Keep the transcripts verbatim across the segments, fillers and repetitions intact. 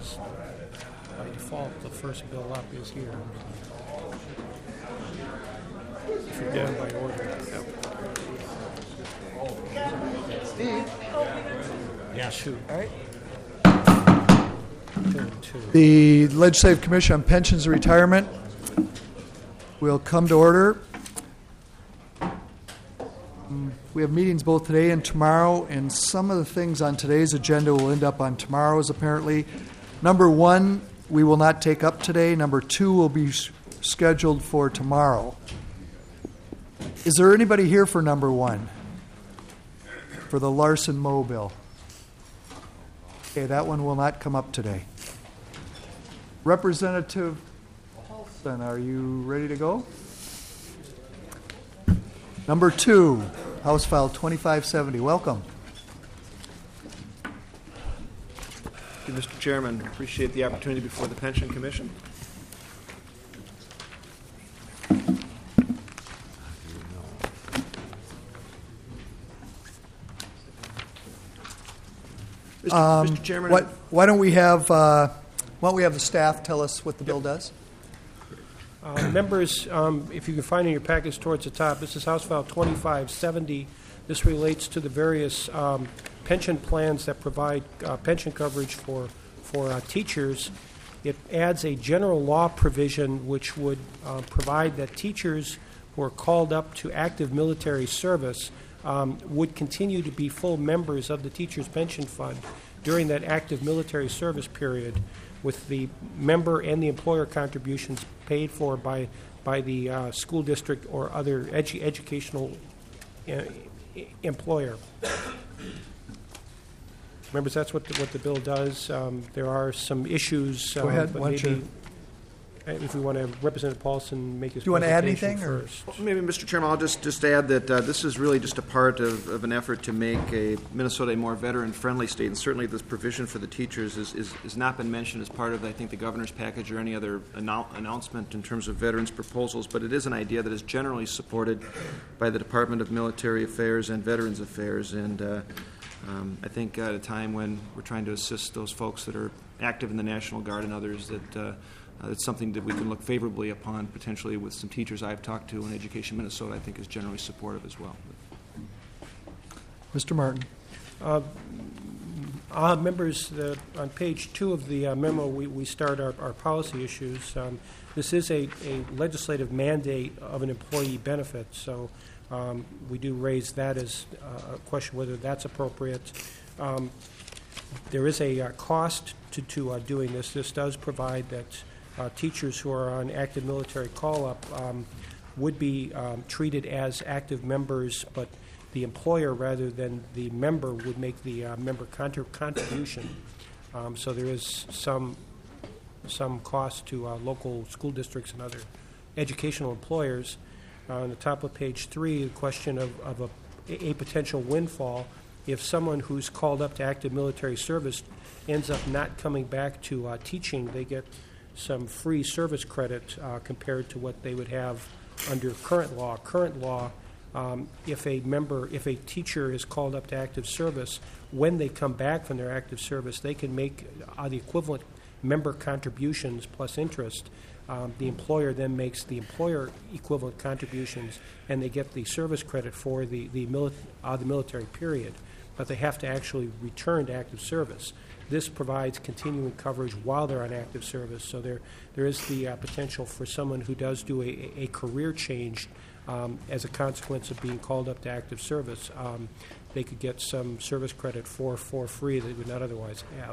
because by default, the first bill up is here. If you're going by order. Steve? Yeah, shoot. All right. Turn two. The Legislative Commission on Pensions and Retirement will come to order. Um, We have meetings both today and tomorrow, and some of the things on today's agenda will end up on tomorrow's, apparently. Number one, we will not take up today. Number two will be s- scheduled for tomorrow. Is there anybody here for number one? For the Larson Moe bill? Okay, that one will not come up today. Representative Paulson, are you ready to go? Number two, House File twenty-five seventy. Welcome. Thank you, Mister Chairman. Appreciate the opportunity before the Pension Commission. Mister Um, Mister Chairman, What, why don't we have uh, why don't we have the staff tell us what the bill does? Uh, members, um, if you can find in your package towards the top, this is House File twenty-five seventy. This relates to the various um, pension plans that provide uh, pension coverage for, for uh, teachers. It adds a general law provision which would uh, provide that teachers who are called up to active military service um, would continue to be full members of the Teachers Pension Fund during that active military service period, with the member and the employer contributions paid for by by the uh, school district or other edu- educational uh, employer. Members, that's what the, what the bill does. Um, there are some issues. Go ahead. But Why don't maybe, you- if we want to, Representative Paulson make his Do you want to add presentation anything, or- first. Well, maybe, Mister Chairman, I'll just, just add that uh, this is really just a part of, of an effort to make a Minnesota a more veteran-friendly state, and certainly this provision for the teachers is, is, has not been mentioned as part of, I think, the governor's package or any other annou- announcement in terms of veterans' proposals, but it is an idea that is generally supported by the Department of Military Affairs and Veterans Affairs, and uh, um, I think at a time when we're trying to assist those folks that are active in the National Guard and others, that uh, Uh, it's something that we can look favorably upon, potentially with some teachers I've talked to in Education Minnesota, I think is generally supportive as well. Mister Martin. Uh, uh, members, the, on page two of the uh, memo, we, we start our, our policy issues. Um, this is a, a legislative mandate of an employee benefit, so um, we do raise that as uh, a question whether that's appropriate. Um, there is a uh, cost to, to uh, doing this. This does provide that Uh, teachers who are on active military call-up um, would be um, treated as active members, but the employer rather than the member would make the uh, member contra- contribution. Um, so there is some some cost to uh, local school districts and other educational employers. Uh, on the top of page three, the question of, of a, a potential windfall. If someone who's called up to active military service ends up not coming back to uh, teaching, they get some free service credit uh, compared to what they would have under current law. Current law, um, if a member, if a teacher is called up to active service, when they come back from their active service, they can make uh, the equivalent member contributions plus interest. Um, the employer then makes the employer equivalent contributions, and they get the service credit for the the, mili- uh, the military period, but they have to actually return to active service. This provides continuing coverage while they're on active service, so there there is the uh, potential for someone who does do a, a career change um, as a consequence of being called up to active service. Um, they could get some service credit for for free that they would not otherwise have.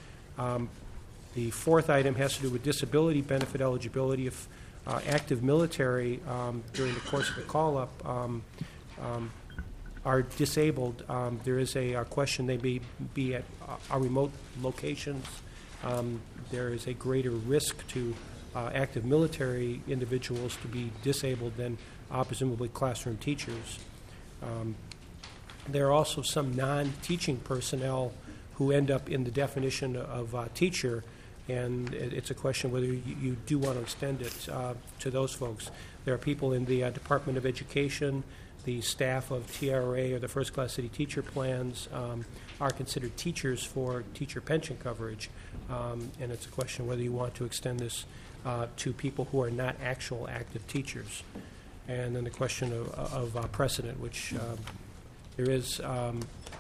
Um, the fourth item has to do with disability benefit eligibility. If uh, active military um, during the course of the call-up um, um, are disabled, um, there is a, a question they may be at uh, remote locations. Um, there is a greater risk to uh, active military individuals to be disabled than uh, presumably classroom teachers. Um, there are also some non-teaching personnel who end up in the definition of uh, teacher, and it, it's a question whether you, you do want to extend it uh, to those folks. There are people in the uh, Department of Education, the staff of T R A or the First Class City Teacher plans um, are considered teachers for teacher pension coverage, um, and it's a question whether you want to extend this uh, to people who are not actual active teachers. And then the question of, of uh, precedent, which um, there is um,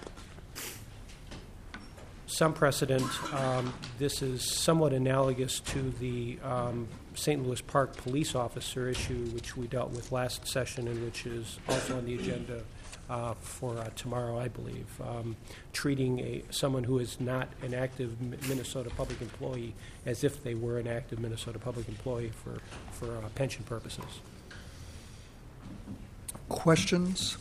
some precedent. Um, this is somewhat analogous to the um, Saint Louis Park police officer issue, which we dealt with last session and which is also on the agenda uh, for uh, tomorrow, I believe. Um, treating a someone who is not an active Minnesota public employee as if they were an active Minnesota public employee for, for uh, pension purposes. Questions?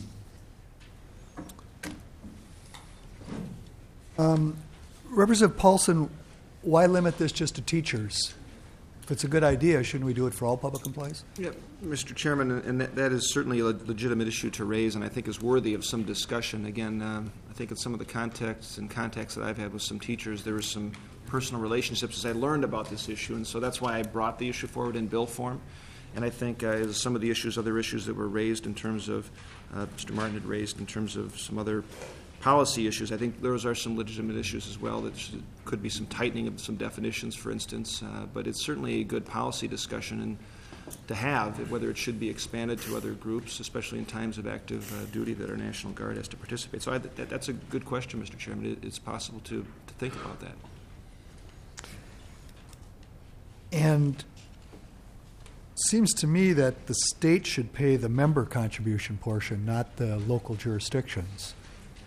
Um, Representative Paulson, why limit this just to teachers? If it's a good idea, shouldn't we do it for all public employees? Yeah, Mister Chairman, and that, that is certainly a legitimate issue to raise, and I think is worthy of some discussion. Again, um, I think in some of the contexts and contacts that I've had with some teachers, there was some personal relationships as I learned about this issue, and so that's why I brought the issue forward in bill form. And I think uh, as some of the issues, other issues that were raised in terms of, uh, Mister Martin had raised in terms of some other policy issues, I think those are some legitimate issues as well. That should, could be some tightening of some definitions, for instance. Uh, but it's certainly a good policy discussion and to have, whether it should be expanded to other groups, especially in times of active uh, duty that our National Guard has to participate. So I, that, that's a good question, Mister Chairman. It, it's possible to, to think about that. And seems to me that the state should pay the member contribution portion, not the local jurisdictions.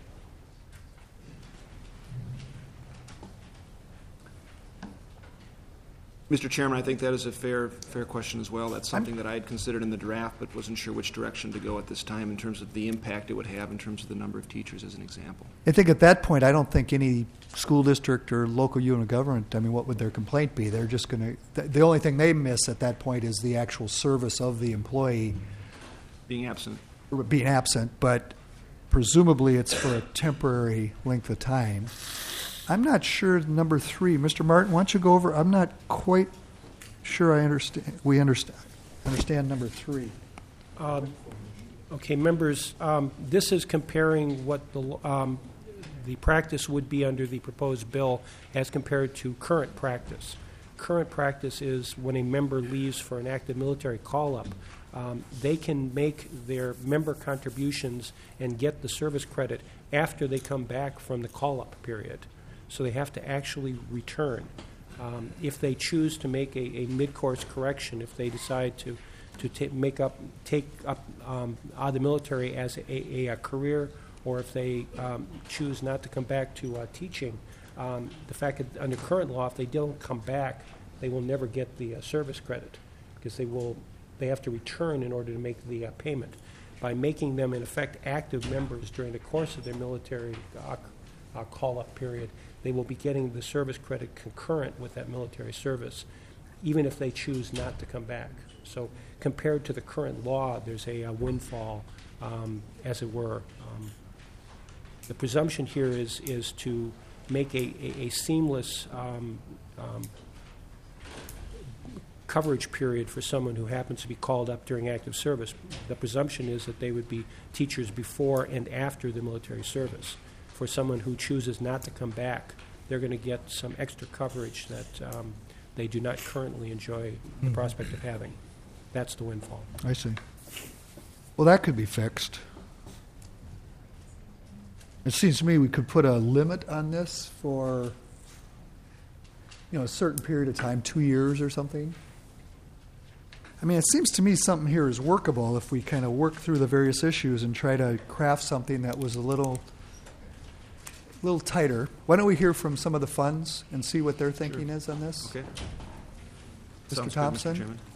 Mister Chairman, I think that is a fair fair question as well. That's something I'm, that I had considered in the draft, but wasn't sure which direction to go at this time in terms of the impact it would have in terms of the number of teachers, as an example. I think at that point, I don't think any school district or local unit of government, I mean, what would their complaint be? They're just going to, the only thing they miss at that point is the actual service of the employee. Being absent. Being absent, but presumably it's for a temporary length of time. I'm not sure number three. Mister Martin, why don't you go over? I'm not quite sure I understand. We understand understand number three. Um, okay, members, um, this is comparing what the um, the practice would be under the proposed bill as compared to current practice. Current practice is when a member leaves for an active military call-up, um, they can make their member contributions and get the service credit after they come back from the call-up period. So they have to actually return. Um, if they choose to make a, a mid-course correction, if they decide to to ta- make up, take up um, out of the military as a, a, a career, or if they um, choose not to come back to uh, teaching, um, the fact that under current law, if they don't come back, they will never get the uh, service credit because they will they have to return in order to make the uh, payment. By making them in effect active members during the course of their military uh, uh, call-up period, they will be getting the service credit concurrent with that military service, even if they choose not to come back. So compared to the current law, there's a, a windfall, um, as it were. Um, the presumption here is is to make a, a, a seamless um, um, coverage period for someone who happens to be called up during active service. The presumption is that they would be teachers before and after the military service. For someone who chooses not to come back, they're going to get some extra coverage that um, they do not currently enjoy the prospect of having. That's the windfall. I see. Well, that could be fixed. It seems to me we could put a limit on this for, you know, a certain period of time, two years or something. I mean, it seems to me something here is workable if we kind of work through the various issues and try to craft something that was a little a little tighter. Why don't we hear from some of the funds and see what their thinking Sure. is on this? Okay. Mister Sounds good, Thompson? Mister Chairman.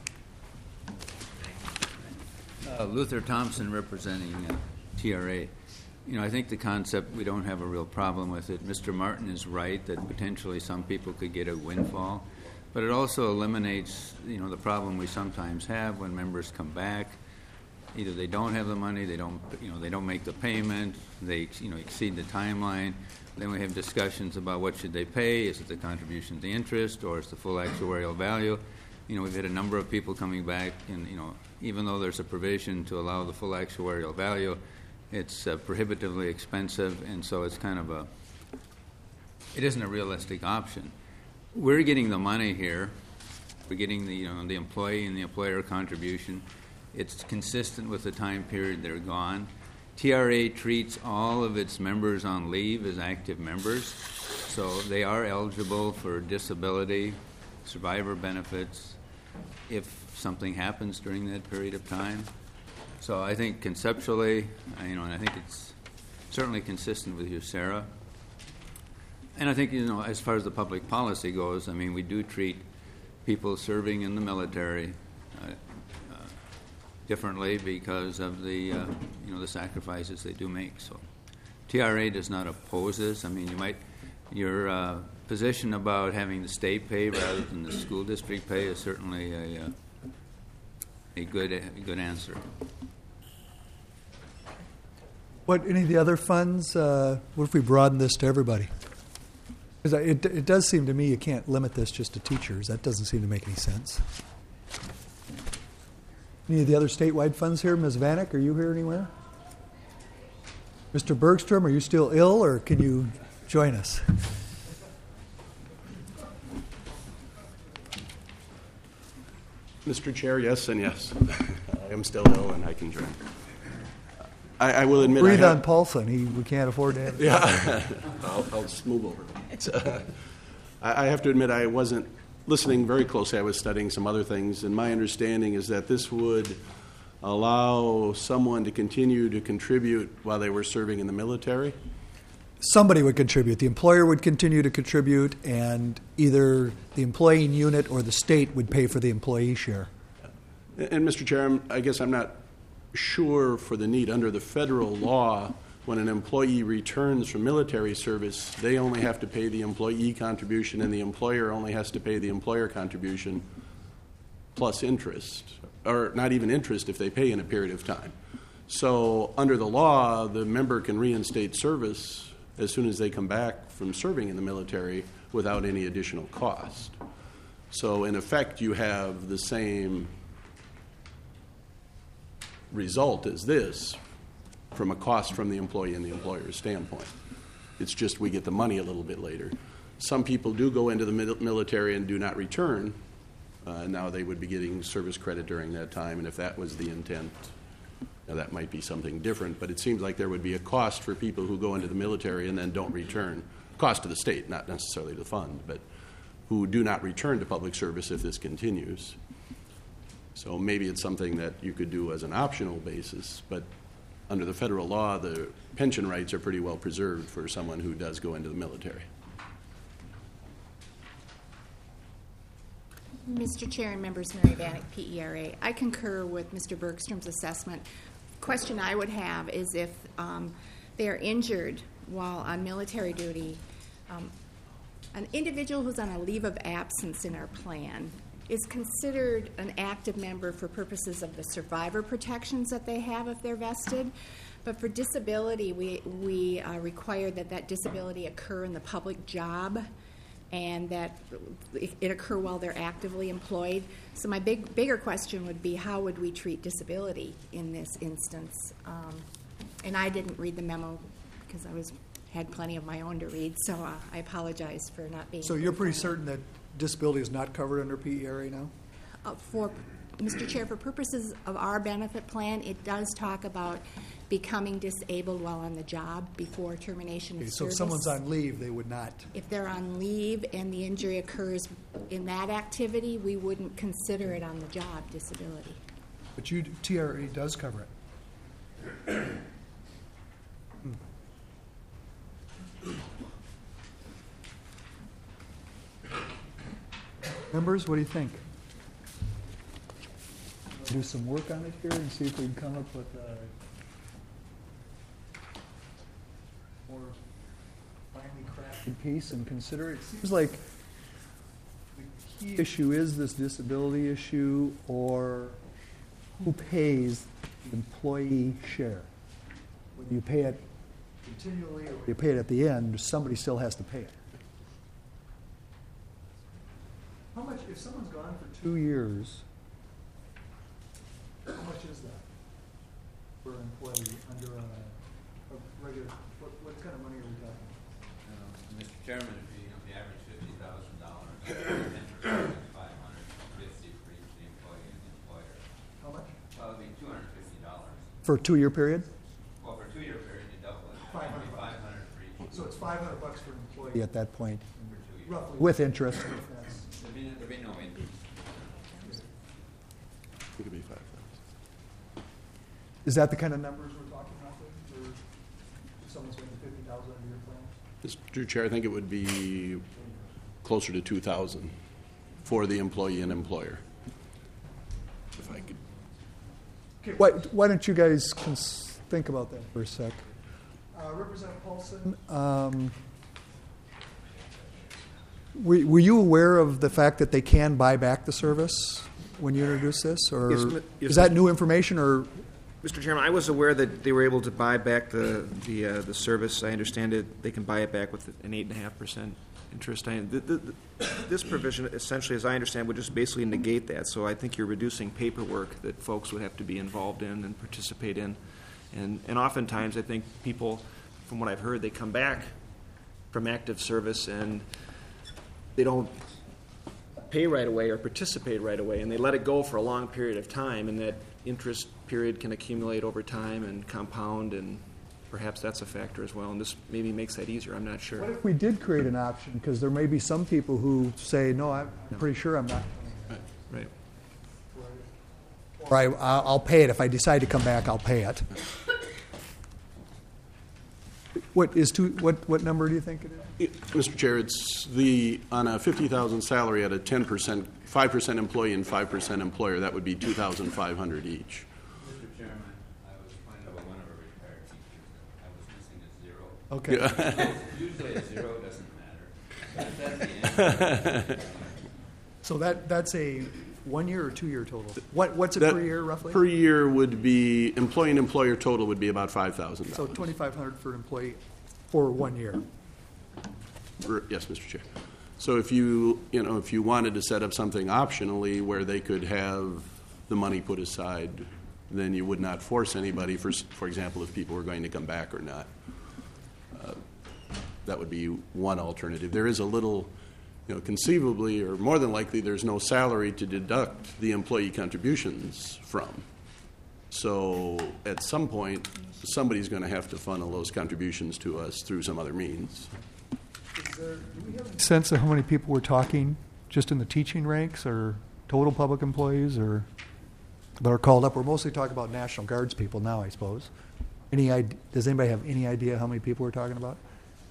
Uh, Luther Thompson representing uh, T R A. You know, I think the concept, we don't have a real problem with it. Mister Martin is right that potentially some people could get a windfall, but it also eliminates, you know, the problem we sometimes have when members come back. Either they don't have the money, they don't, you know, they don't make the payment, they, you know, exceed the timeline. Then we have discussions about what should they pay. Is it the contribution to interest, or is the full actuarial value? You know, we've had a number of people coming back, and, you know, even though there's a provision to allow the full actuarial value, it's uh, prohibitively expensive, and so it's kind of a, it isn't a realistic option. We're getting the money here. We're getting the, you know, the employee and the employer contribution. It's consistent with the time period they're gone. T R A treats all of its members on leave as active members, so they are eligible for disability, survivor benefits, if something happens during that period of time. So I think conceptually, you know, and I think it's certainly consistent with you, Sarah. And I think, you know, as far as the public policy goes, I mean, we do treat people serving in the military uh, uh, differently because of the, uh, you know, the sacrifices they do make. So T R A does not oppose this. I mean, you might, your uh, position about having the state pay rather than the school district pay is certainly a, uh, a good, a good answer. What, any of the other funds, uh, what if we broaden this to everybody? Because it, it does seem to me you can't limit this just to teachers. That doesn't seem to make any sense. Any of the other statewide funds here? Miz Vanek, are you here anywhere? Mister Bergstrom, are you still ill, or can you join us? Mister Chair, yes and yes. I am still ill and I can join. I, I will admit Breathe I have, on Paulson. He, we can't afford to have it. Yeah, I'll, I'll just move over. So, I, I have to admit I wasn't listening very closely. I was studying some other things, and my understanding is that this would allow someone to continue to contribute while they were serving in the military. Somebody would contribute. The employer would continue to contribute, and either the employing unit or the state would pay for the employee share. And, and Mister Chair, I'm, I guess I'm not sure for the need. Under the federal law, when an employee returns from military service, they only have to pay the employee contribution, and the employer only has to pay the employer contribution plus interest, or not even interest if they pay in a period of time. So under the law, the member can reinstate service as soon as they come back from serving in the military without any additional cost. So in effect, you have the same result as this from a cost from the employee and the employer's standpoint. It's just we get the money a little bit later. Some people do go into the military and do not return. Uh, now they would be getting service credit during that time, and if that was the intent, now that might be something different, but it seems like there would be a cost for people who go into the military and then don't return. Cost to the state, not necessarily to the fund, but who do not return to public service if this continues. So maybe it's something that you could do as an optional basis, but under the federal law, the pension rights are pretty well preserved for someone who does go into the military. Mister Chair and members, Mary Vanek, P E R A. I concur with Mister Bergstrom's assessment. Question I would have is if um, they are injured while on military duty, um, an individual who's on a leave of absence in our plan is considered an active member for purposes of the survivor protections that they have if they're vested. But for disability, we, we uh, require that that disability occur in the public job and that it occur while they're actively employed. So my big, bigger question would be, how would we treat disability in this instance? Um, and I didn't read the memo because I was had plenty of my own to read, so uh, I apologize for not being. So you're pretty certain that disability is not covered under P E R A now? Uh, for Mister Chair, for purposes of our benefit plan, it does talk about becoming disabled while on the job before termination of Okay, so service. if someone's on leave, they would not. If they're on leave and the injury occurs in that activity, we wouldn't consider it on the job disability. But you, T R A does cover it. Hmm. Members, what do you think? Do some work on it here and see if we can come up with a more finely crafted piece and consider it. It seems like the key issue is this disability issue, or who pays the employee share. Whether you pay it continually or you pay it at the end, somebody still has to pay it. How much, if someone's gone for two years, how much is that for an employee under a, a regular, what, what kind of money are we talking? Uh, Mister Chairman, if you, if you average fifty thousand dollars, interest is five hundred fifty for each the employee and the employer. How much? Well, it'd be two hundred fifty dollars. For a two-year period? Well, for a two-year period, you double it. Five hundred. Five hundred for each. So it's five hundred bucks for an employee at that point, For two years. roughly, with interest. if that's- There'd be, there'd be no interest. It could be five thousand. Is that the kind of numbers we're talking about there, for if someone's making fifty thousand under your plan? Mister Chair, I think it would be closer to two thousand for the employee and employer. If I could. Why, why don't you guys cons- think about that for a sec? Uh, Representative Paulson, um, were, were you aware of the fact that they can buy back the service when you introduced this? Or Yes, m- yes, is that new information, or? Mister Chairman, I was aware that they were able to buy back the the, uh, the service. I understand it. They can buy it back with an eight and a half percent interest. I, the, the, the, this provision, essentially, as I understand, would just basically negate that. So I think you're reducing paperwork that folks would have to be involved in and participate in, and and oftentimes I think people, from what I've heard, they come back from active service and they don't pay right away or participate right away, and they let it go for a long period of time, and that interest period can accumulate over time and compound, and perhaps that's a factor as well, and this maybe makes that easier. I'm not sure. What if we did create an option? Because there may be some people who say, no, I'm pretty sure I'm not. Right. Or I, I'll pay it. If I decide to come back, I'll pay it. What is two, what, what number do you think it is? Mister Chair, it's the, on a fifty thousand salary at a ten percent, five percent employee and five percent employer, that would be two thousand five hundred each. Mister Chairman, I was pointed out by one of our retired teachers that I was missing a zero. Okay. Usually a zero doesn't matter. But if that's the end, So that, that's a one-year or two-year total? What, what's it That- per year, roughly? Per year would be, employee and employer total would be about five thousand So dollars. twenty-five hundred for employee for one year. Yes, Mister Chair. So if you, you know, if you wanted to set up something optionally where they could have the money put aside, then you would not force anybody, for, for example, if people were going to come back or not. Uh, That would be one alternative. There is a little, you know, conceivably, or more than likely, there's no salary to deduct the employee contributions from. So at some point, somebody's going to have to funnel those contributions to us through some other means. Sense of how many people we're talking, just in the teaching ranks, or total public employees, or that are called up? We're mostly talking about National Guards people now, I suppose. Any idea, does anybody have any idea how many people we're talking about?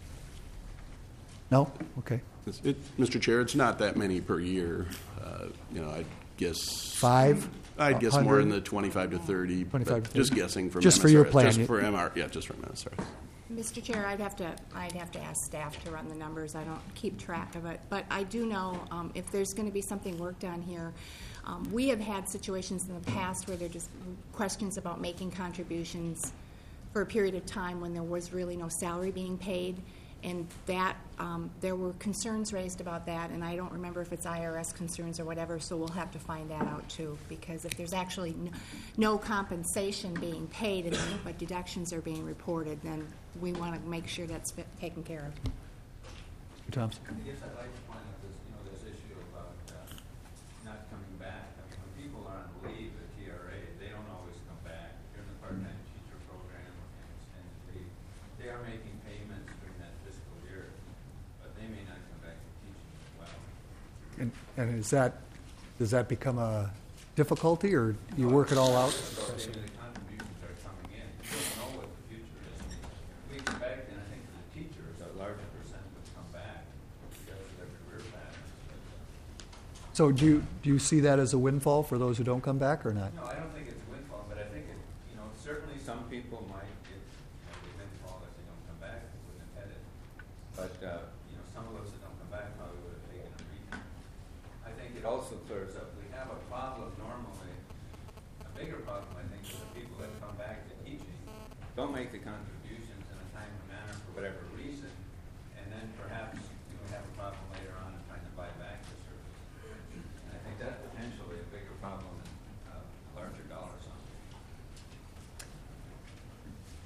No? Okay. It's- It, Mister Chair, it's not that many per year. Uh, You know, I'd guess. Five? I'd guess more in hundred? the twenty-five to thirty. but twenty-five to Just thirty. guessing from. Just for your M S R plan, Just you- for M R, yeah, just from M S R. Mister Chair, I'd have to, I'd have to ask staff to run the numbers. I don't keep track of it. But I do know um, if there's going to be something worked on here, um, we have had situations in the past where there are just questions about making contributions for a period of time when there was really no salary being paid. And that, um, there were concerns raised about that, and I don't remember if it's I R S concerns or whatever, so we'll have to find that out too. Because if there's actually no, no compensation being paid and but deductions are being reported, then we want to make sure that's fit- taken care of. Mister Thompson? I guess I'd like to point out this, you know, this issue about uh, not coming back. I mean, when people are on leave at T R A, they don't always come back. If you're in the part-time teacher program and extended leave, they are making payments during that fiscal year, but they may not come back to teaching as well. And, and is that, does that become a difficulty, or you work it all out? So maybe the contributions are coming in. You don't know what the future is. We expect, and I think for the teachers, a larger percent would come back because of their career patterns. But, So do you, do you see that as a windfall for those who don't come back, or not? No, I don't think it's a windfall, but I think it, you know, certainly some people might get, you know, the windfall if they don't come back, they wouldn't have had it. But, uh, you know, some of those that don't come back probably would have taken a refund. I think it also clears up, we have a problem normally, a bigger problem, I think, is the people that come back to teaching don't make the contributions in a timely manner for whatever reason, and then perhaps you know, have a problem later on in trying to buy back the service.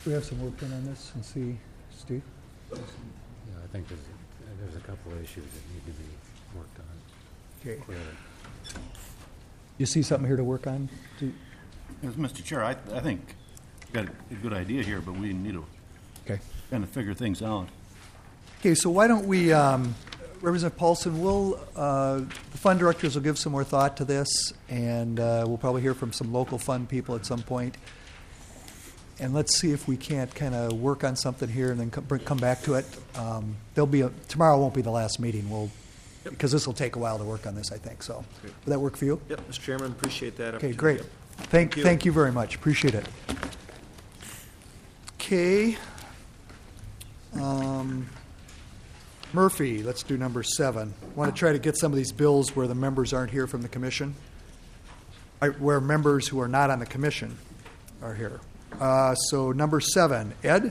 we have some work done on this and see, Steve? Yeah, I think there's, there's a couple of issues that need to be worked on Okay. clearly. You see something here to work on? Do- Yes, Mister Chair, I, I think you've got a good idea here, but we need to Okay. kind of figure things out. Okay, so why don't we, um, Representative Paulson, we'll, uh, the fund directors will give some more thought to this, and uh, we'll probably hear from some local fund people at some point. And let's see if we can't kind of work on something here and then come, bring- come back to it. Um, there'll be a, tomorrow won't be the last meeting. We'll, because this will take a while to work on this, I think. So, would that work for you? Yep, Mister Chairman, appreciate that. Okay, opportunity. great. Thank, you. thank you very much. Appreciate it. Okay. Um, Murphy, let's do number seven. Want to try to get some of these bills where the members aren't here from the commission, I- where members who are not on the commission are here. Uh, so number seven, Ed?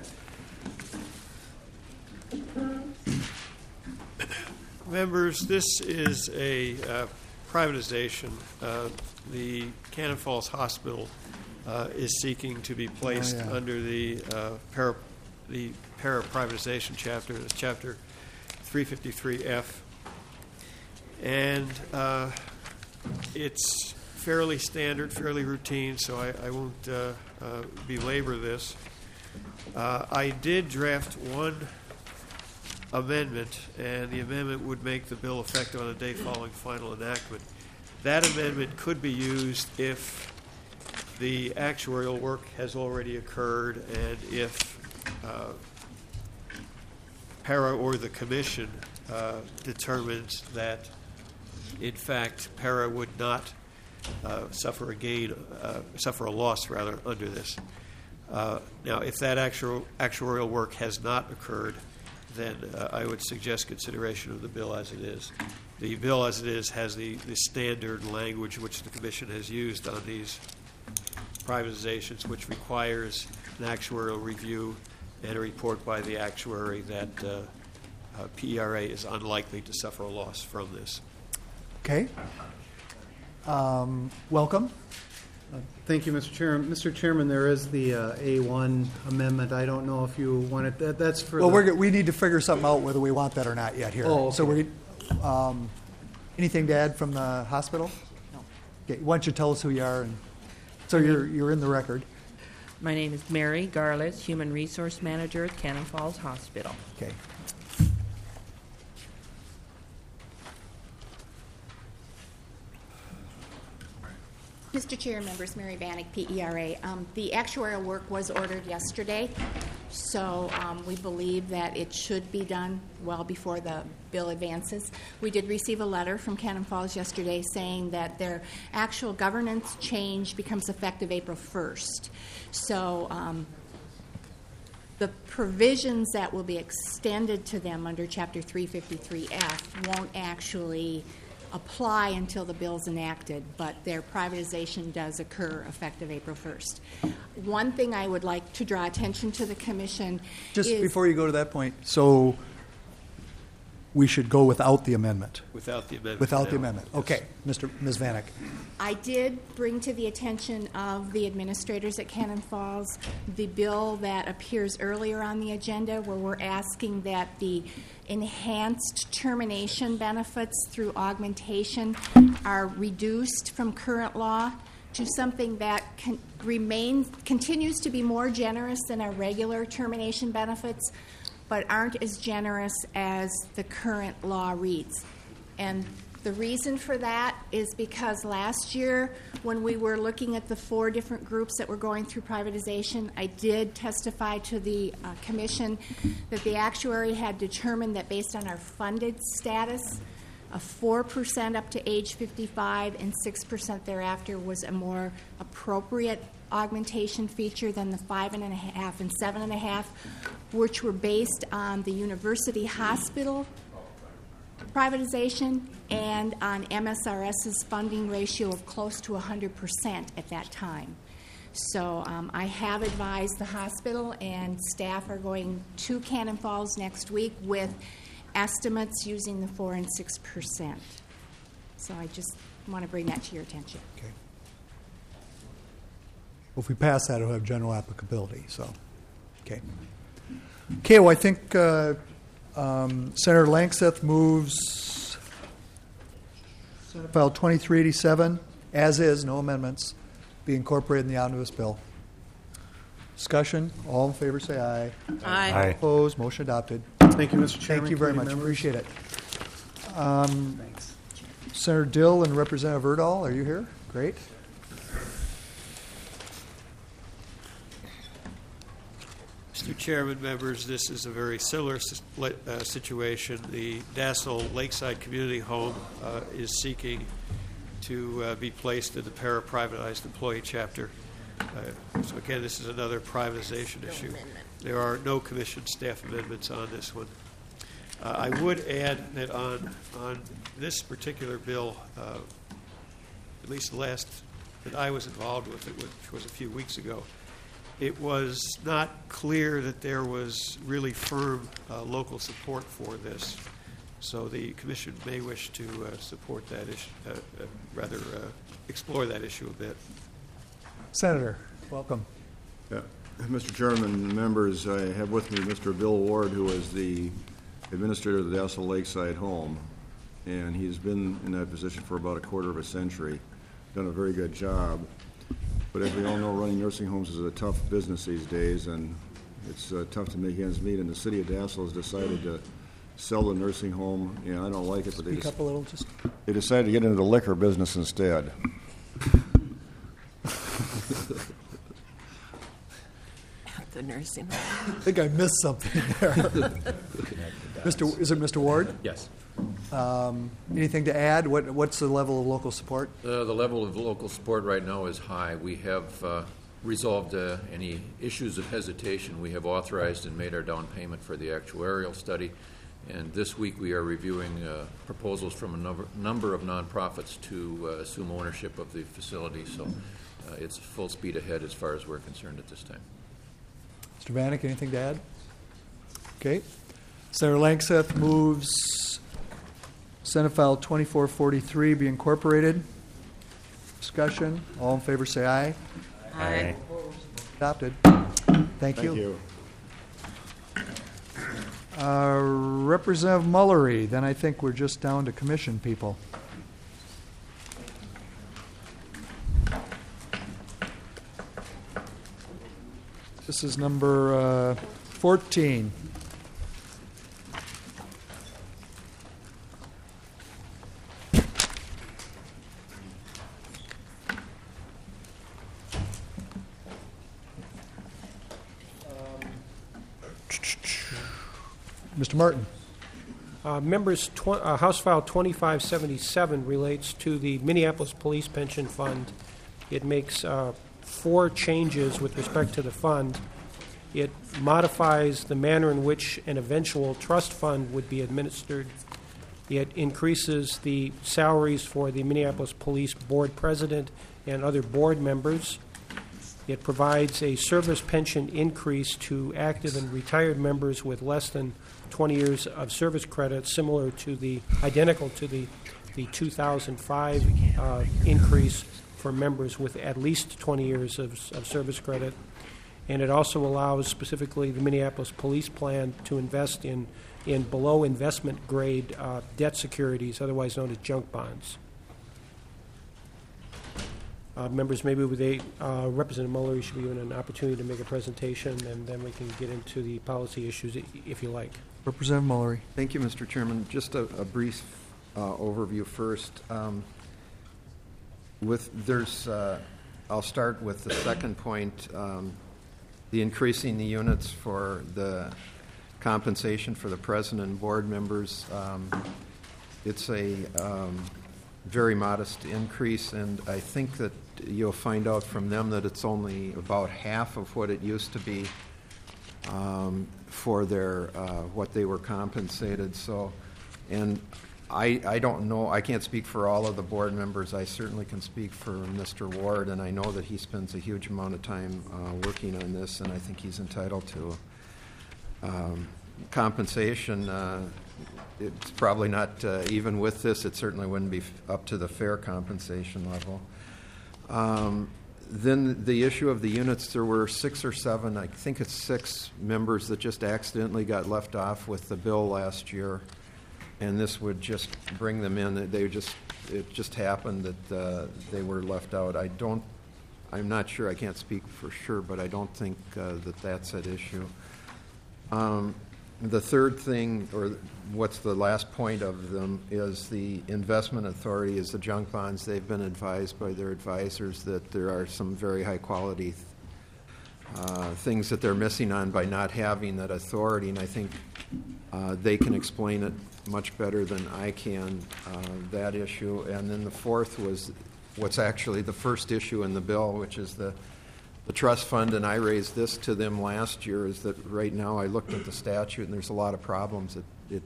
Members, this is a uh, privatization. Uh, the Cannon Falls Hospital uh, is seeking to be placed Oh, yeah. under the uh, para, the para privatization chapter, it's chapter three fifty-three F, and uh, it's fairly standard, fairly routine, so I, I won't uh, uh, belabor this. Uh, I did draft one amendment, and the amendment would make the bill effective on the day following final enactment. That amendment could be used if the actuarial work has already occurred and if uh, para or the commission uh, determines that, in fact, para would not uh, suffer a gain, uh, suffer a loss, rather, under this. Uh, now, if that actual, actuarial work has not occurred, then uh, I would suggest consideration of the bill as it is. The bill as it is has the, the standard language which the Commission has used on these privatizations, which requires an actuarial review and a report by the actuary that uh, uh, P E R A is unlikely to suffer a loss from this. Okay. Um, welcome. Thank you, Mister Chairman. Mister Chairman, there is the uh, A one amendment. I don't know if you want it, that, that's for Well, the... we're, go- we need to figure something out whether we want that or not yet here. Oh, So okay. we, um, anything to add from the hospital? No. Okay, why don't you tell us who you are, and, so you're, you're in the record. My name is Mary Garlis, Human Resource Manager at Cannon Falls Hospital. Okay. Mister Chair, members, Mary Bannock, P E R A. Um, the actuarial work was ordered yesterday, so um, we believe that it should be done well before the bill advances. We did receive a letter from Cannon Falls yesterday saying that their actual governance change becomes effective April first. So um, the provisions that will be extended to them under Chapter three fifty-three F won't actually apply until the bill's enacted, but their privatization does occur effective April first. One thing I would like to draw attention to the Commission Just is... before you go to that point, so we should go without the amendment? Without the amendment. Without the now. amendment. Yes. Okay, Mister Miz Vanek. I did bring to the attention of the administrators at Cannon Falls the bill that appears earlier on the agenda where we're asking that the enhanced termination benefits through augmentation are reduced from current law to something that can remains, continues to be more generous than our regular termination benefits, but aren't as generous as the current law reads. And the reason for that is because last year, when we were looking at the four different groups that were going through privatization, I did testify to the uh, Commission that the actuary had determined that based on our funded status, a four percent up to age fifty-five and six percent thereafter was a more appropriate augmentation feature than the five and a half and seven and a half, which were based on the university hospital privatization and on M S R S's funding ratio of close to one hundred percent at that time. So um, I have advised the hospital, and staff are going to Cannon Falls next week with estimates using the four and six percent. So I just want to bring that to your attention. Okay. Well, if we pass that, it'll have general applicability, so. Okay. Okay, well, I think uh, um, Senator Langseth moves Senate File twenty-three eighty-seven, as is, no amendments, be incorporated in the omnibus bill. Discussion, all in favor say aye. Aye. Aye. Opposed, motion adopted. Thank you, Mister Chairman. Thank you very much, committee members. appreciate it. Um, Senator Dill and Representative Erdahl, are you here? Great. Mister Chairman, members, this is a very similar s- li- uh, situation. The Dassel Lakeside Community Home uh, is seeking to uh, be placed in the para-privatized employee chapter. Uh, So again, this is another privatization issue. There are no commission staff amendments on this one. Uh, I would add that on, on this particular bill, uh, at least the last that I was involved with it, which was a few weeks ago, it was not clear that there was really firm uh, local support for this. So the commission may wish to uh, support that issue, uh, uh, rather uh, explore that issue a bit. Senator, welcome. Yeah. Mister Chairman, members, I have with me Mister Bill Ward, who is the administrator of the Dassel Lakeside Home, and he's been in that position for about a quarter of a century, done a very good job. But as we all know, running nursing homes is a tough business these days, and it's uh, tough to make ends meet, and the city of Dassel has decided to sell the nursing home, and I don't like it, but they, Speak just, up a little, just. they decided to get into the liquor business instead. The nursing home. I think I missed something there. Mister Is it Mister Ward? Yes. Um, anything to add? What, what's the level of local support? Uh, the level of local support right now is high. We have uh, resolved uh, any issues of hesitation. We have authorized and made our down payment for the actuarial study. And this week we are reviewing uh, proposals from a number, number of nonprofits to uh, assume ownership of the facility. So uh, it's full speed ahead as far as we're concerned at this time. Mister Vanek, anything to add? Okay. Senator Langseth moves Senate File twenty-four forty-three be incorporated. Discussion. All in favor say aye. Aye. Adopted. Thank Thank you. you. Uh, Representative Mullery, then I think we're just down to commission people. This is number uh, fourteen. Mister Martin. Uh, Members, tw- uh, House File twenty-five seventy-seven relates to the Minneapolis Police Pension Fund. It makes uh, four changes with respect to the fund. It modifies the manner in which an eventual trust fund would be administered. It increases the salaries for the Minneapolis Police Board President and other board members. It provides a service pension increase to active and retired members with less than twenty years of service credit, similar to the, identical to the, the two thousand five uh, increase for members with at least twenty years of, of service credit. And it also allows specifically the Minneapolis Police Plan to invest in, in below investment grade uh, debt securities, otherwise known as junk bonds. Uh, members, maybe they, uh, Representative Mullery should be given an opportunity to make a presentation, and then we can get into the policy issues i- if you like. Representative Mullery. Thank you, Mister Chairman. Just a, a brief uh, overview first. Um, with there's, uh, I'll start with the second point, um, the increasing the units for the compensation for the president and board members. Um, it's a um, very modest increase, and I think that you'll find out from them that it's only about half of what it used to be um, for their uh, what they were compensated. So, and I I don't know. I can't speak for all of the board members. I certainly can speak for Mister Ward, and I know that he spends a huge amount of time uh, working on this, and I think he's entitled to um, compensation. Uh, it's probably not uh, even with this. It certainly wouldn't be f- up to the fair compensation level. Um, then the issue of the units, there were six or seven, I think it's six members that just accidentally got left off with the bill last year, and this would just bring them in. They just, it just happened that uh, they were left out. I don't, I'm not sure, I can't speak for sure, but I don't think uh, that that's at issue. Um, the third thing, or what's the last point of them, is the investment authority, is the junk bonds. They've been advised by their advisors that there are some very high quality uh, things that they're missing on by not having that authority, and I think uh, they can explain it much better than I can, uh, that issue. And then the fourth was what's actually the first issue in the bill, which is the The trust fund, and I raised this to them last year, is that right now I looked at the statute and there's a lot of problems. It, it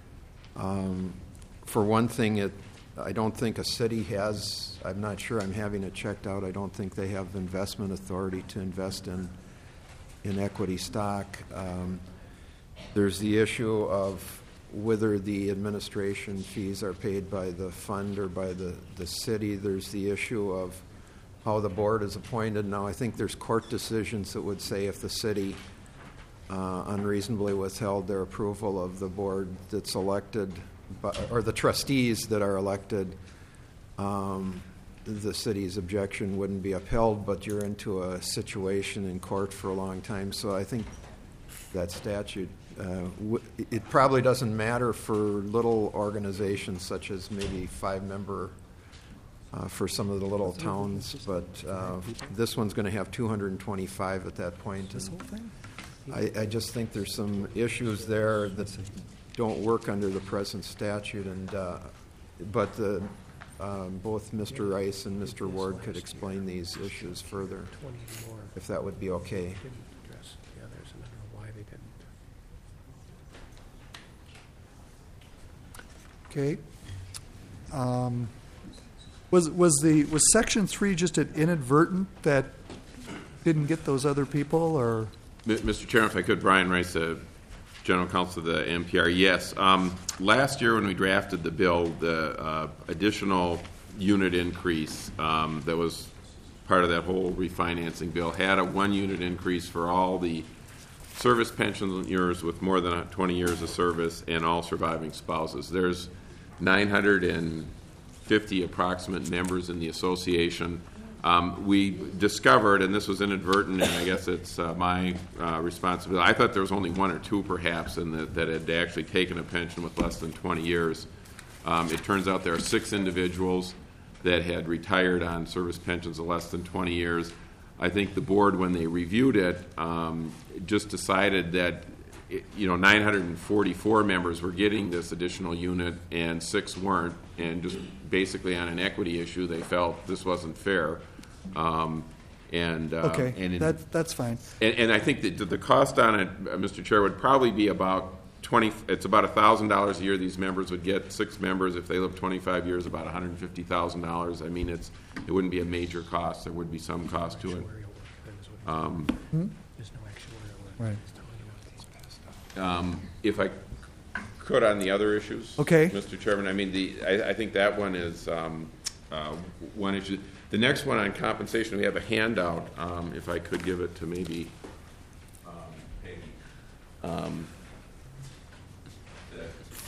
um, for one thing, it I don't think a city has, I'm not sure, I'm having it checked out, I don't think they have investment authority to invest in, in equity stock. Um, there's the issue of whether the administration fees are paid by the fund or by the, the city. There's the issue of how the board is appointed. Now, I think there's court decisions that would say if the city uh, unreasonably withheld their approval of the board that's elected, by, or the trustees that are elected, um, the city's objection wouldn't be upheld, but you're into a situation in court for a long time. So I think that statute, uh, w- it probably doesn't matter for little organizations such as maybe five-member Uh, for some of the little towns, but uh, this one's going to have two hundred twenty-five at that point. This whole thing? I, I just think there's some issues there that don't work under the present statute, and uh, but the, um, both Mister Rice and Mister Ward could explain these issues further, if that would be okay. Okay. Um, Was was the was section three just an inadvertent that didn't get those other people, or? Mister Chairman, if I could, Brian Rice, uh, General Counsel of the N P R. Yes, um, last year when we drafted the bill, the uh, additional unit increase um, that was part of that whole refinancing bill had a one unit increase for all the service pensioners with more than twenty years of service and all surviving spouses. There's nine hundred fifty approximate members in the association. Um, we discovered, and this was inadvertent, and I guess it's uh, my uh, responsibility, I thought there was only one or two perhaps in the, that had actually taken a pension with less than twenty years. Um, it turns out there are six individuals that had retired on service pensions of less than twenty years. I think the board, when they reviewed it, um, just decided that it, you know, nine hundred forty-four members were getting this additional unit and six weren't, and just basically on an equity issue, they felt this wasn't fair. Um, and uh, okay, and in, that, that's fine. And, and I think that the cost on it, uh, Mister Chair, would probably be about twenty. It's about a thousand dollars a year. These members would get six members if they live twenty-five years, about one hundred fifty thousand dollars. I mean, it's it wouldn't be a major cost. There would be some cost to it. Um, hmm? Right. Um, if I could, on the other issues, okay, Mister Chairman, I mean, the I, I think that one is um, uh, one issue. The next one on compensation, we have a handout. Um, if I could give it to maybe um, Peggy. Um, that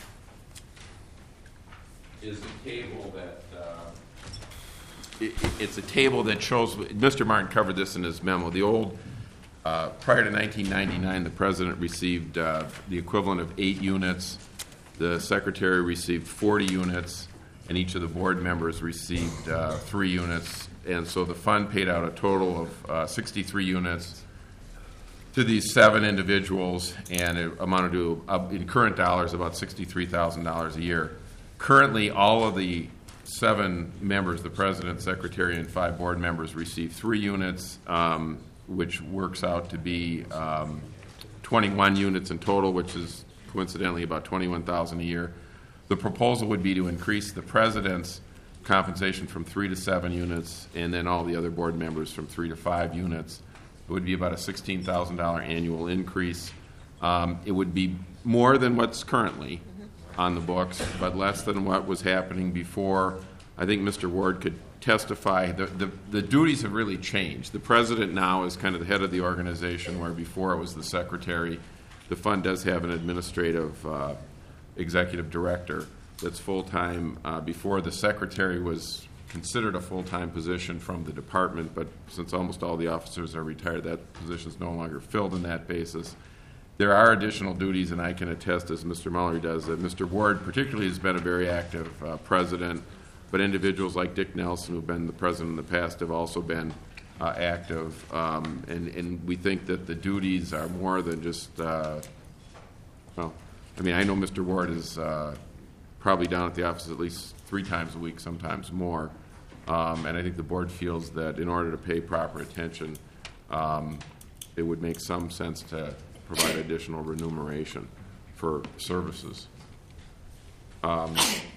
is a table that uh, it, it's a table that shows. Mister Martin covered this in his memo. The old. Uh, prior to nineteen ninety-nine, the president received uh, the equivalent of eight units. The secretary received forty units, and each of the board members received uh, three units. And so the fund paid out a total of uh, sixty-three units to these seven individuals, and it amounted to, uh, in current dollars, about sixty-three thousand dollars a year. Currently, all of the seven members, the president, secretary, and five board members, receive three units. Um, which works out to be um, twenty-one units in total, which is coincidentally about twenty-one thousand dollars a year. The proposal would be to increase the president's compensation from three to seven units, and then all the other board members from three to five units. It would be about a sixteen thousand dollars annual increase. Um, it would be more than what's currently on the books, but less than what was happening before I think Mister Ward could testify. The, the, the duties have really changed. The president now is kind of the head of the organization, where before it was the secretary. The fund does have an administrative uh, executive director that's full-time. Uh, before, the secretary was considered a full-time position from the department, but since almost all the officers are retired, that position is no longer filled on that basis. There are additional duties, and I can attest, as Mister Muller does, that Mister Ward particularly has been a very active uh, president, but individuals like Dick Nelson, who've been the president in the past, have also been uh, active, um, and, and we think that the duties are more than just, uh, well, I mean, I know Mister Ward is uh, probably down at the office at least three times a week, sometimes more. Um, and I think the board feels that in order to pay proper attention, um, it would make some sense to provide additional remuneration for services. Um,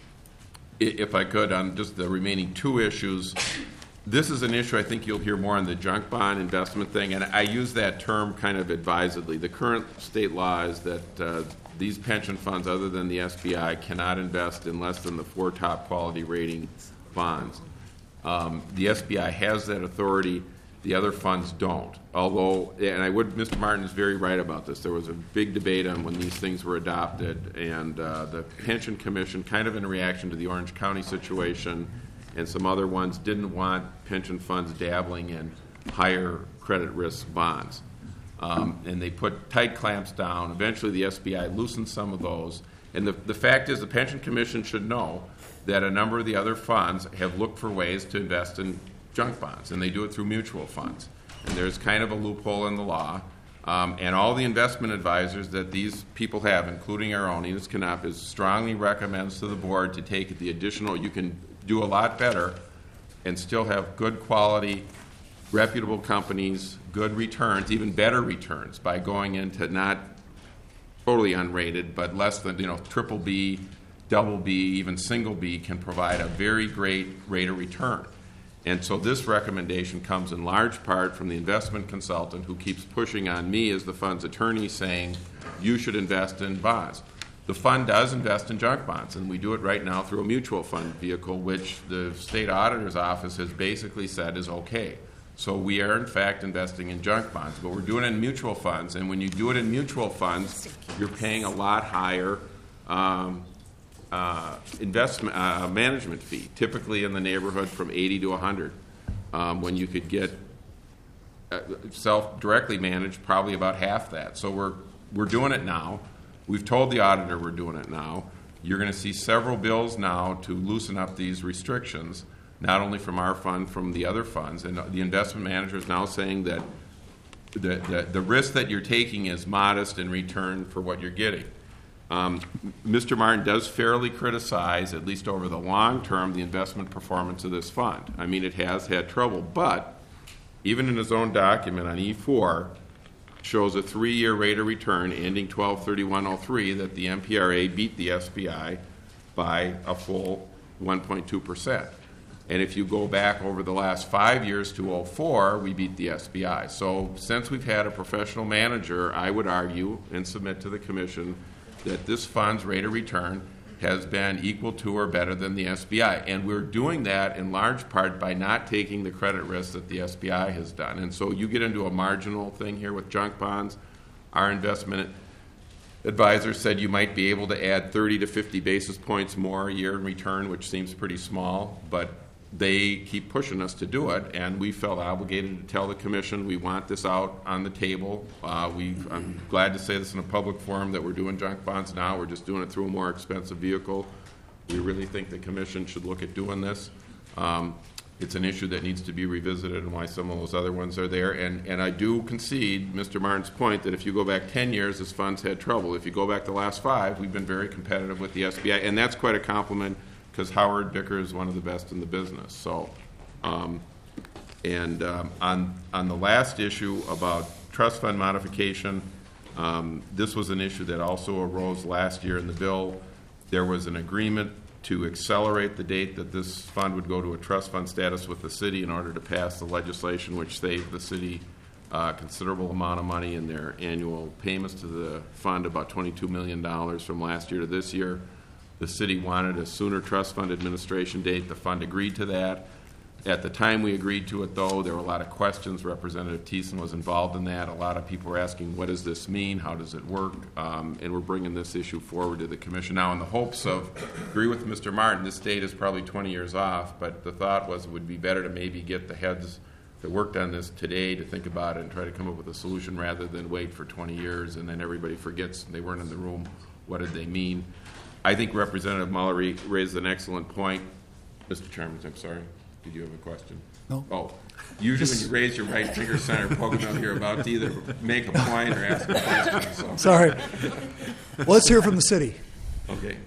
if I could, on just the remaining two issues, this is an issue I think you'll hear more on the junk bond investment thing, and I use that term kind of advisedly. The current state law is that uh, these pension funds, other than the S B I, cannot invest in less than the four top quality rating bonds. Um, the S B I has that authority. The other funds don't. Although, and I would, Mister Martin is very right about this. There was a big debate on when these things were adopted, and uh, the Pension Commission, kind of in reaction to the Orange County situation and some other ones, didn't want pension funds dabbling in higher credit risk bonds. Um, and they put tight clamps down. Eventually, the S B I loosened some of those. And the, the fact is, the Pension Commission should know that a number of the other funds have looked for ways to invest in junk bonds, and they do it through mutual funds. And there's kind of a loophole in the law. Um, and all the investment advisors that these people have, including our own, Enos Canopis, strongly recommends to the board to take the additional. You can do a lot better and still have good quality, reputable companies, good returns, even better returns, by going into not totally unrated, but less than, you know, triple B, double B, even single B can provide a very great rate of return. And so this recommendation comes in large part from the investment consultant who keeps pushing on me as the fund's attorney, saying you should invest in bonds. The fund does invest in junk bonds, and we do it right now through a mutual fund vehicle, which the state auditor's office has basically said is okay. So we are, in fact, investing in junk bonds, but we're doing it in mutual funds. And when you do it in mutual funds, you're paying a lot higher um, uh, investment uh, management fee, typically in the neighborhood from eighty to one hundred. Um, when you could get uh, self directly managed, probably about half that. So we're we're doing it now. We've told the auditor we're doing it now. You're going to see several bills now to loosen up these restrictions, not only from our fund, from the other funds. And the investment manager is now saying that the, the, the risk that you're taking is modest in return for what you're getting. Um, Mister Martin does fairly criticize, at least over the long term, the investment performance of this fund. I mean, it has had trouble, but even in his own document on E four, shows a three-year rate of return ending twelve thirty-one oh three that the M P R A beat the S B I by a full one point two percent. And if you go back over the last five years to oh four, we beat the S B I. So since we've had a professional manager, I would argue and submit to the Commission that this fund's rate of return has been equal to or better than the S B I. And we're doing that in large part by not taking the credit risk that the S B I has done. And so you get into a marginal thing here with junk bonds. Our investment advisor said you might be able to add thirty to fifty basis points more a year in return, which seems pretty small, but they keep pushing us to do it, and we felt obligated to tell the Commission we want this out on the table. Uh, we, I'm glad to say this in a public forum that we're doing junk bonds now. We're just doing it through a more expensive vehicle. We really think the Commission should look at doing this. Um, it's an issue that needs to be revisited, and why some of those other ones are there. And, and I do concede Mister Martin's point that if you go back ten years, this fund's had trouble. If you go back the last five, we've been very competitive with the S B I, and that's quite a compliment, because Howard Bicker is one of the best in the business. So, um, and um, on on the last issue about trust fund modification, um, this was an issue that also arose last year in the bill. There was an agreement to accelerate the date that this fund would go to a trust fund status with the city in order to pass the legislation, which saved the city a uh, considerable amount of money in their annual payments to the fund, about twenty-two million dollars from last year to this year. The city wanted a sooner trust fund administration date. The fund agreed to that. At the time we agreed to it, though, there were a lot of questions. Representative Thiessen was involved in that. A lot of people were asking, what does this mean? How does it work? Um, and we're bringing this issue forward to the commission now in the hopes of, agree with Mister Martin, this date is probably twenty years off, but the thought was it would be better to maybe get the heads that worked on this today to think about it and try to come up with a solution rather than wait for twenty years and then everybody forgets they weren't in the room. What did they mean? I think Representative Muller raised an excellent point. Mister Chairman, I'm sorry. Did you have a question? No. Oh, usually when you raise your right finger center poking up, you're about to either make a point or ask a question. So. Sorry. Well, let's hear from the city. Okay.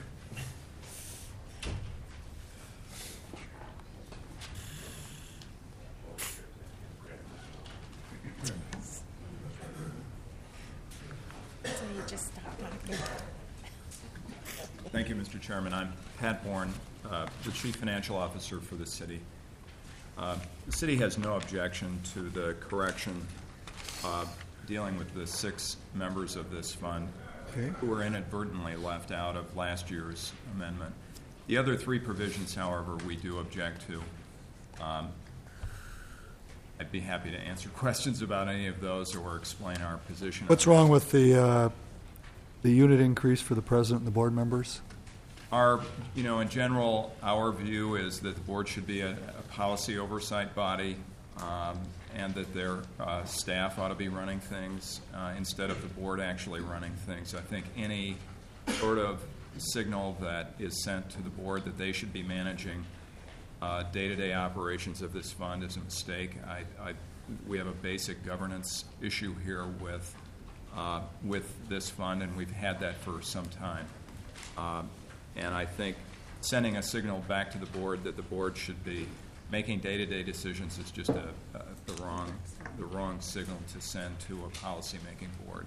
So you just stop talking. Thank you, Mister Chairman. I'm Pat Bourne, uh, the Chief Financial Officer for the city. Uh, the city has no objection to the correction uh, dealing with the six members of this fund okay. who were inadvertently left out of last year's amendment. The other three provisions, however, we do object to. Um, I'd be happy to answer questions about any of those or explain our position. What's wrong with the uh, the unit increase for the president and the board members? Our, you know, in general, our view is that the board should be a, a policy oversight body, um, and that their uh, staff ought to be running things uh, instead of the board actually running things. I think any sort of signal that is sent to the board that they should be managing uh, day-to-day operations of this fund is a mistake. I, I, we have a basic governance issue here with uh, with this fund, and we've had that for some time. Um, And I think sending a signal back to the board that the board should be making day-to-day decisions is just a, a, the wrong the wrong signal to send to a policy-making board.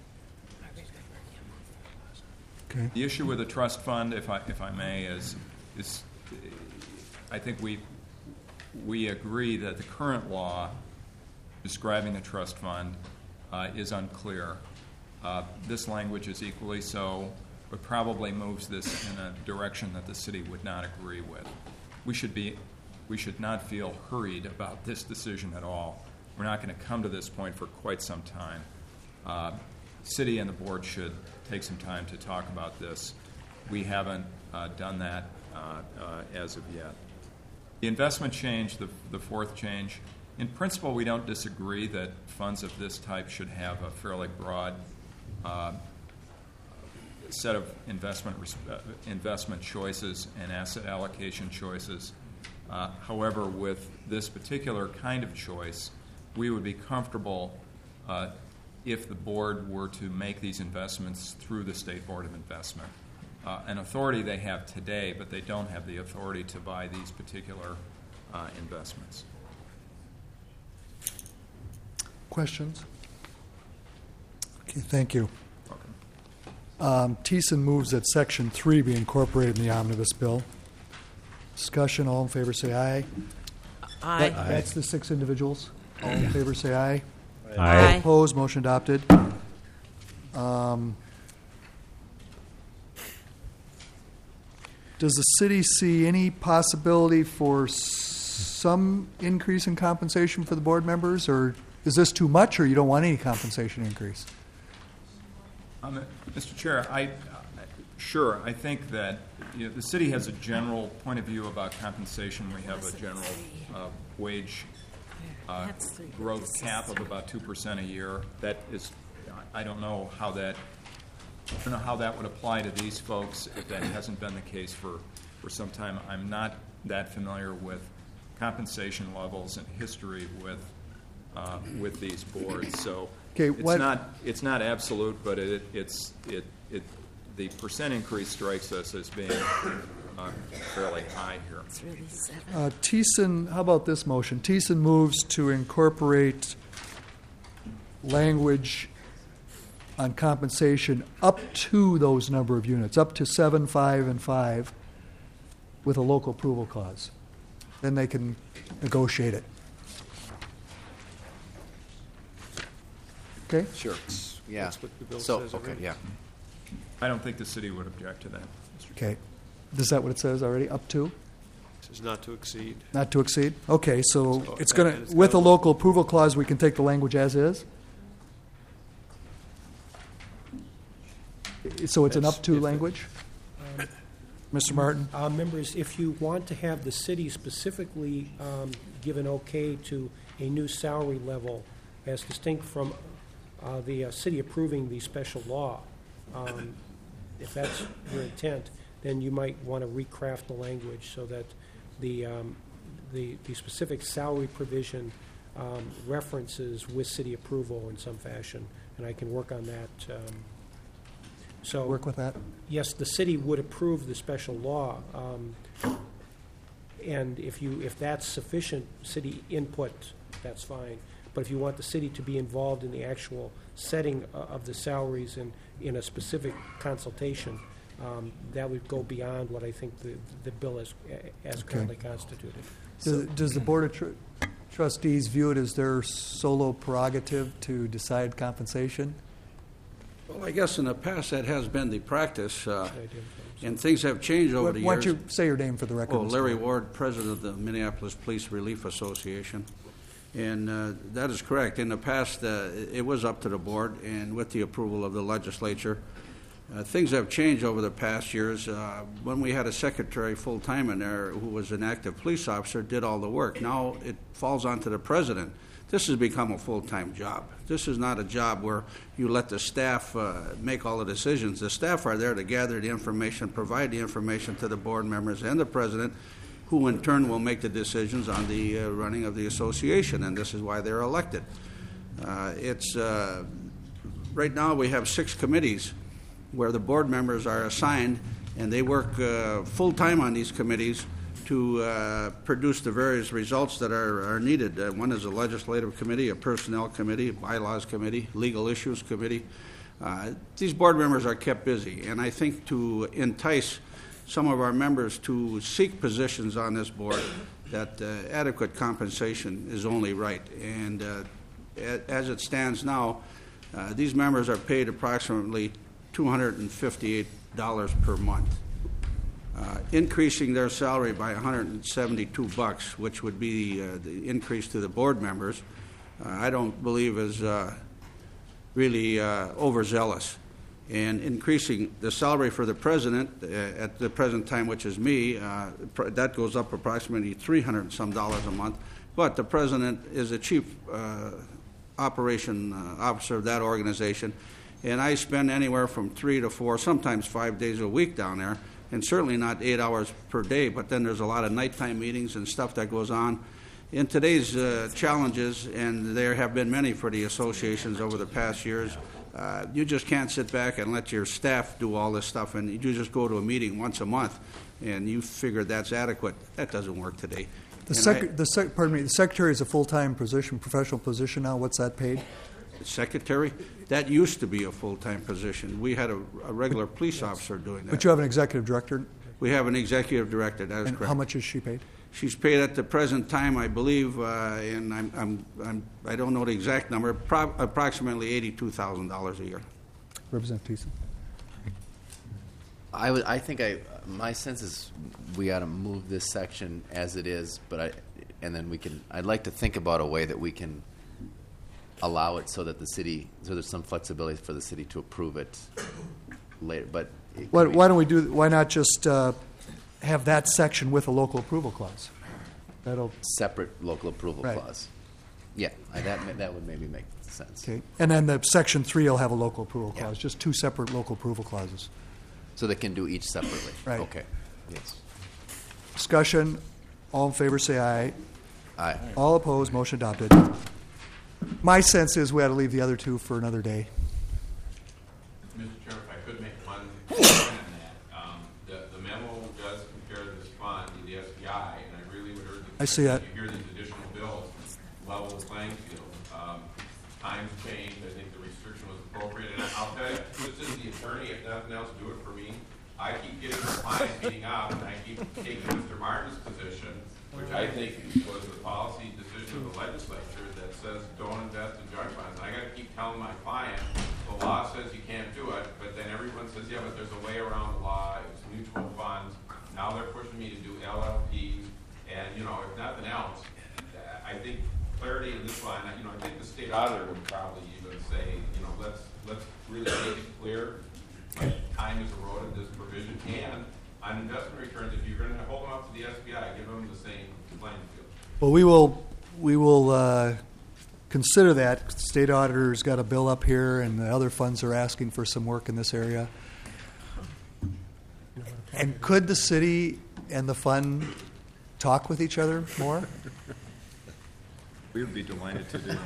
Okay. The issue with the trust fund, if I if I may, is is I think we we agree that the current law describing the trust fund uh, is unclear. Uh, this language is equally so. But probably moves this in a direction that the city would not agree with. We should be, we should not feel hurried about this decision at all. We're not going to come to this point for quite some time. Uh, city and the board should take some time to talk about this. We haven't uh, done that uh, uh, as of yet. The investment change, the, the fourth change, in principle, we don't disagree that funds of this type should have a fairly broad uh, set of investment uh, investment choices and asset allocation choices. Uh, however, with this particular kind of choice, we would be comfortable uh, if the board were to make these investments through the State Board of Investment. Uh, an authority they have today, but they don't have the authority to buy these particular uh, investments. Questions? Okay, thank you. Um, Thiessen moves that Section three be incorporated in the omnibus bill. Discussion, all in favor say aye. Aye. That- That's the six individuals. All in favor say aye. Aye. Opposed, motion adopted. Um, Does the city see any possibility for s- some increase in compensation for the board members, or is this too much, or you don't want any compensation increase? Um, Mister Chair, I, I sure. I think that you know, the city has a general point of view about compensation. We have a general uh, wage uh, growth cap of about two percent a year. That is, I don't know how that. I don't know how that would apply to these folks if that hasn't been the case for, for some time. I'm not that familiar with compensation levels and history with uh, with these boards. So Okay, it's what- not it's not absolute, but it it's it it the percent increase strikes us as being uh, fairly high here. It's really seven. Uh, Thiessen, how about this motion? Thiessen moves to incorporate language on compensation up to those number of units, up to seven, five, and five, with a local approval clause. Then they can negotiate it. Okay? Sure. Yeah. That's what the bill So, says okay, already. yeah. I don't think the city would object to that. Okay. Is that what it says already? Up to? This is not to exceed. Not to exceed? Okay, so So it's that- going it's to, with a gotta- local approval clause, we can take the language as is? So it's an That's up to if it- language? Mister Martin? Uh, Members, if you want to have the city specifically um, give an okay to a new salary level as distinct from uh, the uh, city approving the special law, um, if that's your intent, then you might want to recraft the language so that the, um, the, the specific salary provision um, references with city approval in some fashion, and I can work on that. um, So. Work with that? Yes, the city would approve the special law, um, and if you, if that's sufficient city input, that's fine. But if you want the city to be involved in the actual setting o- of the salaries in, in a specific consultation, um, that would go beyond what I think the, the bill is, as Okay. currently constituted. Does, does the Board of Tr- Trustees view it as their solo prerogative to decide compensation? Well, I guess in the past that has been the practice, uh, and things have changed over Why the why years. don't you say your name for the record? Oh, Mister Larry Martin? Ward, President of the Minneapolis Police Relief Association. And uh, that is correct. In the past, uh, it was up to the board, and with the approval of the legislature. Uh, things have changed over the past years. Uh, when we had a secretary full-time in there who was an active police officer, did all the work. Now it falls onto the president. This has become a full-time job. This is not a job where you let the staff uh, make all the decisions. The staff are there to gather the information, provide the information to the board members and the president, who in turn will make the decisions on the uh, running of the association, and this is why they're elected. Uh, it's uh, right now we have six committees where the board members are assigned, and they work uh, full-time on these committees to uh, produce the various results that are, are needed. Uh, one is a legislative committee, a personnel committee, a bylaws committee, legal issues committee. Uh, these board members are kept busy, and I think to entice some of our members to seek positions on this board, that uh, adequate compensation is only right. And uh, a- as it stands now, uh, these members are paid approximately two hundred fifty-eight dollars per month. Uh, increasing their salary by one hundred seventy-two bucks, which would be uh, the increase to the board members, uh, I don't believe is uh, really uh, overzealous. And increasing the salary for the president uh, at the present time, which is me, uh, pr- that goes up approximately three hundred and some dollars a month. But the president is a chief uh, operation uh, officer of that organization, and I spend anywhere from three to four, sometimes five days a week down there, and certainly not eight hours per day, but then there's a lot of nighttime meetings and stuff that goes on. In today's uh, challenges, and there have been many for the associations over the past years, uh, you just can't sit back and let your staff do all this stuff, and you just go to a meeting once a month, and you figure that's adequate. That doesn't work today. The And sec, I- the sec, pardon me, the secretary is a full-time position, professional position now. What's that paid? secretary, that used to be a full-time position. We had a, a regular police officer doing that. But you have an executive director, We have an executive director, that is and correct. how much is she paid? She's paid at the present time, I believe, uh, and I'm, I'm, I'm, I don't know the exact number, pro- approximately eighty-two thousand dollars a year. Representative Thiessen. I would, I think I, my sense is we ought to move this section as it is, but I, and then we can, I'd like to think about a way that we can allow it so that the city, so there's some flexibility for the city to approve it later, but. it Why, could be- why don't we do, why not just uh, have that section with a local approval clause? That'll, Separate local approval Right. clause. Yeah, I, that, ma- that would maybe make sense. okay. And then the section three will have a local approval clause, just two separate local approval clauses. So they can do each separately. Right. Okay, yes. Discussion, all in favor say aye. Aye. All opposed, motion adopted. My sense is we ought to leave the other two for another day. Mister Chairman, if I could make one comment on that. Um, the, the memo does compare this fund to the S P I, and I really would urge the I see that. if you hear these additional bills, level the playing field. Um, times changed. I think the restriction was appropriate. And I'll tell you, just as the attorney, if nothing else, do it for me. I keep getting the client beating up, and I keep taking Mister Martin's position, which I think was the policy decision of the legislature that says don't invest in junk funds. And I got to keep telling my client, the law says you can't do it, but then everyone says, yeah, but there's a way around the law. It's mutual this line, you know, I think the state auditor would probably even say, you know, let's, let's really make it clear, like, time is eroded, this provision, and on investment returns, if you're going to hold them up to the S B I, give them the same playing field. Well, we will, we will uh, consider that. State auditor's got a bill up here, and the other funds are asking for some work in this area. And could the city and the fund talk with each other more? We would be delighted to do this.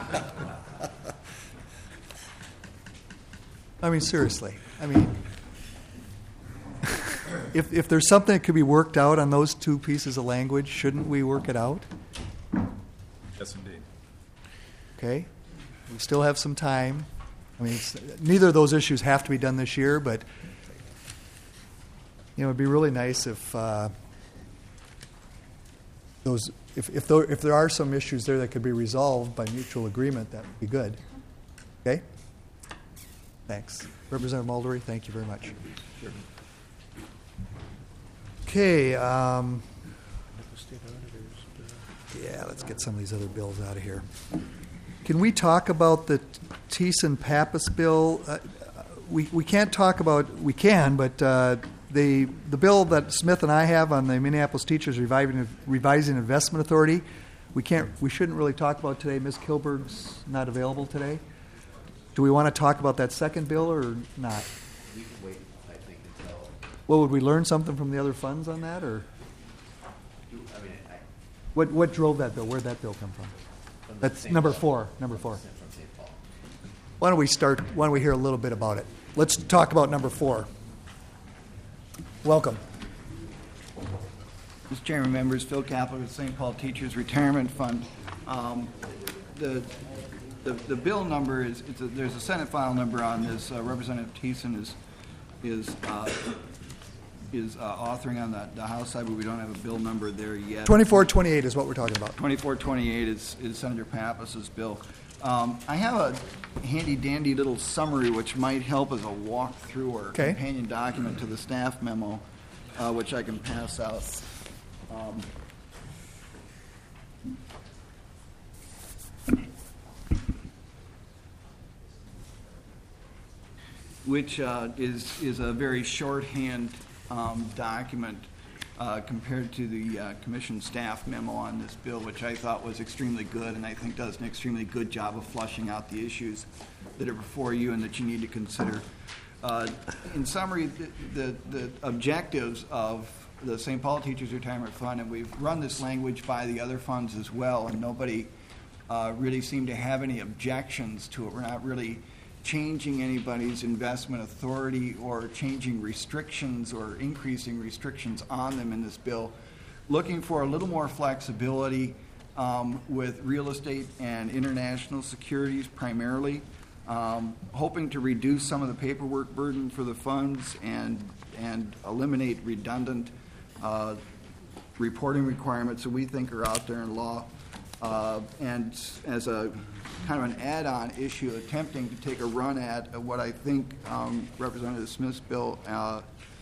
I mean, seriously. I mean, if if there's something that could be worked out on those two pieces of language, shouldn't we work it out? Yes, indeed. Okay. We still have some time. I mean, it's, neither of those issues have to be done this year, but you know, it'd be really nice if uh, those if if there, if there are some issues there that could be resolved by mutual agreement, that would be good. Okay. Thanks, Representative Muldery. Thank you very much. Sure. Okay. Um, yeah, let's get some of these other bills out of here. Can we talk about the Thiessen Pappas bill? Uh, we we can't talk about we can, but uh, the the bill that Smith and I have on the Minneapolis Teachers Reviving, Revising Investment Authority, we can't we shouldn't really talk about today. Miz Kilberg's not available today. Do we want to talk about that second bill or not? We can wait, I think, until. Well, would we learn something from the other funds on that, or I mean, I, what what drove that bill? Where'd that bill come from? from That's Saint number Paul. four. Number four. From Saint Paul. Why don't we start? Why don't we hear a little bit about it? Let's talk about number four. Welcome. Mister Chairman, members, Phil Kaplan with Saint Paul Teachers Retirement Fund. Um, the, the the bill number is it's a, there's a Senate file number on this. Uh, Representative Thiessen is is uh, is uh, authoring on the, the House side, but we don't have a bill number there yet. Twenty-four twenty-eight is what we're talking about. twenty-four twenty-eight is, is Senator Pappas's bill. Um, I have a handy-dandy little summary which might help as a walkthrough or Okay. companion document to the staff memo, uh, which I can pass out. Um, which uh, is is a very shorthand um, document uh, compared to the uh, commission staff memo on this bill, which I thought was extremely good, and I think does an extremely good job of fleshing out the issues that are before you and that you need to consider. Uh, in summary, the, the, the objectives of the Saint Paul Teachers Retirement Fund, and we've run this language by the other funds as well, and nobody uh, really seemed to have any objections to it. We're not really changing anybody's investment authority or changing restrictions or increasing restrictions on them in this bill. Looking for a little more flexibility um, with real estate and international securities primarily. Um, hoping to reduce some of the paperwork burden for the funds and and eliminate redundant uh, reporting requirements that we think are out there in law. Uh, and as a kind of an add-on issue, attempting to take a run at what I think um, Representative Smith's bill uh,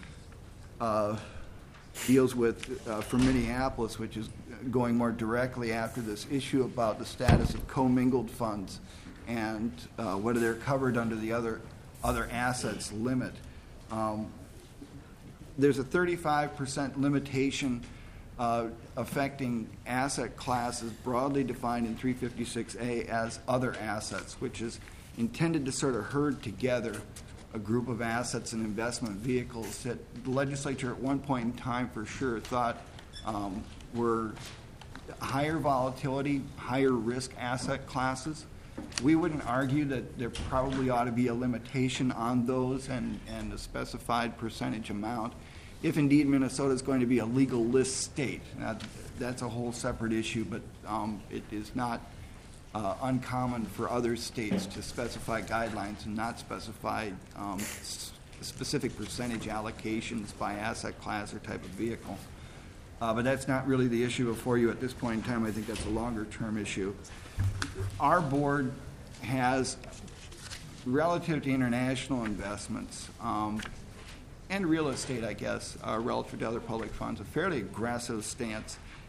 uh, deals with uh, for Minneapolis, which is going more directly after this issue about the status of commingled funds and uh, whether they're covered under the other other assets limit. Um, there's a thirty-five percent limitation uh, affecting asset classes broadly defined in three fifty-six A as other assets, which is intended to sort of herd together a group of assets and investment vehicles that the legislature at one point in time for sure thought um, were higher volatility, higher risk asset classes. We wouldn't argue that there probably ought to be a limitation on those and, and a specified percentage amount. If indeed Minnesota is going to be a legal list state, now, that's a whole separate issue, but um, it is not uh, uncommon for other states to specify guidelines and not specify um, s- specific percentage allocations by asset class or type of vehicle. Uh, but that's not really the issue before you at this point in time. I think that's a longer-term issue. Our board has, relative to international investments um, and real estate, I guess, uh, relative to other public funds, a fairly aggressive stance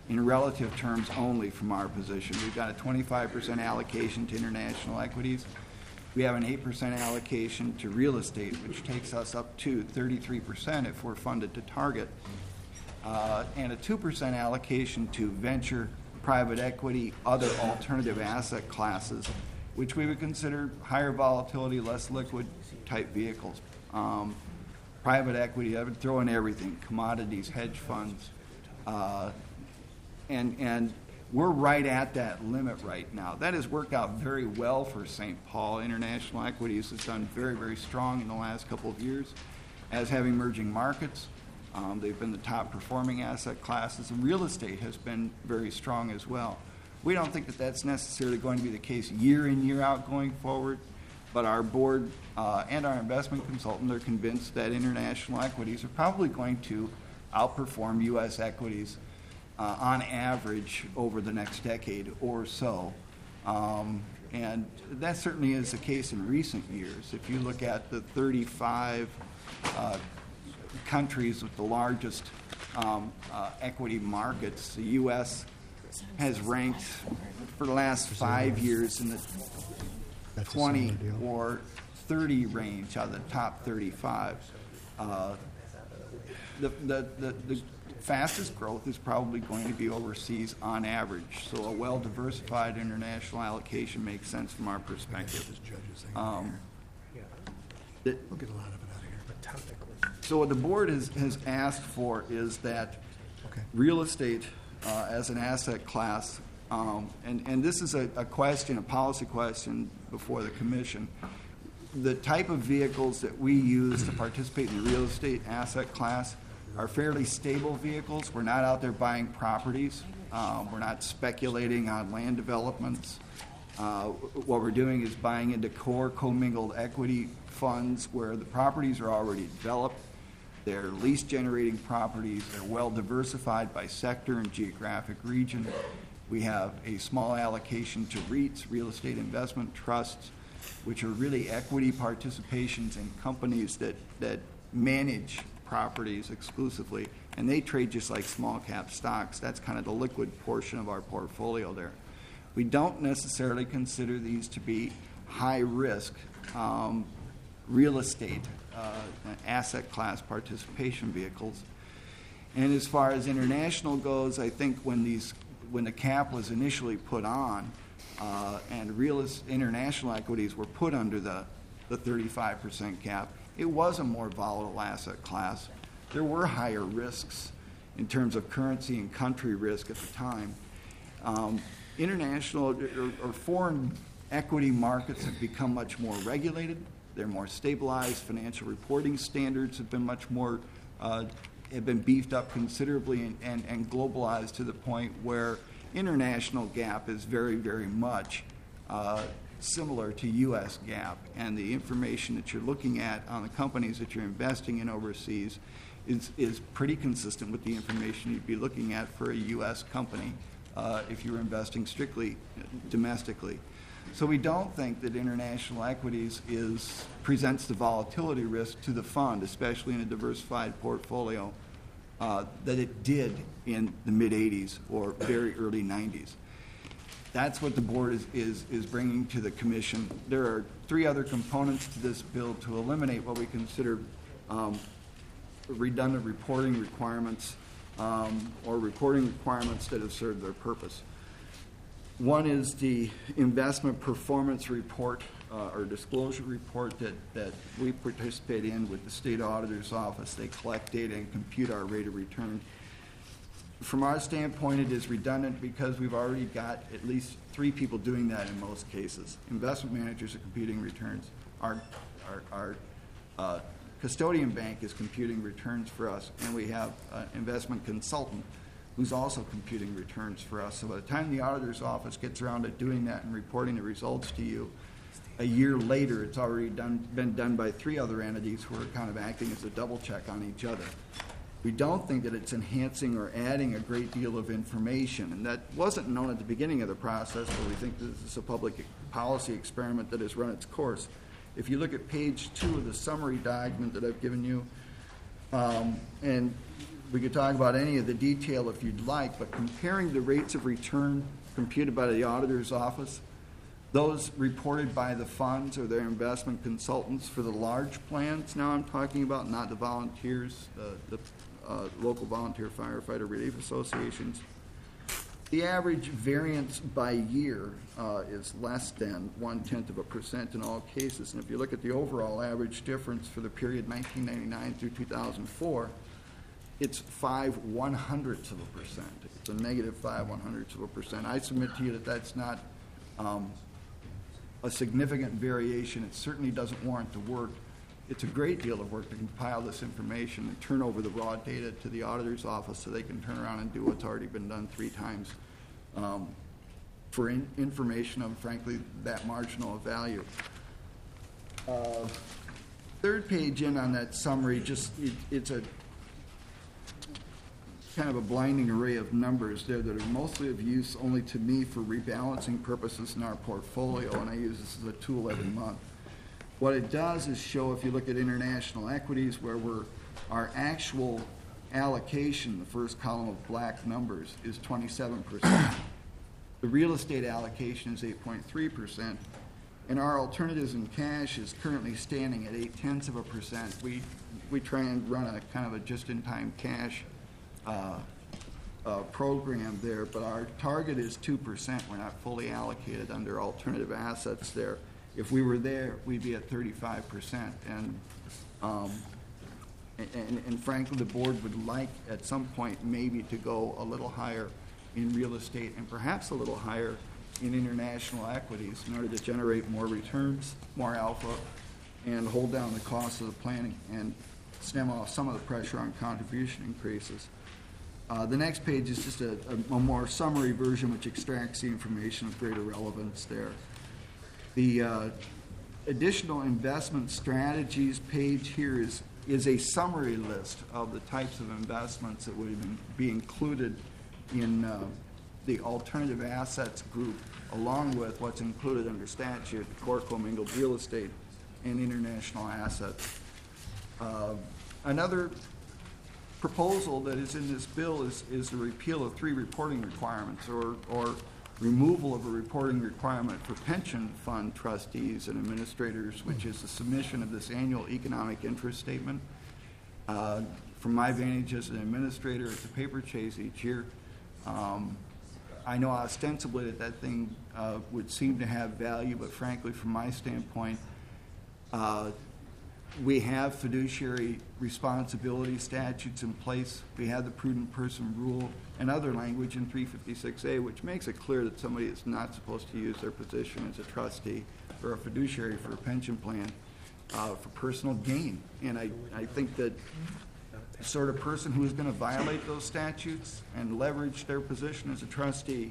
in relative terms only from our position. We've got a twenty-five percent allocation to international equities. We have an eight percent allocation to real estate, which takes us up to thirty-three percent if we're funded to target, uh, and a two percent allocation to venture, private equity, other alternative asset classes, which we would consider higher volatility, less liquid type vehicles. Um, private equity, I would throw in everything, commodities, hedge funds, uh, and, and we're right at that limit right now. That has worked out very well for Saint Paul. International equities has done very, very strong in the last couple of years, as have emerging markets. Um, they've been the top performing asset classes, and real estate has been very strong as well. We don't think that that's necessarily going to be the case year in, year out going forward, but our board uh, and our investment consultant are convinced that international equities are probably going to outperform U S equities uh, on average over the next decade or so. Um, and that certainly is the case in recent years. If you look at the thirty-five uh, countries with the largest um, uh, equity markets, the U S has ranked for the last five years in the twenty or thirty range out of the top thirty-five. Uh, the, the, the, the fastest growth is probably going to be overseas on average, so a well-diversified international allocation makes sense from our perspective. Um, the, We'll get a lot of it out of here. But topically. So what the board has, has asked for is that Okay. real estate uh, as an asset class, um, and, and this is a, a question, a policy question before the commission. The type of vehicles that we use to participate in the real estate asset class are fairly stable vehicles. We're not out there buying properties. Um, we're not speculating on land developments. Uh, what we're doing is buying into core commingled equity funds where the properties are already developed. They're lease-generating properties. They're well diversified by sector and geographic region. We have a small allocation to REITs, real estate investment trusts, which are really equity participations in companies that, that manage properties exclusively, and they trade just like small cap stocks. That's kind of the liquid portion of our portfolio there. We don't necessarily consider these to be high risk um, real estate uh, asset class participation vehicles. And as far as international goes, I think when these when the cap was initially put on uh, and real international equities were put under the, the thirty-five percent cap, it was a more volatile asset class. There were higher risks in terms of currency and country risk at the time. Um, international or, or foreign equity markets have become much more regulated. They're more stabilized. Financial reporting standards have been much more, uh, have been beefed up considerably and, and, and globalized to the point where international GAAP is very, very much uh, similar to U S GAAP, and the information that you're looking at on the companies that you're investing in overseas is, is pretty consistent with the information you'd be looking at for a U S company uh, if you were investing strictly domestically. So we don't think that international equities is presents the volatility risk to the fund, especially in a diversified portfolio, uh, that it did in the mid eighties or very early nineties. That's what the board is, is, is bringing to the commission. There are three other components to this bill to eliminate what we consider um, redundant reporting requirements um, or reporting requirements that have served their purpose. One is the investment performance report uh, or disclosure report that, that we participate in with the state auditor's office. They collect data and compute our rate of return. From our standpoint, it is redundant because we've already got at least three people doing that in most cases. Investment managers are computing returns. Our, our, our uh, custodian bank is computing returns for us, and we have an investment consultant who's also computing returns for us. So by the time the auditor's office gets around to doing that and reporting the results to you, a year later it's already done, been done by three other entities who are kind of acting as a double check on each other. We don't think that it's enhancing or adding a great deal of information, and that wasn't known at the beginning of the process, but we think this is a public policy experiment that has run its course. If you look at page two of the summary document that I've given you, um, and we could talk about any of the detail if you'd like, but comparing the rates of return computed by the auditor's office, those reported by the funds or their investment consultants for the large plans now I'm talking about, not the volunteers, uh, the uh, local volunteer firefighter relief associations. The average variance by year uh, is less than one-tenth of a percent in all cases. And if you look at the overall average difference for the period nineteen ninety-nine through two thousand four, it's five one-hundredths of a percent. It's a negative five one-hundredths of a percent. I submit to you that that's not um, a significant variation. It certainly doesn't warrant the work. It's a great deal of work to compile this information and turn over the raw data to the auditor's office so they can turn around and do what's already been done three times um, for in information of, frankly, that marginal value. Uh, third page in on that summary, just it, it's a kind of a blinding array of numbers there that are mostly of use only to me for rebalancing purposes in our portfolio, and I use this as a tool every month. What it does is show, if you look at international equities, where we're, our actual allocation, the first column of black numbers, is twenty-seven percent. The real estate allocation is eight point three percent, and our alternatives in cash is currently standing at eight-tenths of a percent. We, we try and run a kind of a just-in-time cash uh, uh, program there, but our target is two percent. We're not fully allocated under alternative assets there. If we were there, we'd be at thirty-five percent. And, um, and, and frankly, the board would like at some point maybe to go a little higher in real estate and perhaps a little higher in international equities in order to generate more returns, more alpha, and hold down the cost of the planning and stem off some of the pressure on contribution increases. Uh, the next page is just a, a, a more summary version which extracts the information of greater relevance there. The uh, additional investment strategies page here is, is a summary list of the types of investments that would be included in uh, the alternative assets group, along with what's included under statute, core commingled real estate and international assets. Uh, another proposal that is in this bill is, is the repeal of three reporting requirements, or, or removal of a reporting requirement for pension fund trustees and administrators, which is the submission of this annual economic interest statement. Uh, from my vantage as an administrator, it's a paper chase each year. Um, I know ostensibly that that thing uh, would seem to have value, but frankly, from my standpoint, uh, we have fiduciary responsibility statutes in place. We have the prudent person rule and other language in three fifty-six A, which makes it clear that somebody is not supposed to use their position as a trustee or a fiduciary for a pension plan uh, for personal gain. And I, I think that the sort of person who is going to violate those statutes and leverage their position as a trustee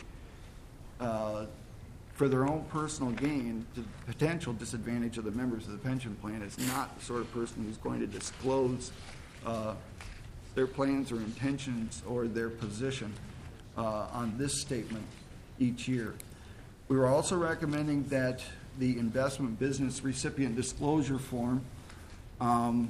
uh, for their own personal gain to the potential disadvantage of the members of the pension plan is not the sort of person who's going to disclose uh, their plans or intentions or their position uh, on this statement each year. We were also recommending that the investment business recipient disclosure form um,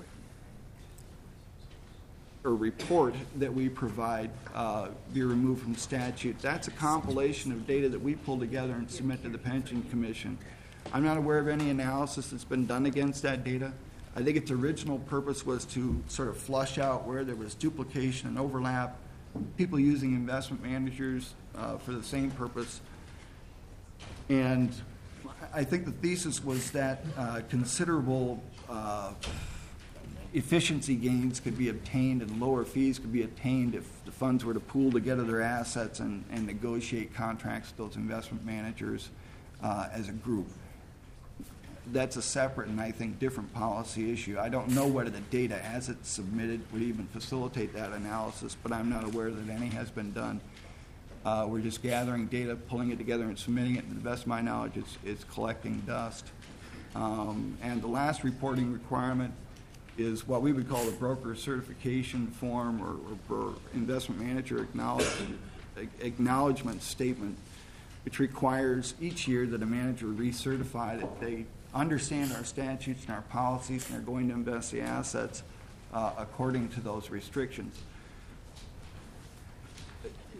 or report that we provide uh, be removed from statute. That's a compilation of data that we pull together and submit to the Pension Commission. I'm not aware of any analysis that's been done against that data. I think its original purpose was to sort of flush out where there was duplication and overlap, people using investment managers uh, for the same purpose. And I think the thesis was that uh, considerable uh, efficiency gains could be obtained and lower fees could be obtained if the funds were to pool together their assets and, and negotiate contracts with those investment managers uh, as a group. That's a separate and I think different policy issue. I don't know whether the data as it's submitted would even facilitate that analysis, but I'm not aware that any has been done. Uh, we're just gathering data, pulling it together and submitting it. To the best of my knowledge, it's, it's collecting dust. Um, and the last reporting requirement is what we would call the broker certification form or, or, or investment manager acknowledgement, acknowledgement statement, which requires each year that a manager recertify that they understand our statutes and our policies and are going to invest the assets uh, according to those restrictions.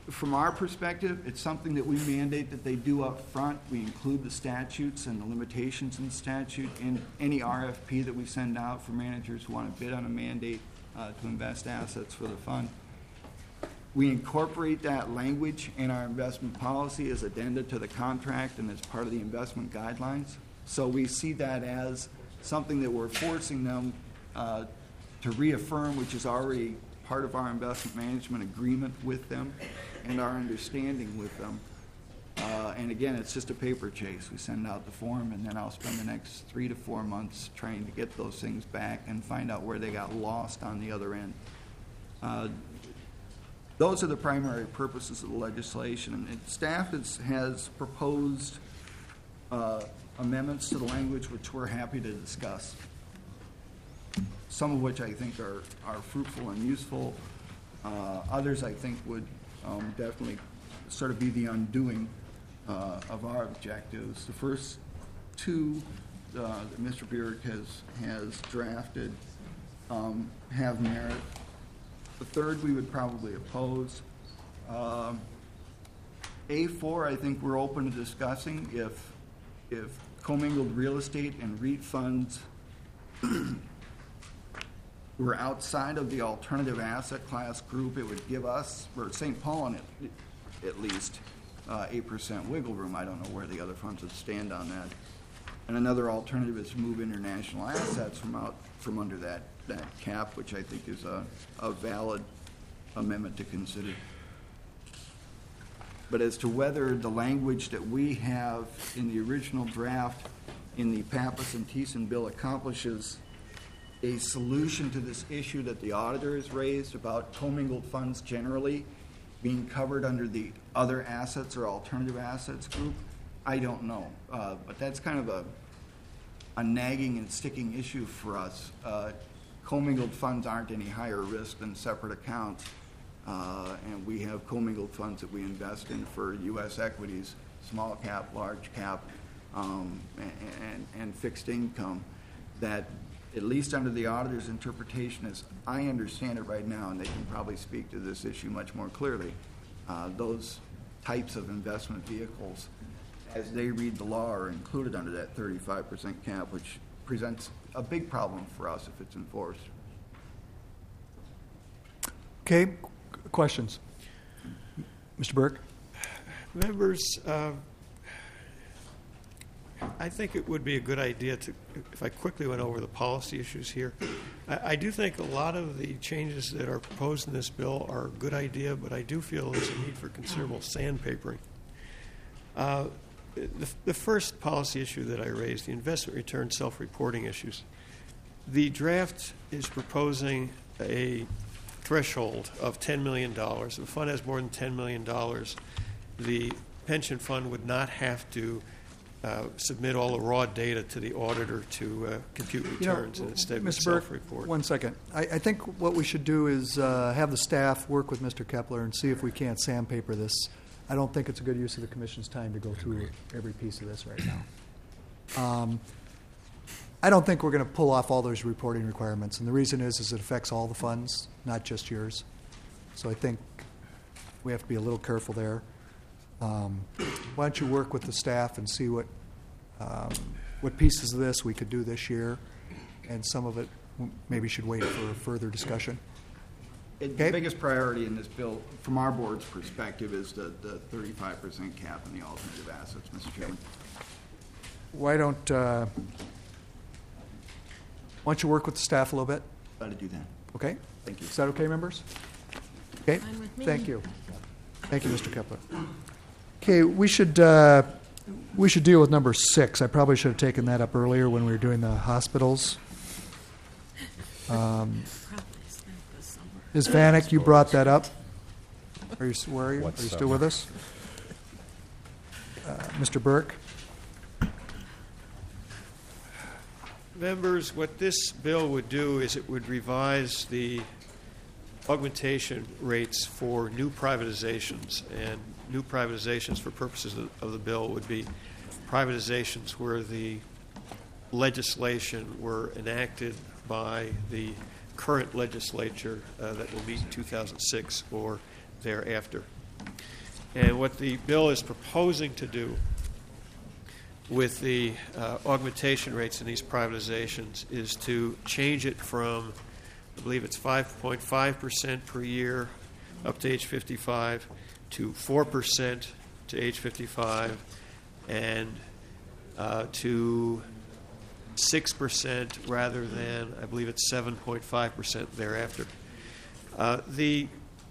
from our perspective, it's something that we mandate that they do up front. We include the statutes and the limitations in the statute in any R F P that we send out for managers who want to bid on a mandate uh, to invest assets for the fund. We incorporate that language in our investment policy as addenda to the contract and as part of the investment guidelines. So we see that as something that we're forcing them uh, to reaffirm, which is already part of our investment management agreement with them and our understanding with them. Uh, and again, it's just a paper chase. We send out the form, and then I'll spend the next three to four months trying to get those things back and find out where they got lost on the other end. Uh, those are the primary purposes of the legislation. And it, staff is, has proposed uh, amendments to the language, which we're happy to discuss. Some of which I think are, are fruitful and useful. Uh, others I think would um, definitely sort of be the undoing uh, of our objectives. The first two uh, that Mister Burke has, has drafted um, have merit. The third we would probably oppose. Um, A four I think we're open to discussing if, if commingled real estate and REIT funds we're outside of the alternative asset class group. It would give us, or Saint Paul in it, at least, uh, eight percent wiggle room. I don't know where the other funds would stand on that. And another alternative is to move international assets from out from under that, that cap, which I think is a, a valid amendment to consider. But as to whether the language that we have in the original draft in the Pappas and Thiessen bill accomplishes a solution to this issue that the auditor has raised about commingled funds generally being covered under the other assets or alternative assets group, I don't know. Uh, but that's kind of a, a nagging and sticking issue for us. Uh, commingled funds aren't any higher risk than separate accounts. Uh, and we have commingled funds that we invest in for U S equities, small cap, large cap, um, and, and, and fixed income that at least under the auditor's interpretation, as I understand it right now, and they can probably speak to this issue much more clearly, uh, those types of investment vehicles, as they read the law, are included under that thirty-five percent cap, which presents a big problem for us if it's enforced. Okay, questions? Mister Burke? Members, uh, I think it would be a good idea to, if I quickly went over the policy issues here, I, I do think a lot of the changes that are proposed in this bill are a good idea, but I do feel there's a need for considerable sandpapering. Uh, the, the first policy issue that I raised, the investment return self-reporting issues, the draft is proposing a threshold of ten million dollars. If a fund has more than ten million dollars, the pension fund would not have to Uh, submit all the raw data to the auditor to uh, compute returns, You know, and instead Mister would Burke, self-report. one second. I, I think what we should do is uh, have the staff work with Mister Kepler and see if we can't sandpaper this. I don't think it's a good use of the Commission's time to go through every piece of this right now. Um, I don't think we're going to pull off all those reporting requirements, and the reason is, is it affects all the funds, not just yours. So I think we have to be a little careful there. Um, why don't you work with the staff and see what um, what pieces of this we could do this year, and some of it maybe should wait for further discussion. It, Okay. The biggest priority in this bill, from our board's perspective, is the, the thirty-five percent cap in the alternative assets, Mister Chairman. Why don't uh, why don't you work with the staff a little bit? Glad to do that. Okay. Thank you. Is that okay, members? Okay. Fine with me. Thank you. Thank you, Mister Kepler. Okay, we should uh, we should deal with number six. I probably should have taken that up earlier when we were doing the hospitals. Um, Miz Vanek, you brought that up. Are you where are you? Are you still with us, uh, Mister Burke? Members, what this bill would do is it would revise the augmentation rates for new privatizations, and new privatizations for purposes of, of the bill would be privatizations where the legislation were enacted by the current legislature uh, that will meet in two thousand six or thereafter. And what the bill is proposing to do with the uh, augmentation rates in these privatizations is to change it from, I believe it's five point five percent per year up to age fifty-five to four percent to age fifty-five and uh, to six percent rather than, I believe it's seven point five percent thereafter. Uh, the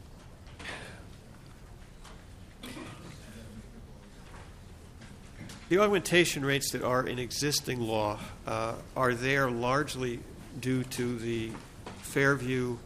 The augmentation rates that are in existing law uh, are there largely due to the Fairview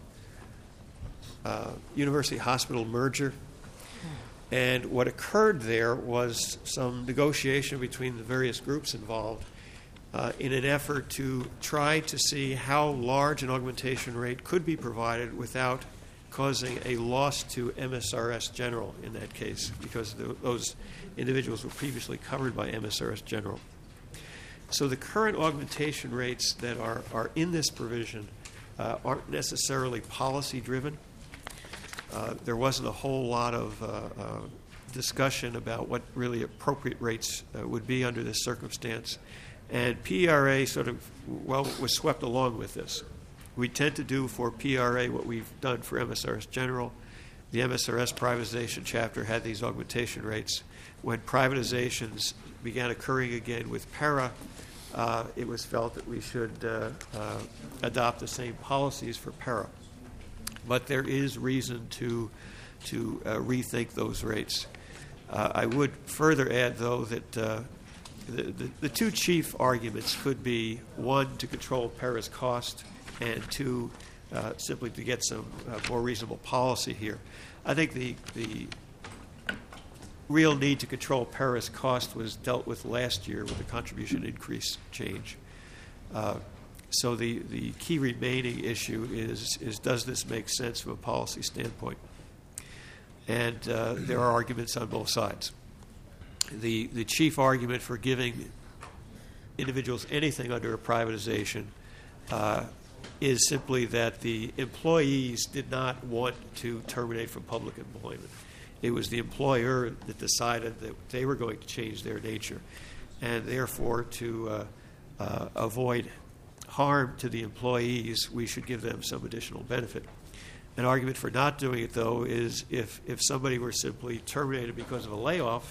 uh, University Hospital merger. And what occurred there was some negotiation between the various groups involved uh, in an effort to try to see how large an augmentation rate could be provided without causing a loss to M S R S General in that case, because the, those individuals were previously covered by M S R S General. So the current augmentation rates that are, are in this provision uh, aren't necessarily policy-driven. Uh, there wasn't a whole lot of uh, uh, discussion about what really appropriate rates uh, would be under this circumstance. And P E R A sort of, well, was swept along with this. We tend to do for P E R A what we've done for M S R S General. The M S R S privatization chapter had these augmentation rates. When privatizations began occurring again with PARA, uh, it was felt that we should uh, uh, adopt the same policies for PARA. But there is reason to, to uh, rethink those rates. Uh, I would further add, though, that uh, the, the, the two chief arguments could be, one, to control PARA's cost, and two, uh, simply to get some uh, more reasonable policy here. I think the, the real need to control PARA's cost was dealt with last year with the contribution increase change. Uh, so the, the key remaining issue is, is does this make sense from a policy standpoint? And uh, there are arguments on both sides. The, the chief argument for giving individuals anything under a privatization uh, is simply that the employees did not want to terminate from public employment. It was the employer that decided that they were going to change their nature, and therefore to uh, uh, avoid harm to the employees, we should give them some additional benefit. An argument for not doing it, though, is if, if somebody were simply terminated because of a layoff,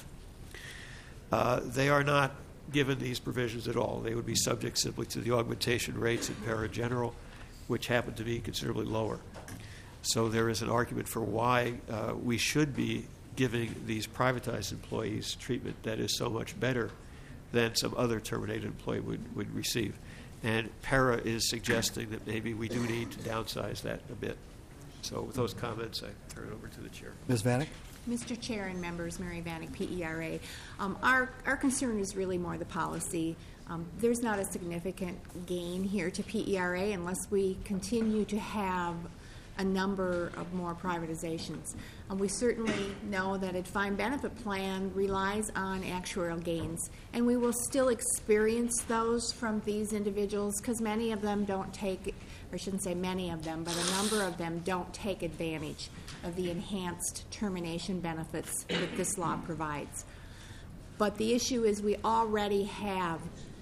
uh, they are not given these provisions at all. They would be subject simply to the augmentation rates in PARA General, which happen to be considerably lower. So there is an argument for why uh, we should be giving these privatized employees treatment that is so much better than some other terminated employee would, would receive. And PARA is suggesting that maybe we do need to downsize that a bit. So with those comments, I turn it over to the chair. Miz Vanek? Mister Chair and members, Mary Vanek, P E R A. Um, our, our concern is really more the policy. Um, there's not a significant gain here to P E R A unless we continue to have a number of more privatizations. Um, we certainly know that a defined benefit plan relies on actuarial gains, and we will still experience those from these individuals because many of them don't take, or I shouldn't say many of them, but a number of them don't take advantage of the enhanced termination benefits that this law provides. But the issue is we already have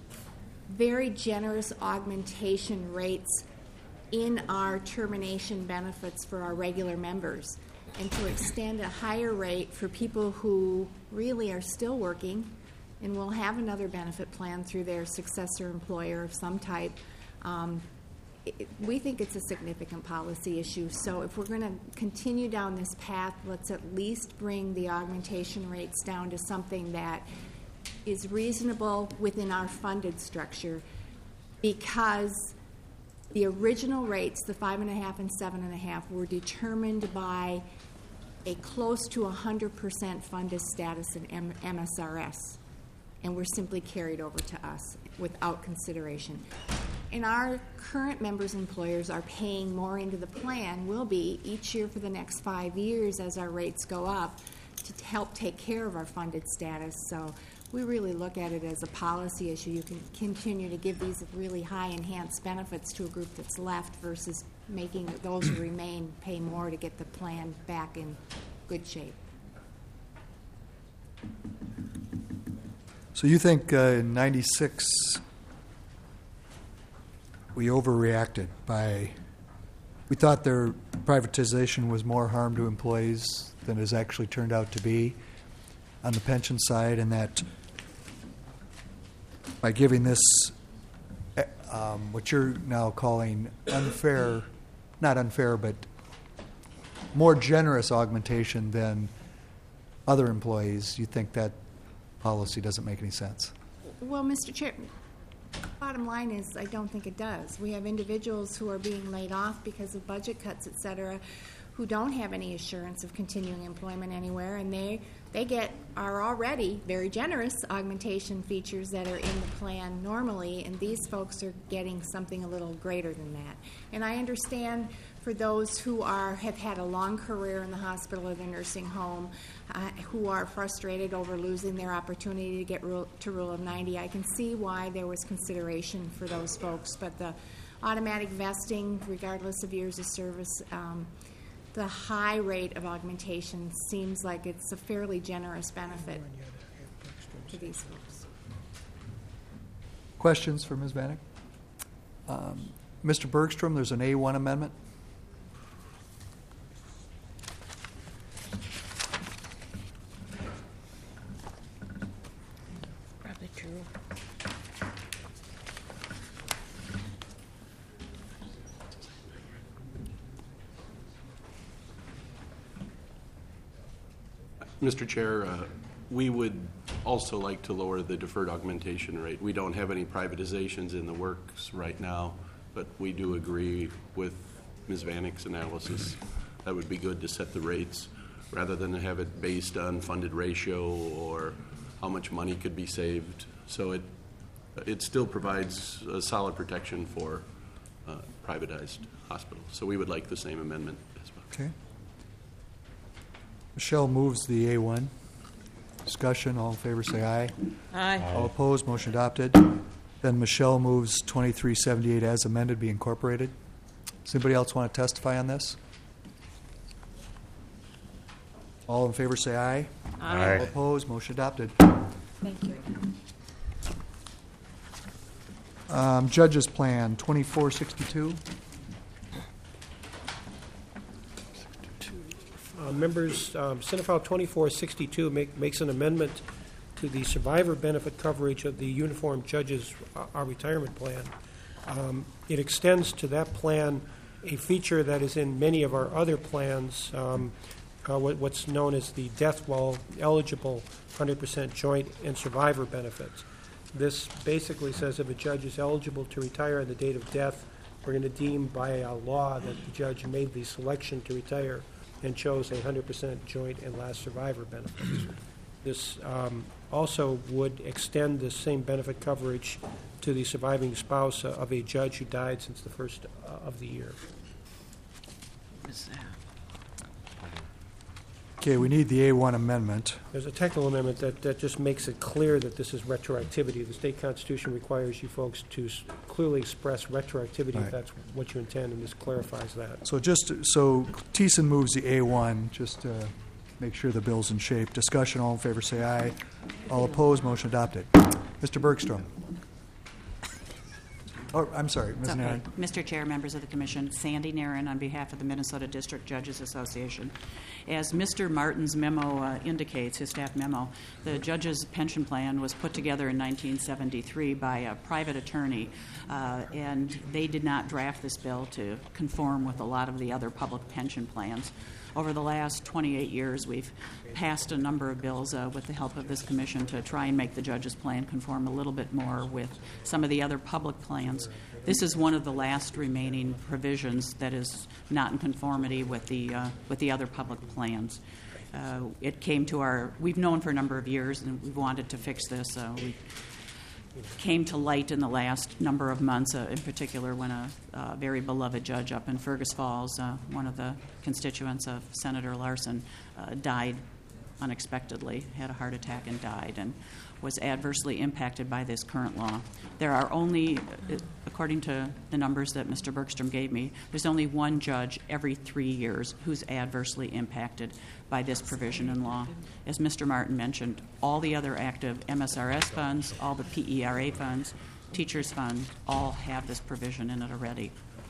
very generous augmentation rates in our termination benefits for our regular members, and to extend a higher rate for people who really are still working and will have another benefit plan through their successor employer of some type, um, it, we think it's a significant policy issue. So if we're going to continue down this path, let's at least bring the augmentation rates down to something that is reasonable within our funded structure, because the original rates, the five and a half and seven and a half, were determined by a close to one hundred percent funded status in M- MSRS, and were simply carried over to us without consideration. And our current members' employers are paying more into the plan, will be each year for the next five years as our rates go up, to help take care of our funded status. So we really look at it as a policy issue. You can continue to give these really high enhanced benefits to a group that's left versus making those who remain pay more to get the plan back in good shape. So you think uh, in ninety-six we overreacted by, we thought their privatization was more harm to employees than it has actually turned out to be on the pension side, and that by giving this, eh, um, what you're now calling unfair, not unfair, but more generous augmentation than other employees, you think that policy doesn't make any sense? Well, Mister Chair, bottom line is I don't think it does. We have individuals who are being laid off because of budget cuts, et cetera, who don't have any assurance of continuing employment anywhere, and they they get are already very generous augmentation features that are in the plan normally, and these folks are getting something a little greater than that. And I understand for those who are have had a long career in the hospital or the nursing home, uh, who are frustrated over losing their opportunity to get rule, to Rule of ninety, I can see why there was consideration for those folks. But the automatic vesting, regardless of years of service, um, the high rate of augmentation seems like it's a fairly generous benefit to these folks. Questions for Miz Vanek? Um, Mister Bergstrom, there's an A one amendment. Probably true. Mister Chair, uh, we would also like to lower the deferred augmentation rate. We don't have any privatizations in the works right now, but we do agree with Miz Vanek's analysis. That would be good to set the rates rather than to have it based on funded ratio or how much money could be saved. So it it still provides a solid protection for uh, privatized hospitals. So we would like the same amendment as well. Okay. Michelle moves the A one. Discussion, all in favor say aye. Aye. All opposed, motion adopted. Then Michelle moves twenty-three seventy-eight as amended be incorporated. Does anybody else want to testify on this? All in favor say aye. Aye. All opposed, motion adopted. Thank you. Um, Judges Plan, twenty-four sixty-two. Uh, Members, um, Senate File twenty-four sixty-two make, makes an amendment to the survivor benefit coverage of the Uniform Judges uh, our retirement plan. Um, it extends to that plan a feature that is in many of our other plans, um, uh, what, what's known as the death while eligible one hundred percent joint and survivor benefits. This basically says if a judge is eligible to retire on the date of death, we're going to deem by a law that the judge made the selection to retire and chose a one hundred percent joint and last survivor benefits. This um, also would extend the same benefit coverage to the surviving spouse uh, of a judge who died since the first uh, of the year. Okay, we need the A one amendment. There's a technical amendment that, that just makes it clear that this is retroactivity. The state constitution requires you folks to s- clearly express retroactivity Right. if that's what you intend, and this clarifies that. So just, so Thiessen moves the A one, just to make sure the bill's in shape. Discussion, all in favor say aye. All opposed, motion adopted. Mister Bergstrom. Oh, I'm sorry, Miz It's okay. Nairn. Mister Chair, members of the Commission, Sandy Nairn on behalf of the Minnesota District Judges Association. As Mister Martin's memo uh, indicates, his staff memo, the judges' pension plan was put together in nineteen seventy-three by a private attorney, uh, and they did not draft this bill to conform with a lot of the other public pension plans. Over the last twenty-eight years, we've passed a number of bills uh, with the help of this commission to try and make the judges' plan conform a little bit more with some of the other public plans. This is one of the last remaining provisions that is not in conformity with the uh, with the other public plans. Uh, it came to our, we've known for a number of years, and we've wanted to fix this. Uh, we came to light in the last number of months, uh, in particular when a uh, very beloved judge up in Fergus Falls, uh, one of the constituents of Senator Larson, uh, died unexpectedly, had a heart attack and died, and was adversely impacted by this current law. There are only, according to the numbers that Mister Bergstrom gave me, there's only one judge every three years who's adversely impacted by this provision in law. As Mister Martin mentioned, all the other active M S R S funds, all the P E R A funds, teachers fund, all have this provision in it already.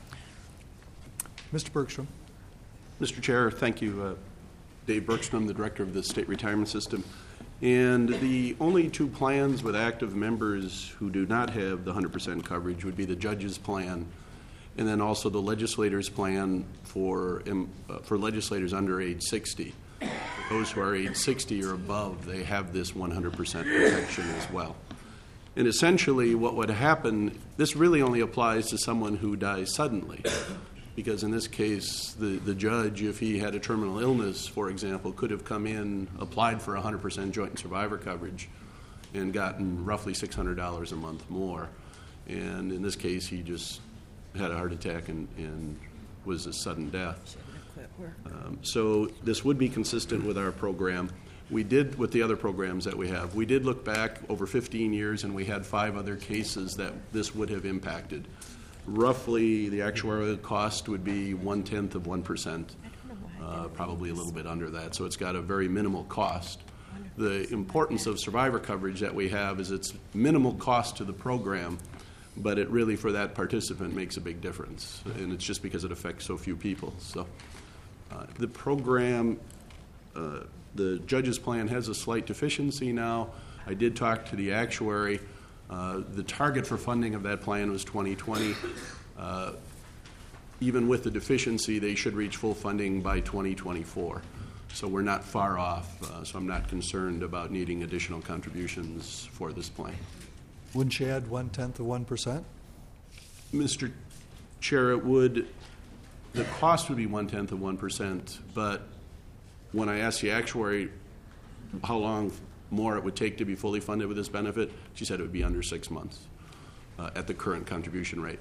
Mister Bergstrom. Mister Chair, thank you. Uh, Dave Bergstrom, the Director of the State Retirement System. And the only two plans with active members who do not have the one hundred percent coverage would be the judge's plan and then also the legislator's plan for, um, uh, for legislators under age sixty. For those who are age sixty or above, they have this one hundred percent protection as well. And essentially what would happen, this really only applies to someone who dies suddenly. Because in this case, the, the judge, if he had a terminal illness, for example, could have come in, applied for one hundred percent joint and survivor coverage, and gotten roughly six hundred dollars a month more. And in this case, he just had a heart attack and, and was a sudden death. Um, so this would be consistent with our program. We did, with the other programs that we have, we did look back over fifteen years, and we had five other cases that this would have impacted. Roughly, the actuarial cost would be one-tenth of one percent, uh, probably a little bit under that. So it's got a very minimal cost. The importance of survivor coverage that we have is it's minimal cost to the program, but it really, for that participant, makes a big difference. And it's just because it affects so few people. So uh, the program, uh, the judge's plan has a slight deficiency now. I did talk to the actuary. Uh, the target for funding of that plan was twenty twenty. Uh, even with the deficiency, they should reach full funding by twenty twenty-four. So we're not far off, uh, so I'm not concerned about needing additional contributions for this plan. Wouldn't you add one-tenth of one percent? Mister Chair, it would, the cost would be one-tenth of one percent, but when I asked the actuary how long more it would take to be fully funded with this benefit, she said it would be under six months uh, at the current contribution rate.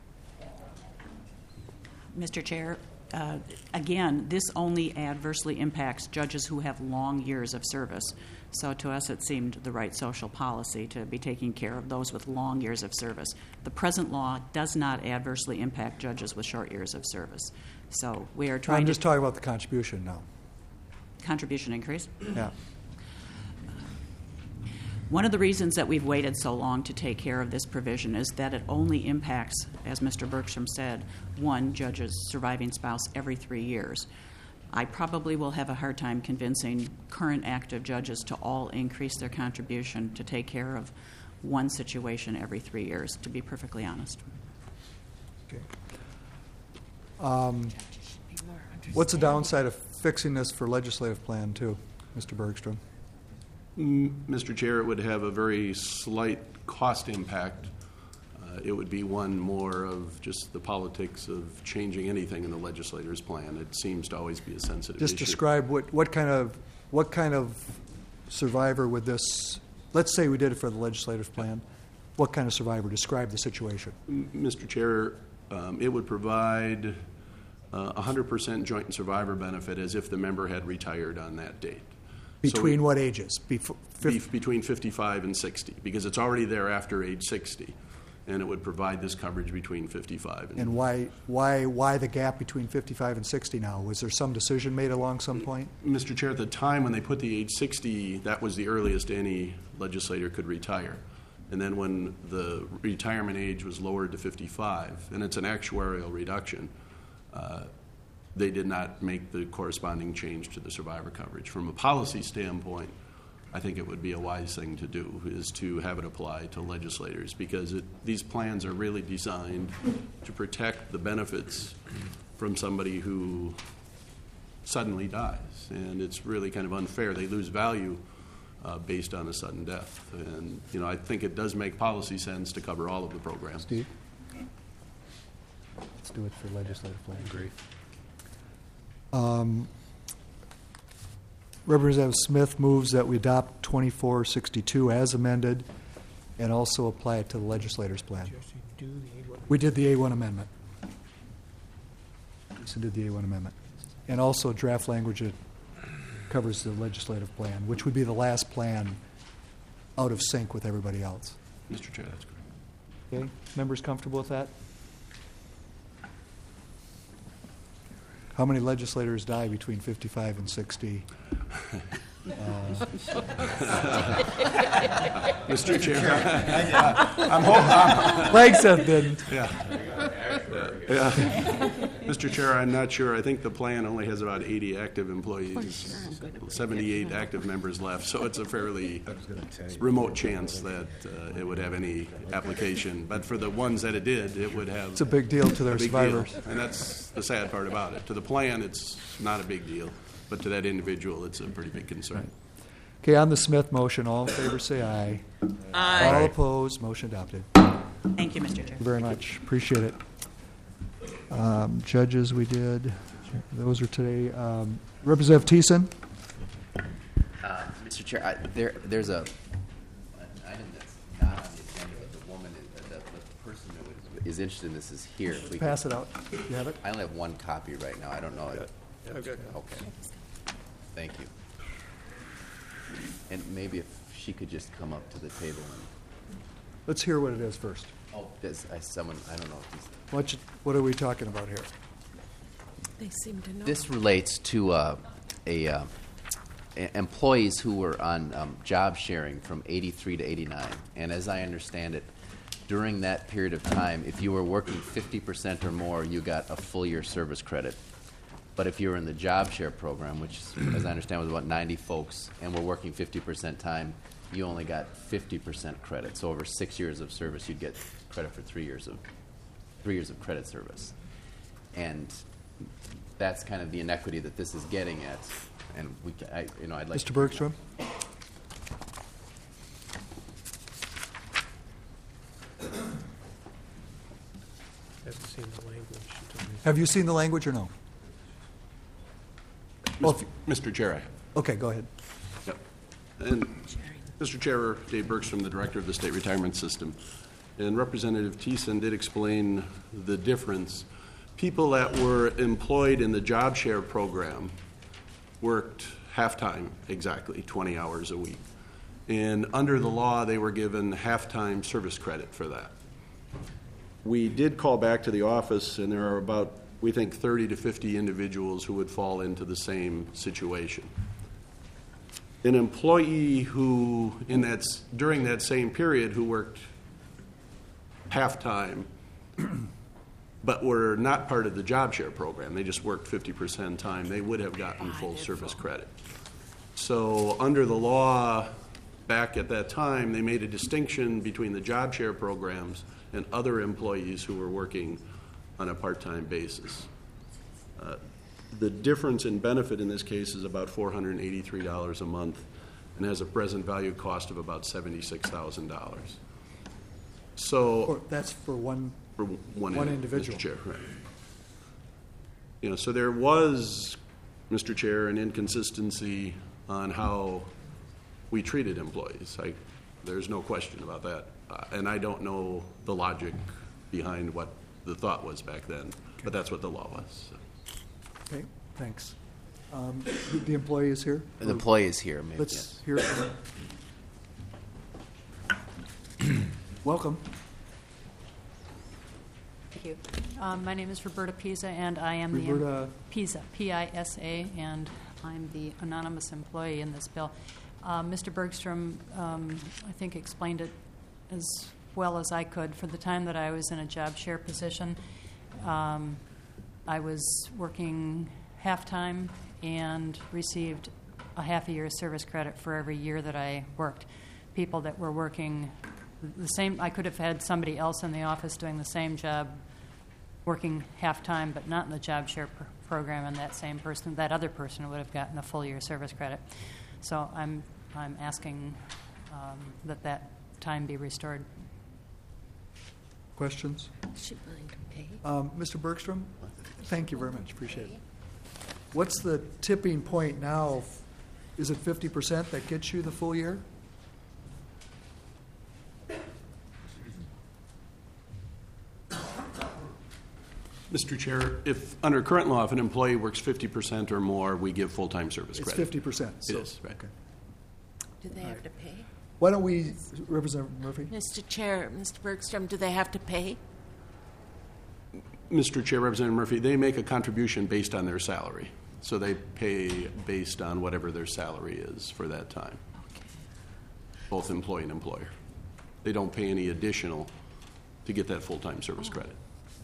Mister Chair, uh, again, this only adversely impacts judges who have long years of service. So to us, it seemed the right social policy to be taking care of those with long years of service. The present law does not adversely impact judges with short years of service. So we are trying I'm to... just talking about the contribution now. Contribution increase? Yeah. One of the reasons that we've waited so long to take care of this provision is that it only impacts, as Mister Bergstrom said, one judge's surviving spouse every three years. I probably will have a hard time convincing current active judges to all increase their contribution to take care of one situation every three years, to be perfectly honest. Okay. Um, what's the downside of fixing this for legislative plan, too, Mister Bergstrom? Mister Chair, it would have a very slight cost impact. Uh, it would be one more of just the politics of changing anything in the legislator's plan. It seems to always be a sensitive Just issue. describe what, what kind of what kind of survivor would this, let's say we did it for the legislative plan, what kind of survivor? Describe the situation. M- Mister Chair, um, it would provide uh, one hundred percent joint and survivor benefit as if the member had retired on that date. Between So what ages? Before, be, between fifty-five and sixty, because it's already there after age sixty, and it would provide this coverage between fifty-five and. And why why why the gap between fifty-five and sixty now? Was there some decision made along some point? Mister Chair, at the time when they put the age sixty, that was the earliest any legislator could retire. And then when the retirement age was lowered to fifty-five, and it's an actuarial reduction, uh, they did not make the corresponding change to the survivor coverage. From a policy standpoint, I think it would be a wise thing to do, is to have it apply to legislators, because it, these plans are really designed to protect the benefits from somebody who suddenly dies. And it's really kind of unfair. They lose value uh, based on a sudden death. And, you know, I think it does make policy sense to cover all of the programs. Steve? Let's do it for legislative plan. Agree. Um, Representative Smith moves that we adopt twenty-four sixty-two as amended and also apply it to the legislator's plan. We did the A one amendment. We did the A one amendment. And also draft language that covers the legislative plan, which would be the last plan out of sync with everybody else. Mister Chair, that's correct. Okay, members comfortable with that? How many legislators die between fifty-five and sixty? Uh, Mister Chair, I'm hoping. Flagstaff didn't. Yeah. Yeah. Mister Chair, I'm not sure. I think the plan only has about eighty active employees, seventy-eight active members left, so it's a fairly remote chance that uh, it would have any application. But for the ones that it did, it would have. It's a big deal to their a big deal. survivors. And that's the sad part about it. To the plan, it's not a big deal, but to that individual, it's a pretty big concern. Okay, on the Smith motion, all in favor say aye. Aye. All opposed, motion adopted. Thank you, Mister Chair. Thank you very much. Appreciate it. Um, judges, we did. Those are today. Um, Representative Thiessen. Uh, Mister Chair, I, there, there's a an item that's not on the agenda, but the woman, is, the, the person who is, is interested in this is here. If we Pass could- it out. You have it? I only have one copy right now. I don't know. it- I've got it. Okay. Thank you. And maybe if she could just come up to the table and. Let's hear what it is first. Oh, there's I, someone, I don't know if he's. What, you- what are we talking about here? They seem to know. This relates to uh, a uh, e- employees who were on um, job sharing from eighty-three to eighty-nine. And as I understand it, during that period of time, if you were working fifty percent or more, you got a full year service credit. But if you were in the job share program, which, as I understand, was about ninety folks, and were working fifty percent time, you only got fifty percent credit. So over six years of service, you'd get credit for three years of three years of credit service. And that's kind of the inequity that this is getting at. And we, ca- I, you know, I'd like Mister to- Bergstrom? Haven't seen the language. Have you seen the language or no? Well, if- Mister Chair, I- Okay, go ahead. Yep. And Mister Chair, Dave Bergstrom, the Director of the State Retirement System. And Representative Thiessen did explain the difference. People that were employed in the job share program worked half-time, exactly, twenty hours a week. And under the law, they were given half-time service credit for that. We did call back to the office, and there are about, we think, thirty to fifty individuals who would fall into the same situation. An employee who, in that, s- during that same period, who worked half-time, but were not part of the job share program, they just worked fifty percent time, they would have gotten full service credit. So under the law, back at that time, they made a distinction between the job share programs and other employees who were working on a part-time basis. Uh, The difference in benefit in this case is about four hundred eighty-three dollars a month and has a present value cost of about seventy-six thousand dollars. So. Or that's for one, For one, one in- individual. Mister Chair, right. You know, so there was, Mister Chair, an inconsistency on how we treated employees. I, there's no question about that. Uh, and I don't know the logic behind what the thought was back then, but that's what the law was. so. Okay, thanks. Um, the- The employee is here? The employee is here, maybe, Let's yes. hear it. Welcome. Thank you. Um, My name is Roberta Pisa, and I am the... Roberta- Pisa, P I S A, and I'm the anonymous employee in this bill. Uh, Mister Bergstrom, um, I think, explained it as well as I could. For the time that I was in a job share position, um, I was working half-time and received a half a year's service credit for every year that I worked. People that were working the same, I could have had somebody else in the office doing the same job, working half-time, but not in the job share pr- program, and that same person, that other person would have gotten a full year service credit. So I'm, I'm asking um, that that time be restored. Questions? Is she willing to pay? Um, Mister Bergstrom, thank you very much, appreciate it. What's the tipping point now? Is it fifty percent that gets you the full year? Mister Chair, if, under current law, if an employee works fifty percent or more, we give full-time service It's credit. fifty percent. It is, right. Do they have to pay? Why don't we, Representative Murphy? Mister Chair, Mister Bergstrom, do they have to pay? Mister Chair, Representative Murphy, they make a contribution based on their salary. So they pay based on whatever their salary is for that time, both employee and employer. They don't pay any additional to get that full-time service credit.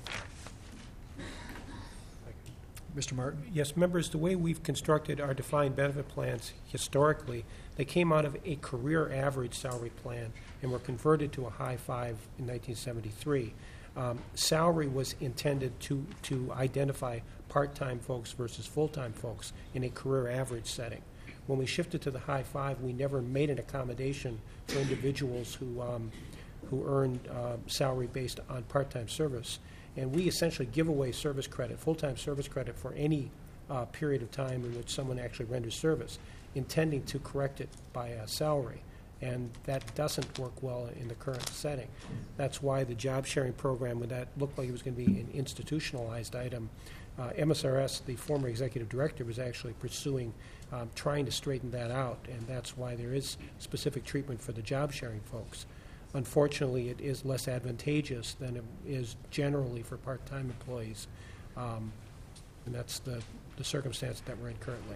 Mister Martin? Yes, members, the way we've constructed our defined benefit plans historically, they came out of a career average salary plan and were converted to a high five in nineteen seventy-three. Um, salary was intended to, to identify part-time folks versus full-time folks in a career average setting. When we shifted to the high five, we never made an accommodation for individuals who, um, who earned uh, salary based on part-time service. And we essentially give away service credit, full-time service credit, for any uh, period of time in which someone actually renders service, intending to correct it by a salary. And that doesn't work well in the current setting. That's why the job sharing program, when that looked like it was going to be an institutionalized item, uh, M S R S, the former executive director, was actually pursuing um, trying to straighten that out, and that's why there is specific treatment for the job sharing folks. Unfortunately, it is less advantageous than it is generally for part-time employees, um, and that's the, the circumstance that we're in currently.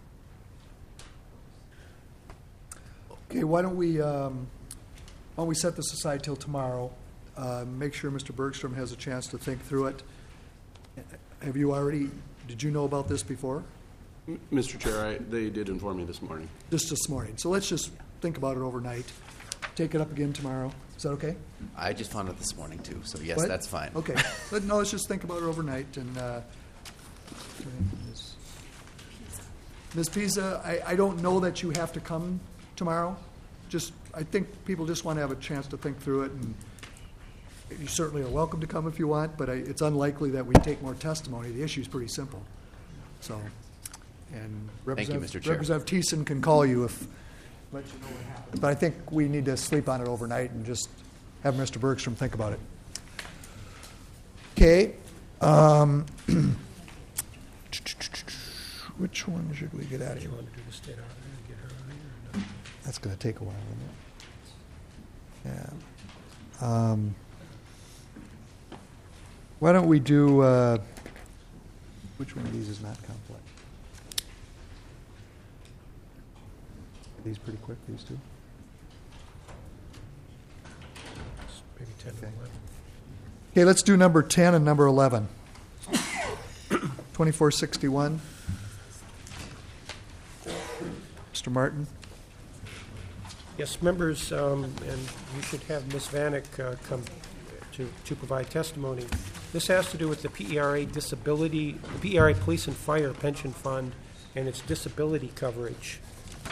Okay, why don't we, um, why don't we set this aside till tomorrow? Uh, make sure Mister Bergstrom has a chance to think through it. Have you already, did you know about this before? M- Mister Chair, I, they did inform me this morning. Just this morning. So let's just think about it overnight. Take it up again tomorrow. Is that okay? I just found it this morning, too, so yes, What? that's fine. Okay. But no, let's just think about it overnight. And uh, Miz Pisa, I, I don't know that you have to come tomorrow. Just, I think people just want to have a chance to think through it, and you certainly are welcome to come if you want, but I, it's unlikely that we take more testimony. The issue is pretty simple. So, and Thank you, Mister Chair. Representative Thiessen can call you if, let you know what happens. But I think we need to sleep on it overnight and just have Mister Bergstrom think about it. Okay. Um, which one should we get out of here? That's going to take a while, isn't it? Yeah. Um, why don't we do, uh, which one of these is not complex? Are these pretty quick, these two? Maybe ten Okay. or eleven. Okay, let's do number ten and number eleven. twenty-four sixty-one. Mister Martin? Yes, members, um, and you should have Miz Vanek uh, come to, to provide testimony. This has to do with the P E R A disability, the P E R A Police and Fire Pension Fund and its disability coverage.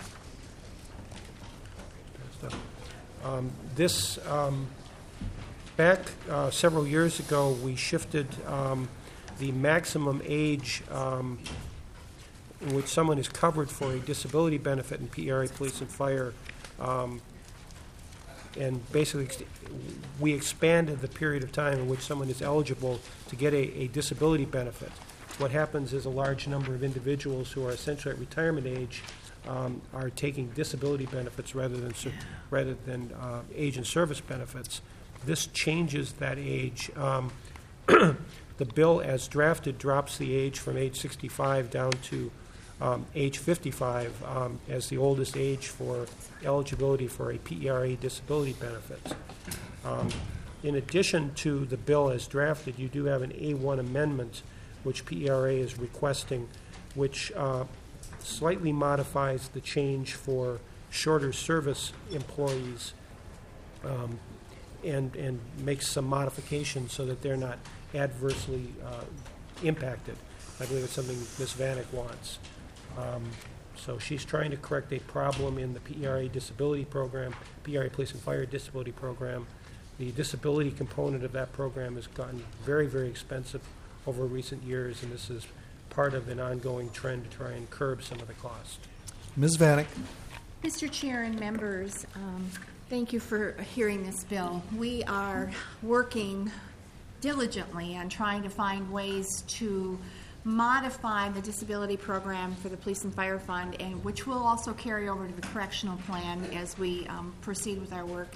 Um, this, um, back uh, several years ago, we shifted um, the maximum age um, in which someone is covered for a disability benefit in P E R A Police and Fire. Um, and basically, ex- we expanded the period of time in which someone is eligible to get a, a disability benefit. What happens is a large number of individuals who are essentially at retirement age um, are taking disability benefits rather than ser- rather than uh, age and service benefits. This changes that age. Um, the bill, as drafted, drops the age from age sixty-five down to Um, age fifty-five um, as the oldest age for eligibility for a P E R A disability benefit. Um, in addition to the bill as drafted, you do have an A one amendment, which P E R A is requesting, which uh, slightly modifies the change for shorter service employees um, and, and makes some modifications so that they're not adversely uh, impacted. I believe it's something Miz Vanek wants. Um, so she's trying to correct a problem in the P E R A disability program, P E R A Police and Fire disability program. The disability component of that program has gotten very, very expensive over recent years, and this is part of an ongoing trend to try and curb some of the cost. Miz Vanek? Mister Chair and members, um, thank you for hearing this bill. We are working diligently on trying to find ways to modify the disability program for the Police and Fire Fund, and which will also carry over to the correctional plan as we um, proceed with our work.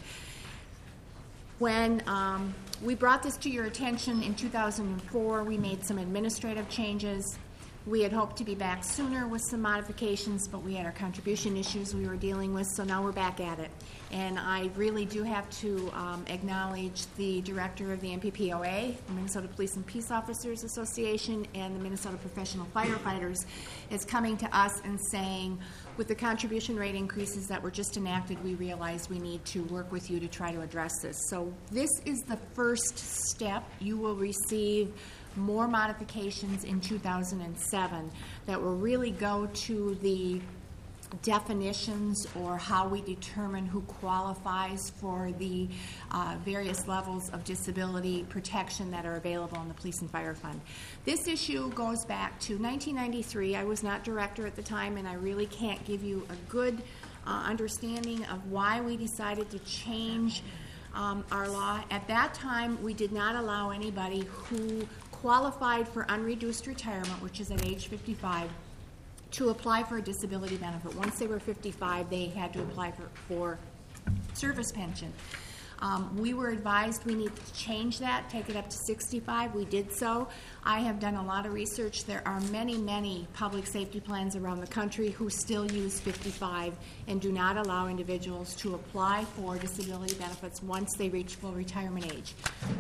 When um, we brought this to your attention in two thousand four, we made some administrative changes. We had hoped to be back sooner with some modifications, but we had our contribution issues we were dealing with, so now we're back at it. And I really do have to um, acknowledge the director of the M P P O A, the Minnesota Police and Peace Officers Association, and the Minnesota Professional Firefighters is coming to us and saying, with the contribution rate increases that were just enacted, we realized we need to work with you to try to address this. So this is the first step. You will receive more modifications in two thousand seven that will really go to the definitions or how we determine who qualifies for the uh, various levels of disability protection that are available in the Police and Fire Fund. This issue goes back to nineteen ninety-three. I was not director at the time, and I really can't give you a good uh, understanding of why we decided to change um, our law. At that time, we did not allow anybody who qualified for unreduced retirement, which is at age fifty-five, to apply for a disability benefit. Once they were fifty-five, they had to apply for, for service pension. Um, we were advised we need to change that, take it up to sixty-five. We did so. I have done a lot of research. There are many, many public safety plans around the country who still use fifty-five and do not allow individuals to apply for disability benefits once they reach full retirement age.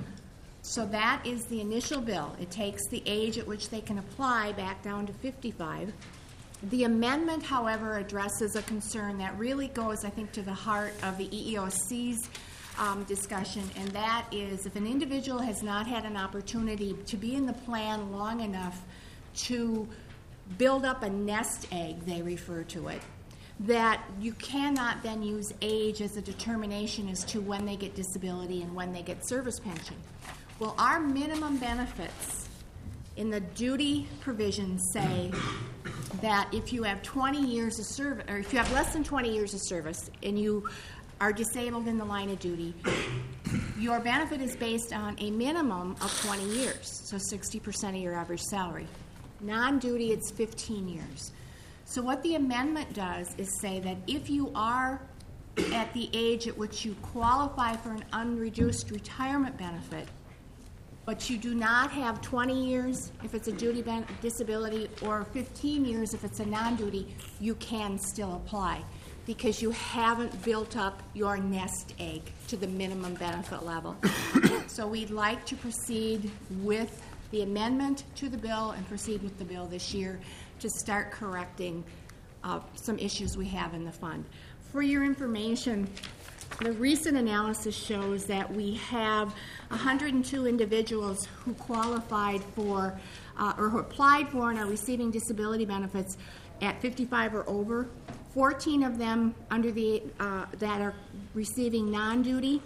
So that is the initial bill. It takes the age at which they can apply back down to fifty-five. The amendment, however, addresses a concern that really goes, I think, to the heart of the E E O C's um, discussion, and that is if an individual has not had an opportunity to be in the plan long enough to build up a nest egg, they refer to it, that you cannot then use age as a determination as to when they get disability and when they get service pension. Well, our minimum benefits in the duty provisions say that if you have twenty years of service, or if you have less than twenty years of service and you are disabled in the line of duty, your benefit is based on a minimum of twenty years, so sixty percent of your average salary. Non-duty, it's fifteen years. So what the amendment does is say that if you are at the age at which you qualify for an unreduced retirement benefit, but you do not have twenty years if it's a duty ben- disability or fifteen years if it's a non-duty, you can still apply because you haven't built up your nest egg to the minimum benefit level. So we'd like to proceed with the amendment to the bill and proceed with the bill this year to start correcting uh, some issues we have in the fund. For your information, the recent analysis shows that we have one hundred two individuals who qualified for uh, or who applied for and are receiving disability benefits at fifty-five or over. fourteen of them under the uh, that are receiving non-duty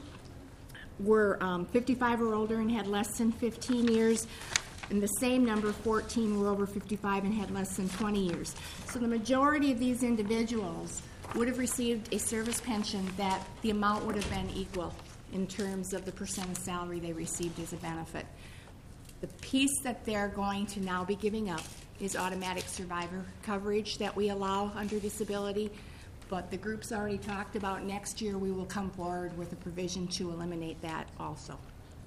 were um, fifty-five or older and had less than fifteen years. And the same number, fourteen, were over fifty-five and had less than twenty years. So the majority of these individuals would have received a service pension that the amount would have been equal in terms of the percent of salary they received as a benefit. The piece that they're going to now be giving up is automatic survivor coverage that we allow under disability, but the group's already talked about next year we will come forward with a provision to eliminate that also.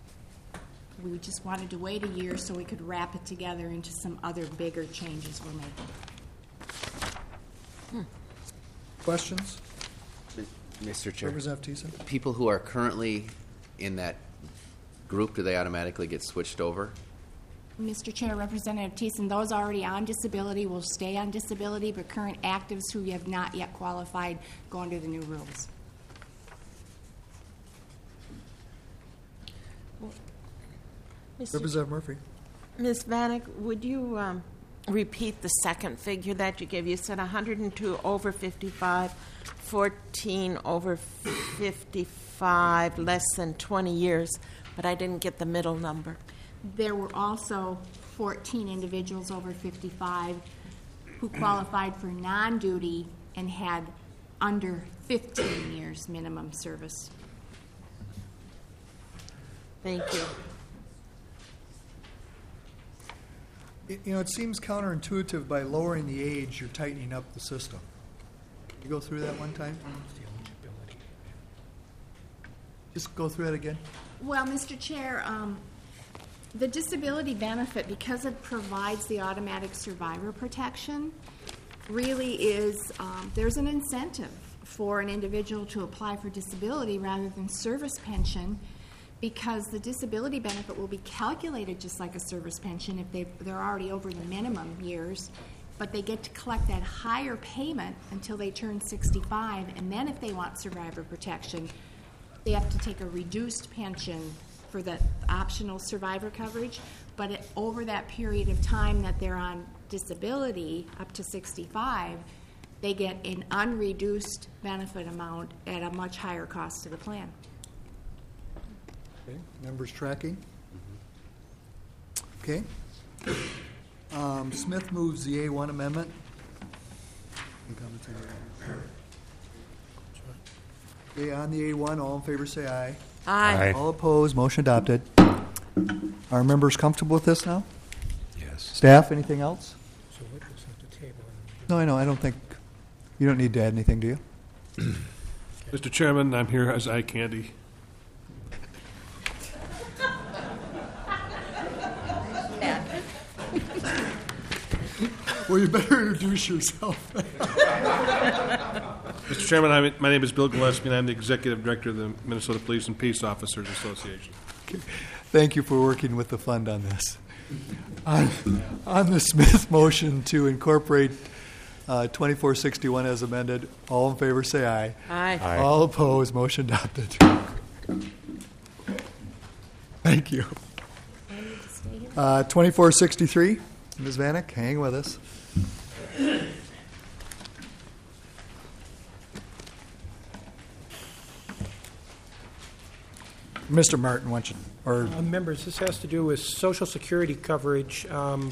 We just wanted to wait a year so we could wrap it together into some other bigger changes we're making. Hmm. Questions? Mister Chair, Representative Thiessen? People who are currently in that group, do they automatically get switched over? Mister Chair, Representative Thiessen, those already on disability will stay on disability, but current actives who have not yet qualified go under the new rules. Representative Murphy. Miz Vanek, would you um, repeat the second figure that you gave? You said one hundred two over fifty-five, fourteen over fifty-five, less than twenty years, but I didn't get the middle number. There were also fourteen individuals over fifty-five who qualified for non-duty and had under fifteen years minimum service. Thank you. It- You know, it seems counterintuitive by lowering the age, you're tightening up the system. You go through that one time? Just go through that again. Well, Mister Chair, um, the disability benefit, because it provides the automatic survivor protection, really is, um, there's an incentive for an individual to apply for disability rather than service pension, because the disability benefit will be calculated just like a service pension if they, they're already over the minimum years, but they get to collect that higher payment until they turn sixty-five, and then if they want survivor protection, they have to take a reduced pension for the optional survivor coverage, but it, over that period of time that they're on disability, up to sixty-five, they get an unreduced benefit amount at a much higher cost to the plan. Okay, members tracking? Okay. Um, Smith moves the A one amendment. Any comments on that? Okay, on the A one, all in favor say aye. Aye. Aye. All opposed, motion adopted. Are members comfortable with this now? Yes. Staff, anything else? So what was at the table? No, I know, I don't think, you don't need to add anything, do you? Mister Chairman, I'm here as eye candy. Well, you better introduce yourself. Mister Chairman, I'm, my name is Bill Gillespie, and I'm the Executive Director of the Minnesota Police and Peace Officers Association. Okay. Thank you for working with the fund on this. On, on the Smith motion to incorporate uh, twenty-four sixty-one as amended, all in favor say aye. Aye. Aye. All opposed, motion adopted. Thank you. Uh, twenty-four sixty-three, Miz Vanek, hang with us. Mister Martin, why don't you, or Uh, members, this has to do with Social Security coverage. Um,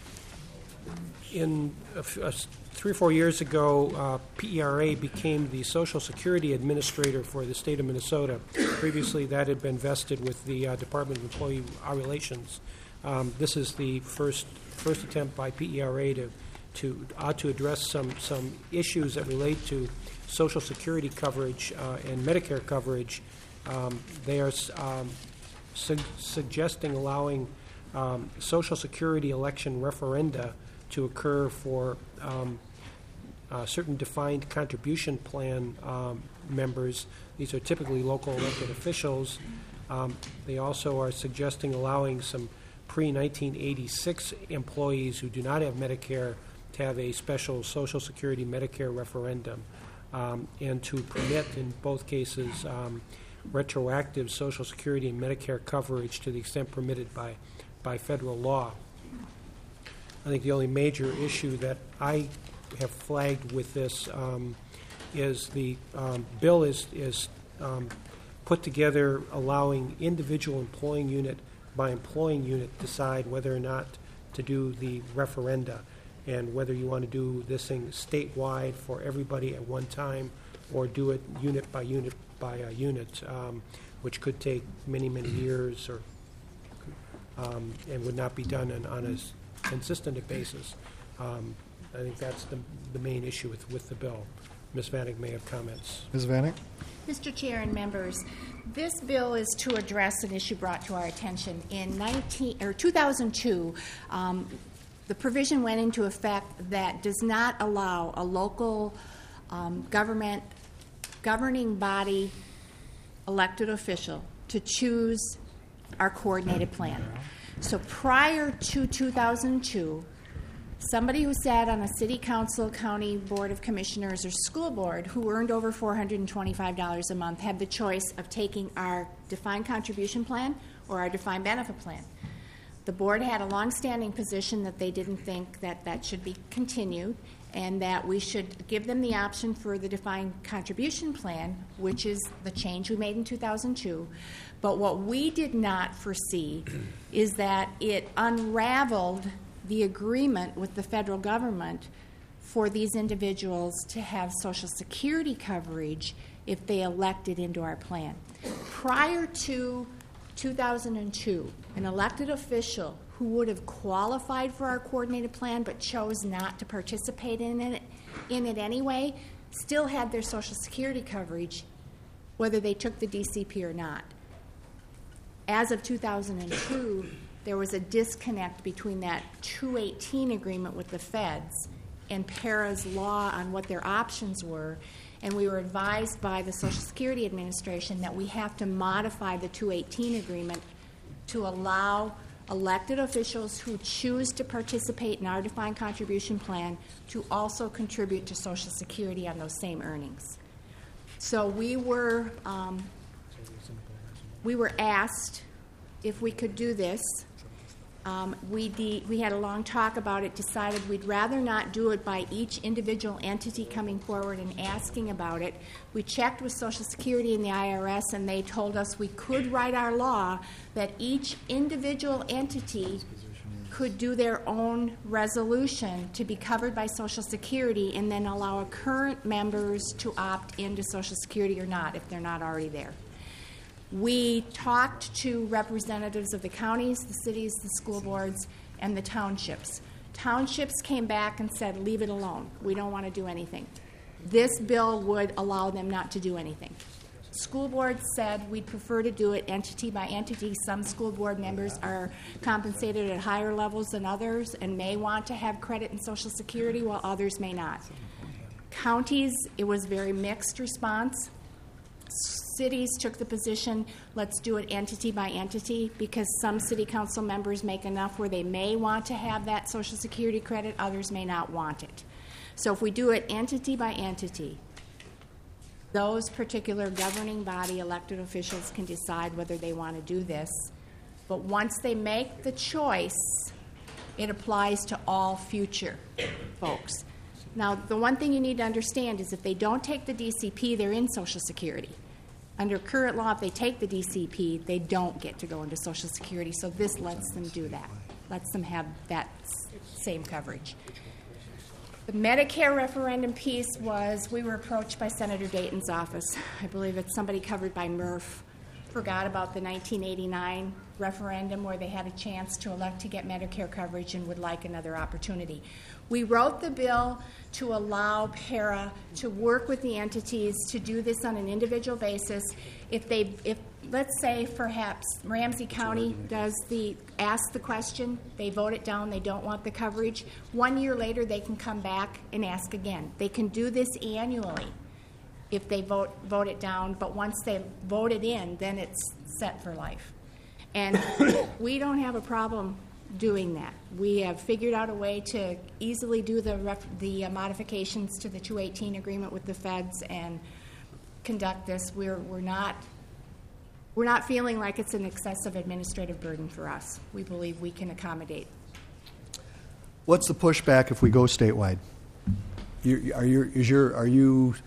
in a f- a s- three or four years ago, uh, P E R A became the Social Security Administrator for the state of Minnesota. Previously, that had been vested with the uh, Department of Employee Relations. Um, this is the first first attempt by P E R A to to uh, to address some some issues that relate to Social Security coverage uh, and Medicare coverage. Um, they are um, su- suggesting allowing um, Social Security election referenda to occur for um, uh, certain defined contribution plan um, members. These are typically local elected officials. Um, they also are suggesting allowing some pre nineteen eighty-six employees who do not have Medicare to have a special Social Security Medicare referendum, um, and to permit, in both cases, um, retroactive Social Security and Medicare coverage to the extent permitted by, by federal law. I think the only major issue that I have flagged with this um, is the um, bill is, is um, put together allowing individual employing unit by employing unit decide whether or not to do the referenda, and whether you want to do this thing statewide for everybody at one time or do it unit by unit by a unit, um, which could take many, many years, or um, and would not be done on, on a s- consistent basis. Um, I think that's the, the main issue with, with the bill. Miz Vanek may have comments. Miz Vanek? Mister Chair and members, this bill is to address an issue brought to our attention. In nineteen, or two thousand two, um, the provision went into effect that does not allow a local um, government governing body elected official to choose our coordinated plan. So prior to two thousand two, somebody who sat on a city council, county board of commissioners, or school board who earned over four hundred twenty-five dollars a month had the choice of taking our defined contribution plan or our defined benefit plan. The board had a longstanding position that they didn't think that that should be continued, and that we should give them the option for the defined contribution plan, which is the change we made in two thousand two. But what we did not foresee is that it unraveled the agreement with the federal government for these individuals to have Social Security coverage if they elected into our plan. Prior to two thousand two, an elected official who would have qualified for our coordinated plan but chose not to participate in it, in it anyway, still had their Social Security coverage, whether they took the D C P or not. As of two thousand two, there was a disconnect between that two eighteen agreement with the feds and Para's law on what their options were, and we were advised by the Social Security Administration that we have to modify the two eighteen agreement to allow elected officials who choose to participate in our defined contribution plan to also contribute to Social Security on those same earnings. So we were um, we were asked if we could do this. Um, we, de- we had a long talk about it, decided we'd rather not do it by each individual entity coming forward and asking about it. We checked with Social Security and the I R S, and they told us we could write our law that each individual entity could do their own resolution to be covered by Social Security and then allow our current members to opt into Social Security or not if they're not already there. We talked to representatives of the counties, the cities, the school boards, and the townships. Townships came back and said, leave it alone. We don't want to do anything. This bill would allow them not to do anything. School boards said we'd prefer to do it entity by entity. Some school board members are compensated at higher levels than others and may want to have credit in Social Security while others may not. Counties, it was a very mixed response. Cities took the position, let's do it entity by entity, because some city council members make enough where they may want to have that Social Security credit, others may not want it. So if we do it entity by entity, those particular governing body elected officials can decide whether they want to do this. But once they make the choice, it applies to all future folks. Now, the one thing you need to understand is if they don't take the D C P, they're in Social Security. Under current law, if they take the D C P, they don't get to go into Social Security, so this lets them do that, lets them have that same coverage. The Medicare referendum piece was, we were approached by Senator Dayton's office. I believe it's somebody covered by Murph. Forgot about the nineteen eighty-nine referendum where they had a chance to elect to get Medicare coverage and would like another opportunity. We wrote the bill to allow Para to work with the entities to do this on an individual basis. If they, if let's say perhaps Ramsey County does the ask the question, they vote it down, they don't want the coverage. One year later, they can come back and ask again. They can do this annually if they vote vote it down, but once they vote it in, then it's set for life. And we don't have a problem doing that. We have figured out a way to easily do the ref, the uh, modifications to the two eighteen agreement with the feds and conduct this. We're we're not we're not feeling like it's an excessive administrative burden for us. We believe we can accommodate. What's the pushback if we go statewide? You, are you is your are you?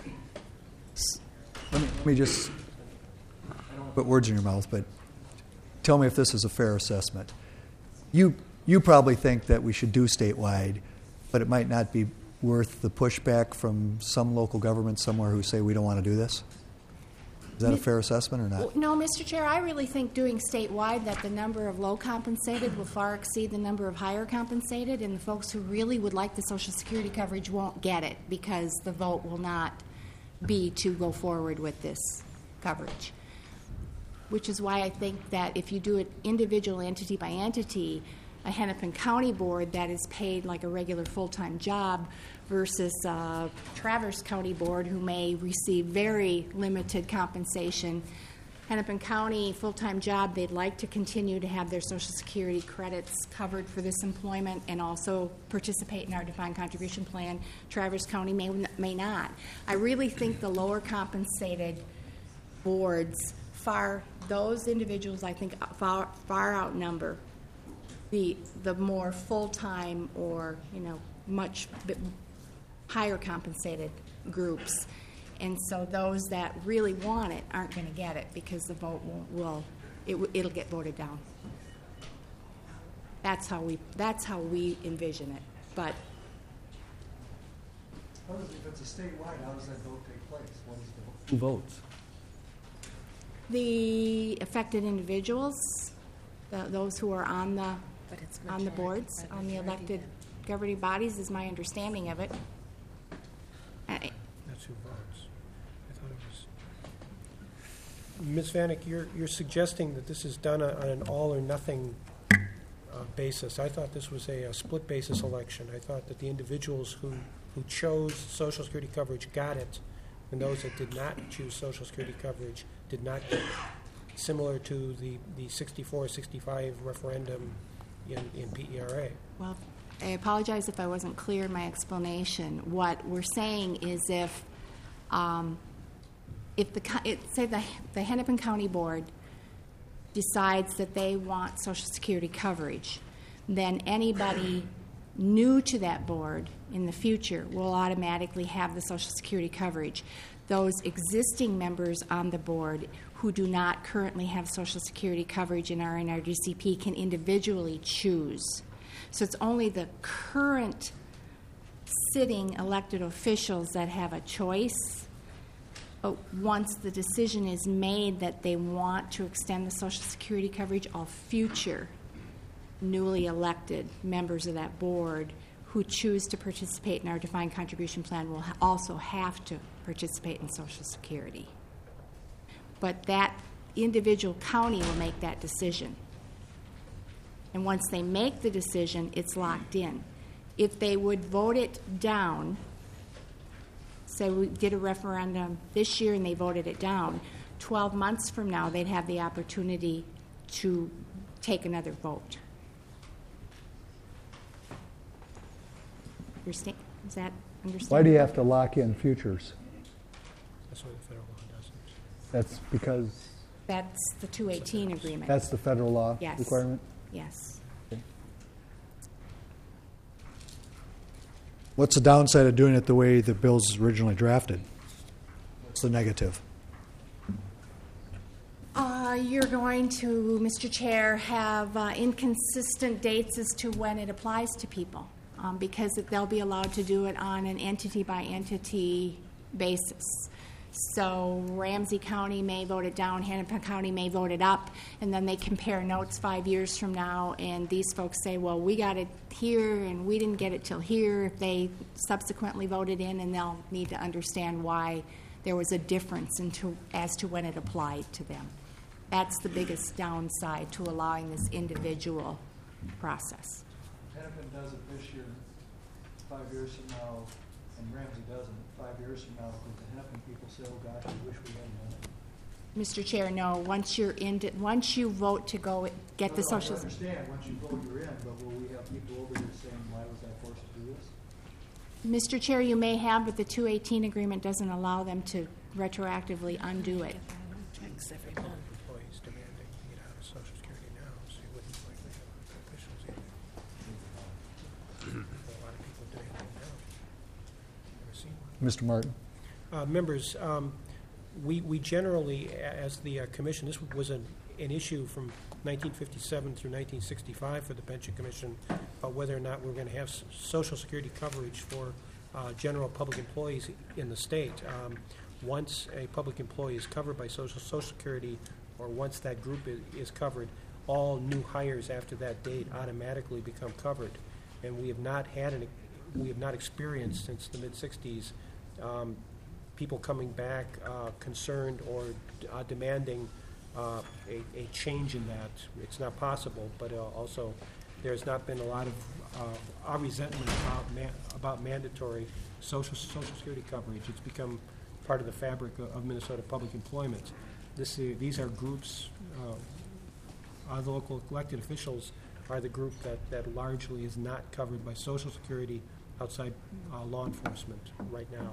Let me, let me just I don't put words in your mouth, but tell me if this is a fair assessment. You you probably think that we should do statewide, but it might not be worth the pushback from some local government somewhere who say we don't want to do this? Is that a fair assessment or not? No, Mister Chair, I really think doing statewide that the number of low compensated will far exceed the number of higher compensated, and the folks who really would like the Social Security coverage won't get it because the vote will not be to go forward with this coverage. Which is why I think that if you do it individual entity by entity, a Hennepin County board that is paid like a regular full-time job versus a Traverse County board who may receive very limited compensation. Hennepin County full-time job, they'd like to continue to have their Social Security credits covered for this employment and also participate in our defined contribution plan. Traverse County may, may not. I really think the lower compensated boards far those individuals I think far far outnumber the the more full-time or you know much higher compensated groups, and so those that really want it aren't going to get it because the vote will, will it, it'll get voted down. That's how we that's how we envision it. But if it's a statewide, how does that vote take place? What is the vote? Who votes? The affected individuals, the, those who are on the But it's on the boards, on the elected governing bodies, is my understanding of it. I- That's who votes. I thought it was. Miz Vanek, you're, you're suggesting that this is done on an all or nothing uh, basis. I thought this was a, a split basis election. I thought that the individuals who, who chose Social Security coverage got it, and those that did not choose Social Security coverage did not get it. Similar to the, the sixty-four sixty-five referendum in, in P E R A. Well, I apologize if I wasn't clear in my explanation. What we're saying is if, um, if the co- it, say the the Hennepin County Board decides that they want Social Security coverage, then anybody new to that board in the future will automatically have the Social Security coverage. Those existing members on the board who do not currently have Social Security coverage and are in our D C P can individually choose. So it's only the current sitting elected officials that have a choice. But once the decision is made that they want to extend the Social Security coverage, all future newly elected members of that board who choose to participate in our defined contribution plan will ha- also have to participate in Social Security. But that individual county will make that decision. And once they make the decision, it's locked in. If they would vote it down, say we did a referendum this year and they voted it down, twelve months from now they'd have the opportunity to take another vote. Understand? Is that understandable? Why do you have to lock in futures? That's what the federal law doesn't. That's because That's the two eighteen agreement. that's the federal law Yes. requirement? Yes. What's the downside of doing it the way the bill's originally drafted? What's the negative? Uh, you're going to, Mister Chair, have uh, inconsistent dates as to when it applies to people, um, because they'll be allowed to do it on an entity-by-entity basis. So Ramsey County may vote it down, Hennepin County may vote it up, and then they compare notes five years from now, and these folks say, well, we got it here, and we didn't get it till here. If they subsequently voted in, and they'll need to understand why there was a difference into, as to when it applied to them. That's the biggest downside to allowing this individual process. Hennepin does it this year, five years from now, and Ramsey doesn't. Five years from now, the Hennepin people say, oh gosh, we wish we hadn't done it. Mister Chair, no, once you're in, once you vote to go get the No, no, I social... understand, once you vote, you're in, but will we have people over here saying, why was I forced to do this? Mister Chair, you may have, but the two eighteen agreement doesn't allow them to retroactively undo it. Checks every month. Employees demanding to get out of Social Security now, so you wouldn't likely have officials either. A lot of people doing it now. Never seen one. Mister Martin. Uh, Members, um, we we generally, a- as the uh, commission, this was an an issue from nineteen fifty-seven through nineteen sixty-five for the Pension Commission about whether or not we're going to have s- Social Security coverage for uh, general public employees in the state. Um, Once a public employee is covered by Social Social Security, or once that group i- is covered, all new hires after that date automatically become covered. And we have not had an, we have not experienced since the mid-sixties um, people coming back uh, concerned or uh, demanding uh, a, a change in that. It's not possible, but uh, also there's not been a lot of uh, our resentment about, ma- about mandatory social social security coverage. It's become part of the fabric of, of Minnesota public employment. This uh, these are groups. Uh, uh, the local elected officials are the group that, that largely is not covered by Social Security outside uh, law enforcement right now.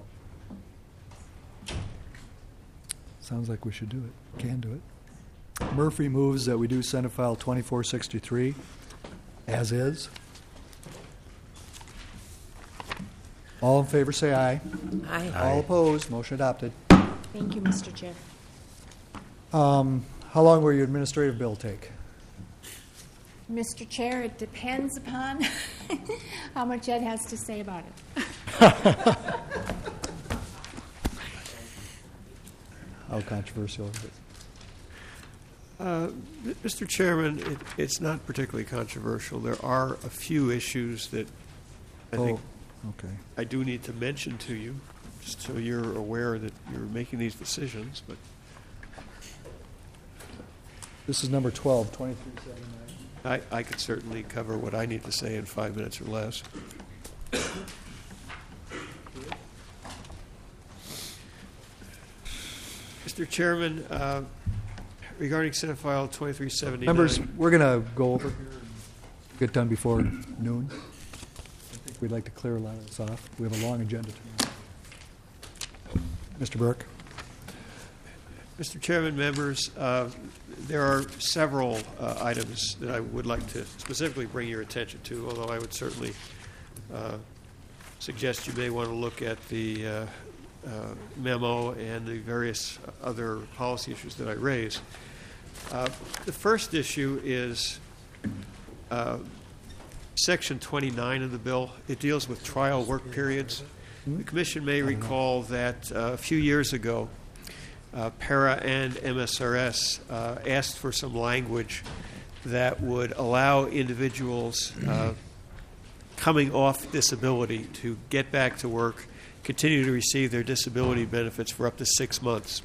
Sounds like we should do it. Can do it. Murphy moves that we do Senate File twenty-four sixty-three as is. All in favor say aye. Aye. All opposed, motion adopted. Thank you, Mister Chair. Um, how long will your administrative bill take? Mister Chair, it depends upon how much Ed has to say about it. How controversial is it? Uh, Mister Chairman, it, it's not particularly controversial. There are a few issues that I think Oh, okay. I do need to mention to you, just so you're aware that you're making these decisions. But This is number twelve, twenty-three seventy-nine. I, I could certainly cover what I need to say in five minutes or less. Mister Chairman, uh, regarding Senate File twenty-three seventy-nine. Members, we're going to go over here and get done before noon. I think we'd like to clear a lot of this off. We have a long agenda tomorrow. Mister Burke. Mister Chairman, members, uh, there are several uh, items that I would like to specifically bring your attention to, although I would certainly uh, suggest you may want to look at the uh, uh, memo and the various other policy issues that I raise. Uh, the first issue is uh, Section twenty-nine of the bill. It deals with trial work periods. The Commission may recall that uh, a few years ago, Uh, Para and M S R S uh, asked for some language that would allow individuals uh, coming off disability to get back to work, continue to receive their disability benefits for up to six months.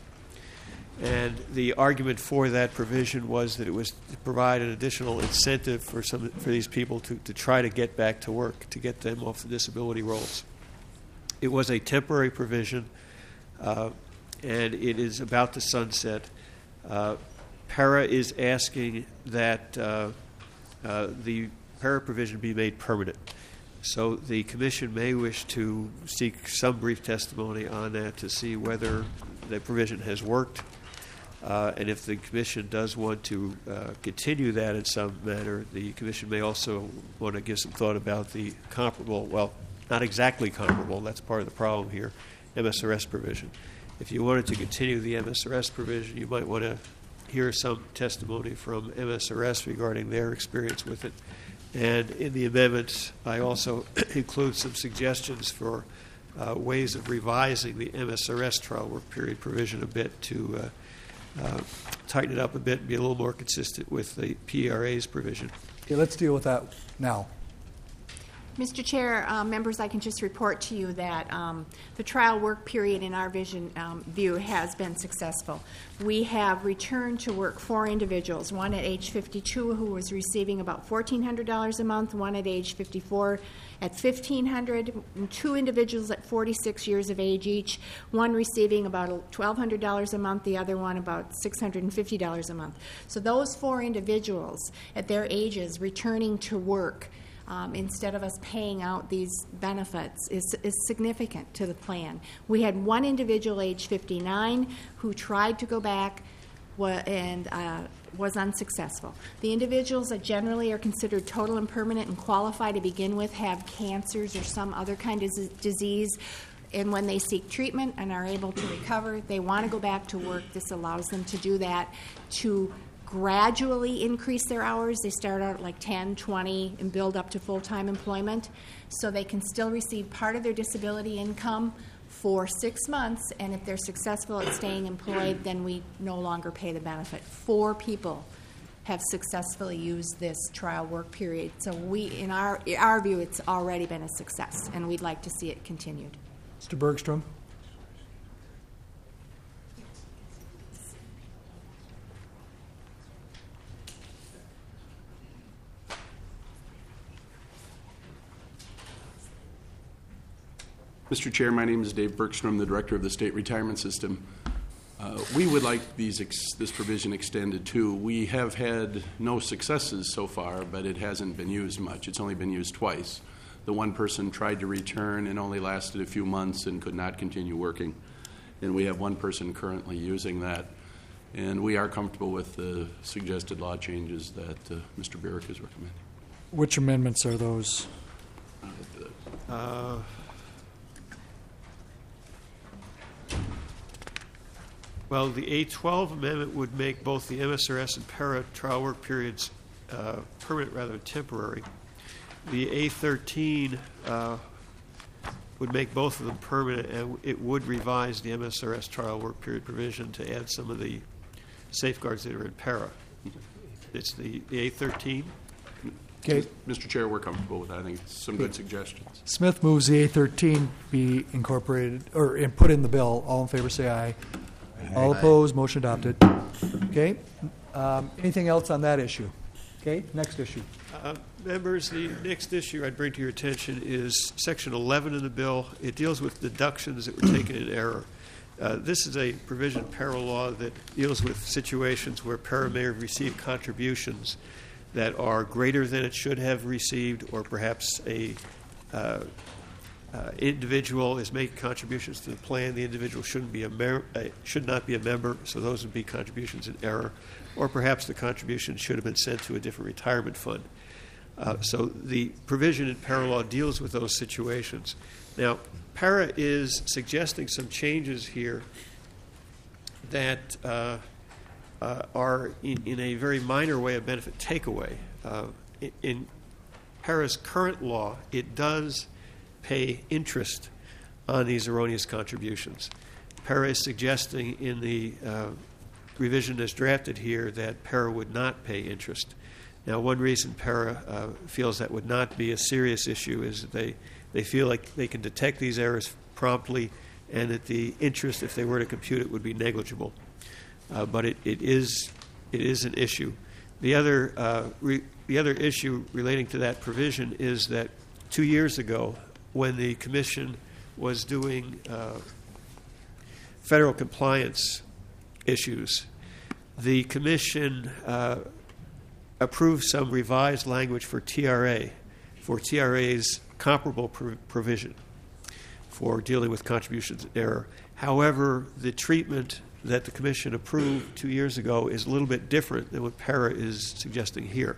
And the argument for that provision was that it was to provide an additional incentive for some for these people to, to try to get back to work, to get them off the disability rolls. It was a temporary provision. Uh, and it is about to sunset. Uh, Para is asking that uh, uh, the Para provision be made permanent. So the Commission may wish to seek some brief testimony on that to see whether the provision has worked. Uh, and if the Commission does want to uh, continue that in some manner, the Commission may also want to give some thought about the comparable, well, not exactly comparable, that's part of the problem here, M S R S provision. If you wanted to continue the M S R S provision, you might want to hear some testimony from M S R S regarding their experience with it. And in the amendments, I also include some suggestions for uh, ways of revising the M S R S trial work period provision a bit to uh, uh, tighten it up a bit and be a little more consistent with the P R A's provision. Okay, let's deal with that now. Mister Chair, uh, members, I can just report to you that um, the trial work period in our vision um, view has been successful. We have returned to work four individuals, one at age fifty-two who was receiving about fourteen hundred dollars a month, one at age fifty-four at fifteen hundred dollars, two individuals at forty-six years of age each, one receiving about twelve hundred dollars a month, the other one about six hundred fifty dollars a month. So those four individuals at their ages returning to work Um, instead of us paying out these benefits is, is significant to the plan. We had one individual, age fifty-nine, who tried to go back wa- and uh, was unsuccessful. The individuals that generally are considered total and permanent and qualify to begin with have cancers or some other kind of z- disease, and when they seek treatment and are able to recover, they want to go back to work. This allows them to do that, to gradually increase their hours. They start out at like ten, twenty, and build up to full-time employment, so they can still receive part of their disability income for six months, and if they're successful at staying employed, then we no longer pay the benefit. Four people have successfully used this trial work period, so we, in our, in our view, it's already been a success, and we'd like to see it continued. Mister Bergstrom. Mister Chair, my name is Dave Bergstrom, the Director of the State Retirement System. Uh, we would like these ex- this provision extended too. We have had no successes so far, but it hasn't been used much. It's only been used twice. The one person tried to return and only lasted a few months and could not continue working. And we have one person currently using that. And we are comfortable with the suggested law changes that uh, Mister Burek is recommending. Which amendments are those? Uh, Well, the A twelve amendment would make both the M S R S and Para trial work periods uh, permanent rather than temporary. The A thirteen uh, would make both of them permanent, and it would revise the M S R S trial work period provision to add some of the safeguards that are in para. It's the, the A thirteen. Okay. Mister Chair, we're comfortable with that. I think it's some good suggestions. Smith moves the A thirteen be incorporated, or in- put in the bill. All in favor, say aye. All opposed, motion adopted. Okay. Um, Anything else on that issue? Okay, next issue. Uh, Members, the next issue I'd bring to your attention is Section eleven in the bill. It deals with deductions that were taken in error. Uh, This is a provision in para law that deals with situations where para may have received contributions that are greater than it should have received, or perhaps a uh, uh, individual is making contributions to the plan. The individual shouldn't be a mer- uh, should not be a member, so those would be contributions in error, or perhaps the contribution should have been sent to a different retirement fund. Uh, so the provision in para law deals with those situations. Now, para is suggesting some changes here that uh, uh, are in, in a very minor way a benefit takeaway. Uh, in, in para's current law, it does pay interest on these erroneous contributions. Para is suggesting in the uh, revision as drafted here that para would not pay interest. Now, one reason para uh, feels that would not be a serious issue is that they, they feel like they can detect these errors promptly, and that the interest, if they were to compute it, would be negligible. Uh, but it, it is it is an issue. The other uh, re, the other issue relating to that provision is that two years ago, when the Commission was doing uh, federal compliance issues, the Commission uh, approved some revised language for T R A, for T R A's comparable pro- provision for dealing with contributions in error. However, the treatment that the Commission approved two years ago is a little bit different than what para is suggesting here.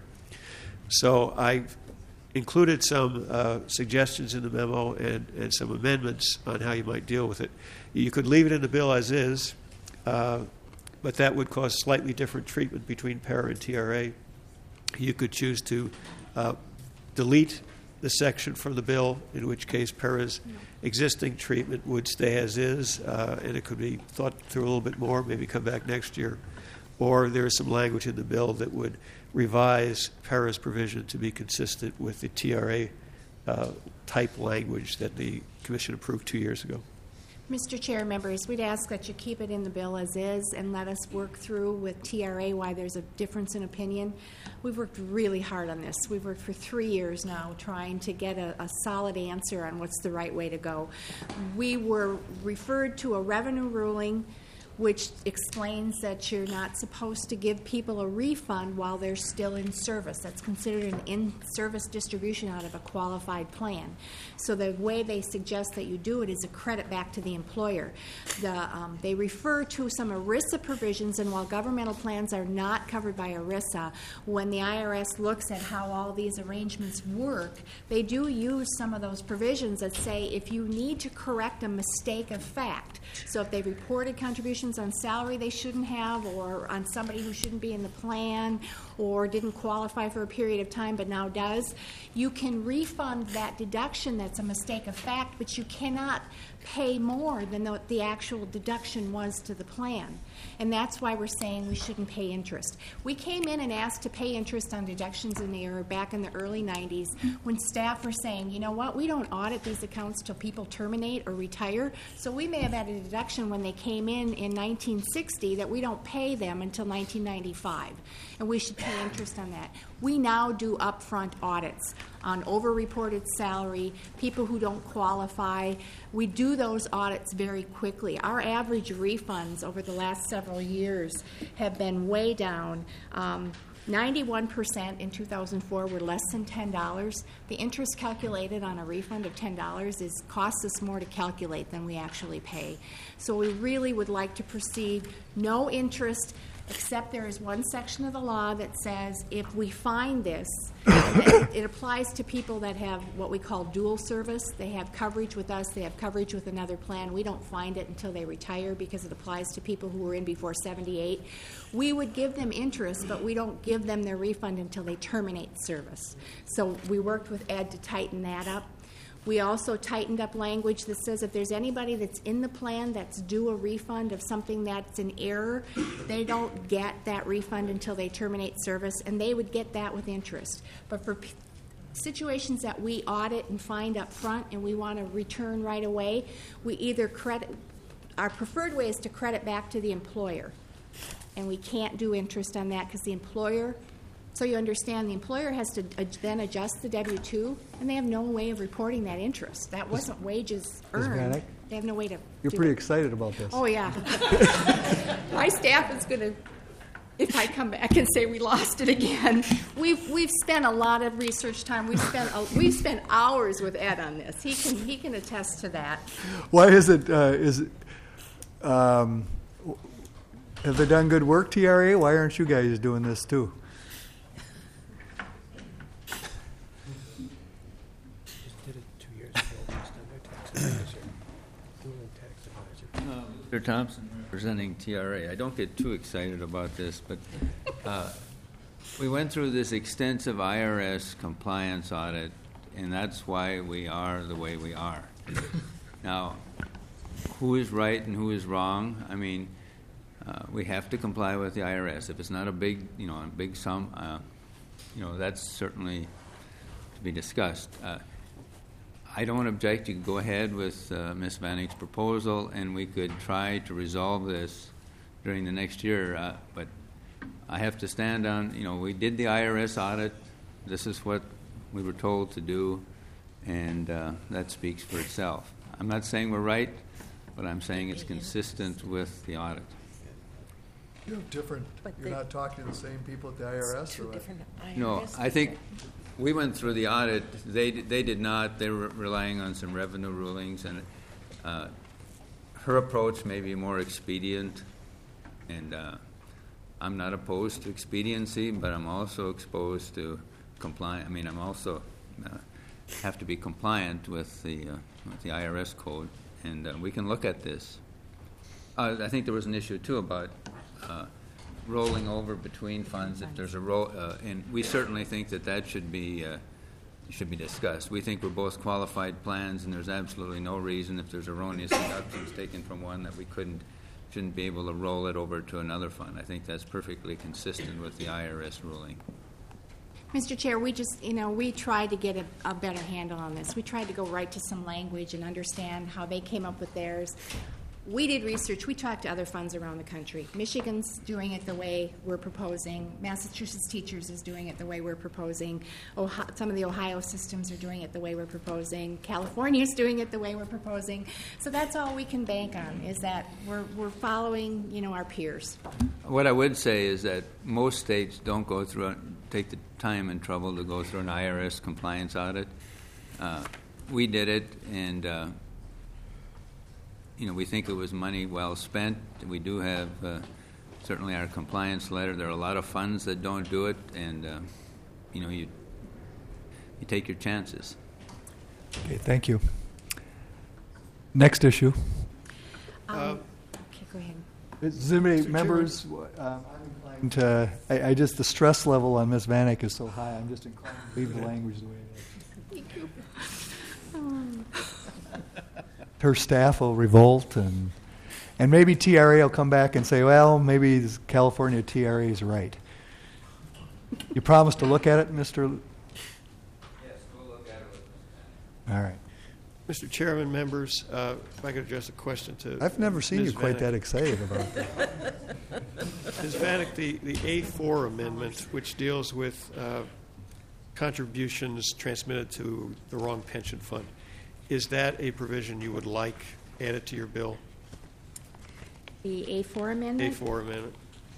So I included some uh, suggestions in the memo and, and some amendments on how you might deal with it. You could leave it in the bill as is, uh, but that would cause slightly different treatment between para and T R A. You could choose to uh, delete the section from the bill, in which case para's existing treatment would stay as is, uh, and it could be thought through a little bit more, maybe come back next year. Or there is some language in the bill that would revise para's provision to be consistent with the T R A uh, type language that the Commission approved two years ago. Mister Chair, members, we'd ask that you keep it in the bill as is and let us work through with T R A why there's a difference in opinion. We've worked really hard on this. We've worked for three years now trying to get a, a solid answer on what's the right way to go. We were referred to a revenue ruling which explains that you're not supposed to give people a refund while they're still in service. That's considered an in-service distribution out of a qualified plan. So the way they suggest that you do it is a credit back to the employer. The, um, they refer to some ERISA provisions, and while governmental plans are not covered by ERISA, when the I R S looks at how all these arrangements work, they do use some of those provisions that say if you need to correct a mistake of fact, so if they reported contributions on salary they shouldn't have, or on somebody who shouldn't be in the plan, or didn't qualify for a period of time but now does, you can refund that deduction that's a mistake of fact, but you cannot pay more than what the actual deduction was to the plan. And that's why we're saying we shouldn't pay interest. We came in and asked to pay interest on deductions in the error back in the early nineties when staff were saying, you know what, we don't audit these accounts till people terminate or retire, so we may have had a deduction when they came in in nineteen sixty that we don't pay them until nineteen ninety-five, and we should pay interest on that. We now do upfront audits on over-reported salary, people who don't qualify. We do those audits very quickly. Our average refunds over the last several years have been way down. Um, ninety-one percent in two thousand four were less than ten dollars. The interest calculated on a refund of ten dollars is costs us more to calculate than we actually pay. So we really would like to proceed no interest, except there is one section of the law that says if we find this, it, it applies to people that have what we call dual service. They have coverage with us, they have coverage with another plan. We don't find it until they retire because it applies to people who were in before seventy-eight. We would give them interest, but we don't give them their refund until they terminate service. So we worked with Ed to tighten that up. We also tightened up language that says if there's anybody that's in the plan that's due a refund of something that's in error, they don't get that refund until they terminate service, and they would get that with interest. But for p- situations that we audit and find up front and we want to return right away, we either credit, our preferred way is to credit back to the employer. And we can't do interest on that because the employer, so you understand, the employer has to uh, then adjust the W two, and they have no way of reporting that interest. That wasn't wages Miz earned. Vanek? They have no way to You're do pretty it. excited about this. Oh, yeah. My staff is going to, if I come back and say we lost it again. We've we've spent a lot of research time. We've spent a, we've spent hours with Ed on this. He can he can attest to that. Why is it, uh, is it, um, have they done good work, T R A? Why aren't you guys doing this too? Mister Thompson, representing T R A. I don't get too excited about this, but uh, we went through this extensive I R S compliance audit, and that's why we are the way we are. Now, who is right and who is wrong? I mean, uh, we have to comply with the I R S. If it's not a big, you know, a big sum, uh, you know, that's certainly to be discussed. Uh, I don't object. You can go ahead with uh, Miz Vanek's proposal, and we could try to resolve this during the next year. Uh, but I have to stand on, you know, we did the I R S audit. This is what we were told to do, and uh, that speaks for itself. I'm not saying we're right, but I'm saying it's consistent with the audit. You have different, But you're the- not talking to the same people at the I R S? Two or what? different I R S No, I think we went through the audit. They they did not. They were relying on some revenue rulings, and uh, her approach may be more expedient. And uh, I'm not opposed to expediency, but I'm also exposed to compliant. I mean, I'm also uh, have to be compliant with the uh, with the I R S code, and uh, we can look at this. Uh, I think there was an issue too about uh, rolling over between funds if there's a roll, uh, and we certainly think that that should be uh, should be discussed. We think we're both qualified plans, and there's absolutely no reason if there's erroneous deductions taken from one that we couldn't shouldn't be able to roll it over to another fund. I think that's perfectly consistent with the I R S ruling. Mister Chair, we just, you know, we tried to get a, a better handle on this. We tried to go right to some language and understand how they came up with theirs. We did research. We talked to other funds around the country. Michigan's doing it the way we're proposing. Massachusetts Teachers is doing it the way we're proposing. Ohio, some of the Ohio systems are doing it the way we're proposing. California's doing it the way we're proposing. So that's all we can bank on, is that we're, we're following, you know, our peers. What I would say is that most states don't go through, a, take the time and trouble to go through an I R S compliance audit. Uh, we did it, and uh, you know, we think it was money well spent. We do have uh, certainly our compliance letter. There are a lot of funds that don't do it, and uh, you know, you you take your chances. Okay, thank you. Next issue. Um, Uh, okay, go ahead. Is there any Mister members, um, I'm inclined to, I, I just, the stress level on Miz Vanek is so high, I'm just inclined to leave the language the way it is. Thank you. Um, Her staff will revolt, and and maybe T R A will come back and say, well, maybe this California T R A is right. You promise to look at it, Mister L- Yes, we'll look at it. All right. Mister Chairman, members, uh, if I could address a question to I've never seen Miz you quite Vanek. that excited about that. Miz Vanek, the, the A four amendment, which deals with uh, contributions transmitted to the wrong pension fund, is that a provision you would like added to your bill? The A four amendment? A four amendment.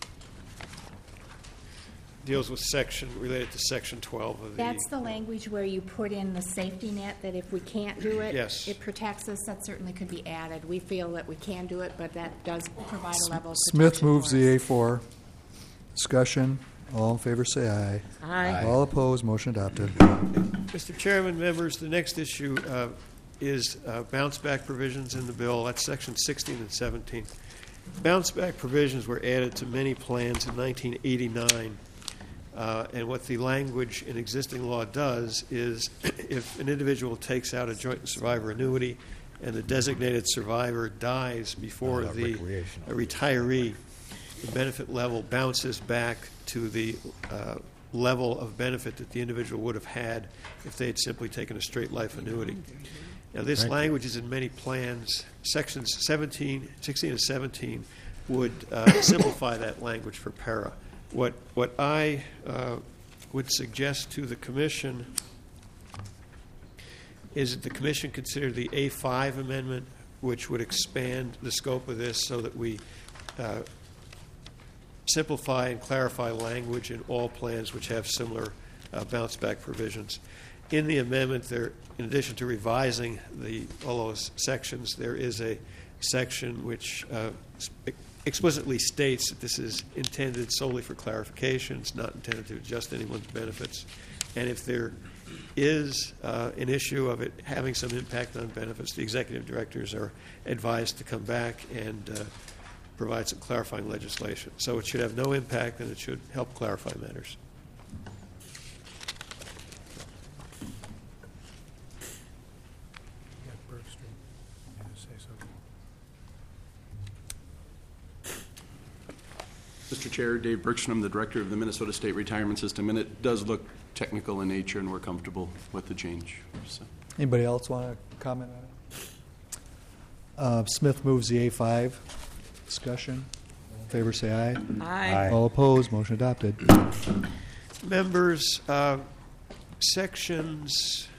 Deals with section, related to section twelve of the... That's the language where you put in the safety net, that if we can't do it, Yes. it protects us. That certainly could be added. We feel that we can do it, but that does provide a level of Smith protection moves for the us. A four. Discussion. All in favor say aye. Aye. All opposed, motion adopted. Mister Chairman, members, the next issue uh, is uh, bounce-back provisions in the bill. That's section sixteen and seventeen. Bounce-back provisions were added to many plans in nineteen eighty-nine. Uh, and what the language in existing law does is if an individual takes out a joint survivor annuity and the designated survivor dies before Uh, the recreational. retiree, the benefit level bounces back to the uh, level of benefit that the individual would have had if they had simply taken a straight life annuity. Now, this Thank you. language is in many plans. Sections seventeen, sixteen and seventeen would uh, simplify that language for para. What, what I uh, would suggest to the Commission is that the Commission consider the A five amendment, which would expand the scope of this so that we uh, simplify and clarify language in all plans which have similar uh, bounce-back provisions. In the amendment, there, in addition to revising the, all those sections, there is a section which uh, sp- explicitly states that this is intended solely for clarification. It's not intended to adjust anyone's benefits. And if there is uh, an issue of it having some impact on benefits, the executive directors are advised to come back and uh, provide some clarifying legislation. So it should have no impact, and it should help clarify matters. Mister Chair, Dave Bergstrom, the Director of the Minnesota State Retirement System, and it does look technical in nature, and we're comfortable with the change. So. Anybody else want to comment on it? Uh, Smith moves the A five. Discussion. All in favor, say aye. Aye. Aye. All opposed, motion adopted. Members, uh, sections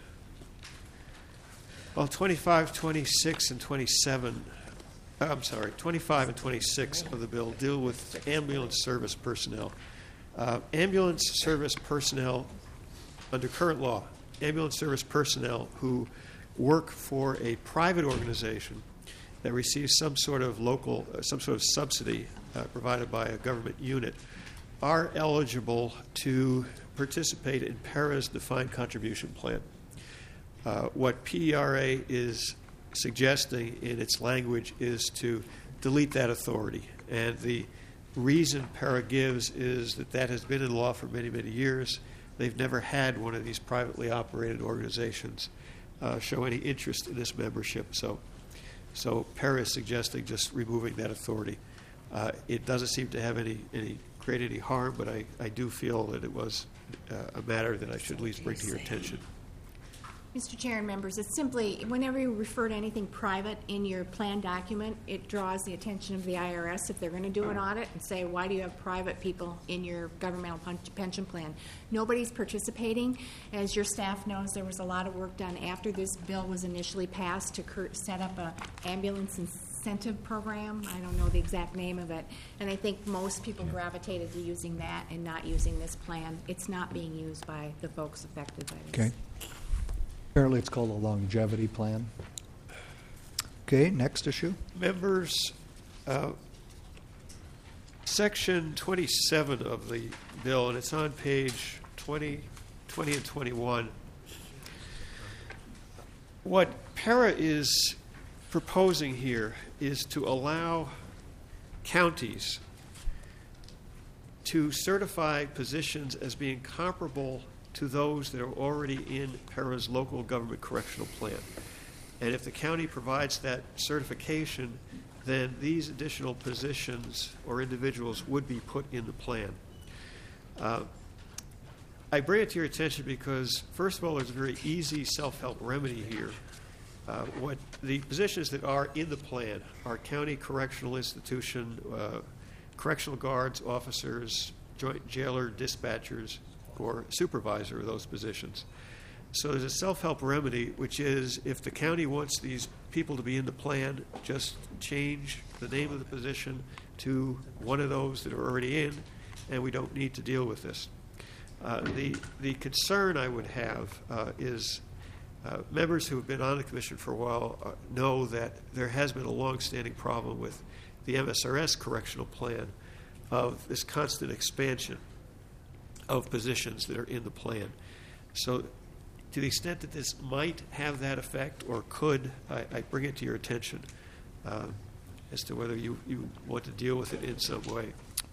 well, twenty-five, twenty-six, and twenty-seven, uh, I'm sorry, twenty-five and twenty-six of the bill deal with ambulance service personnel. Uh, ambulance service personnel, under current law, ambulance service personnel who work for a private organization that receives some sort of local, uh, some sort of subsidy uh, provided by a government unit are eligible to participate in PARA's defined contribution plan. Uh, what P E R A is suggesting in its language is to delete that authority. And the reason PARA gives is that that has been in law for many, many years. They've never had one of these privately operated organizations uh, show any interest in this membership. So, so PARA is suggesting just removing that authority. Uh, it doesn't seem to have any, any create any harm, but I, I do feel that it was uh, a matter that I should at least bring to your attention. Mister Chair and members, it's simply, whenever you refer to anything private in your plan document, it draws the attention of the I R S if they're going to do an audit and say, why do you have private people in your governmental pension plan? Nobody's participating. As your staff knows, there was a lot of work done after this bill was initially passed to cur- set up a ambulance incentive program. I don't know the exact name of it. And I think most people gravitated to using that and not using this plan. It's not being used by the folks affected by this. Okay. Apparently it's called a longevity plan. Okay, next issue. Members, uh, Section twenty-seven of the bill, and it's on page twenty, twenty and twenty-one. What PARA is proposing here is to allow counties to certify positions as being comparable to those that are already in PARA's local government correctional plan. And if the county provides that certification, then these additional positions or individuals would be put in the plan. Uh, I bring it to your attention because, first of all, there's a very easy self-help remedy here. Uh, what the positions that are in the plan are county correctional institution, uh, correctional guards, officers, joint jailer, dispatchers, or supervisor of those positions. So there's a self-help remedy, which is if the county wants these people to be in the plan, just change the name of the position to one of those that are already in, and we don't need to deal with this. Uh, the, the concern I would have uh, is uh, members who have been on the commission for a while uh, know that there has been a long-standing problem with the M S R S correctional plan of this constant expansion of positions that are in the plan. So to the extent that this might have that effect or could, I, I bring it to your attention uh, as to whether you, you want to deal with it in some way.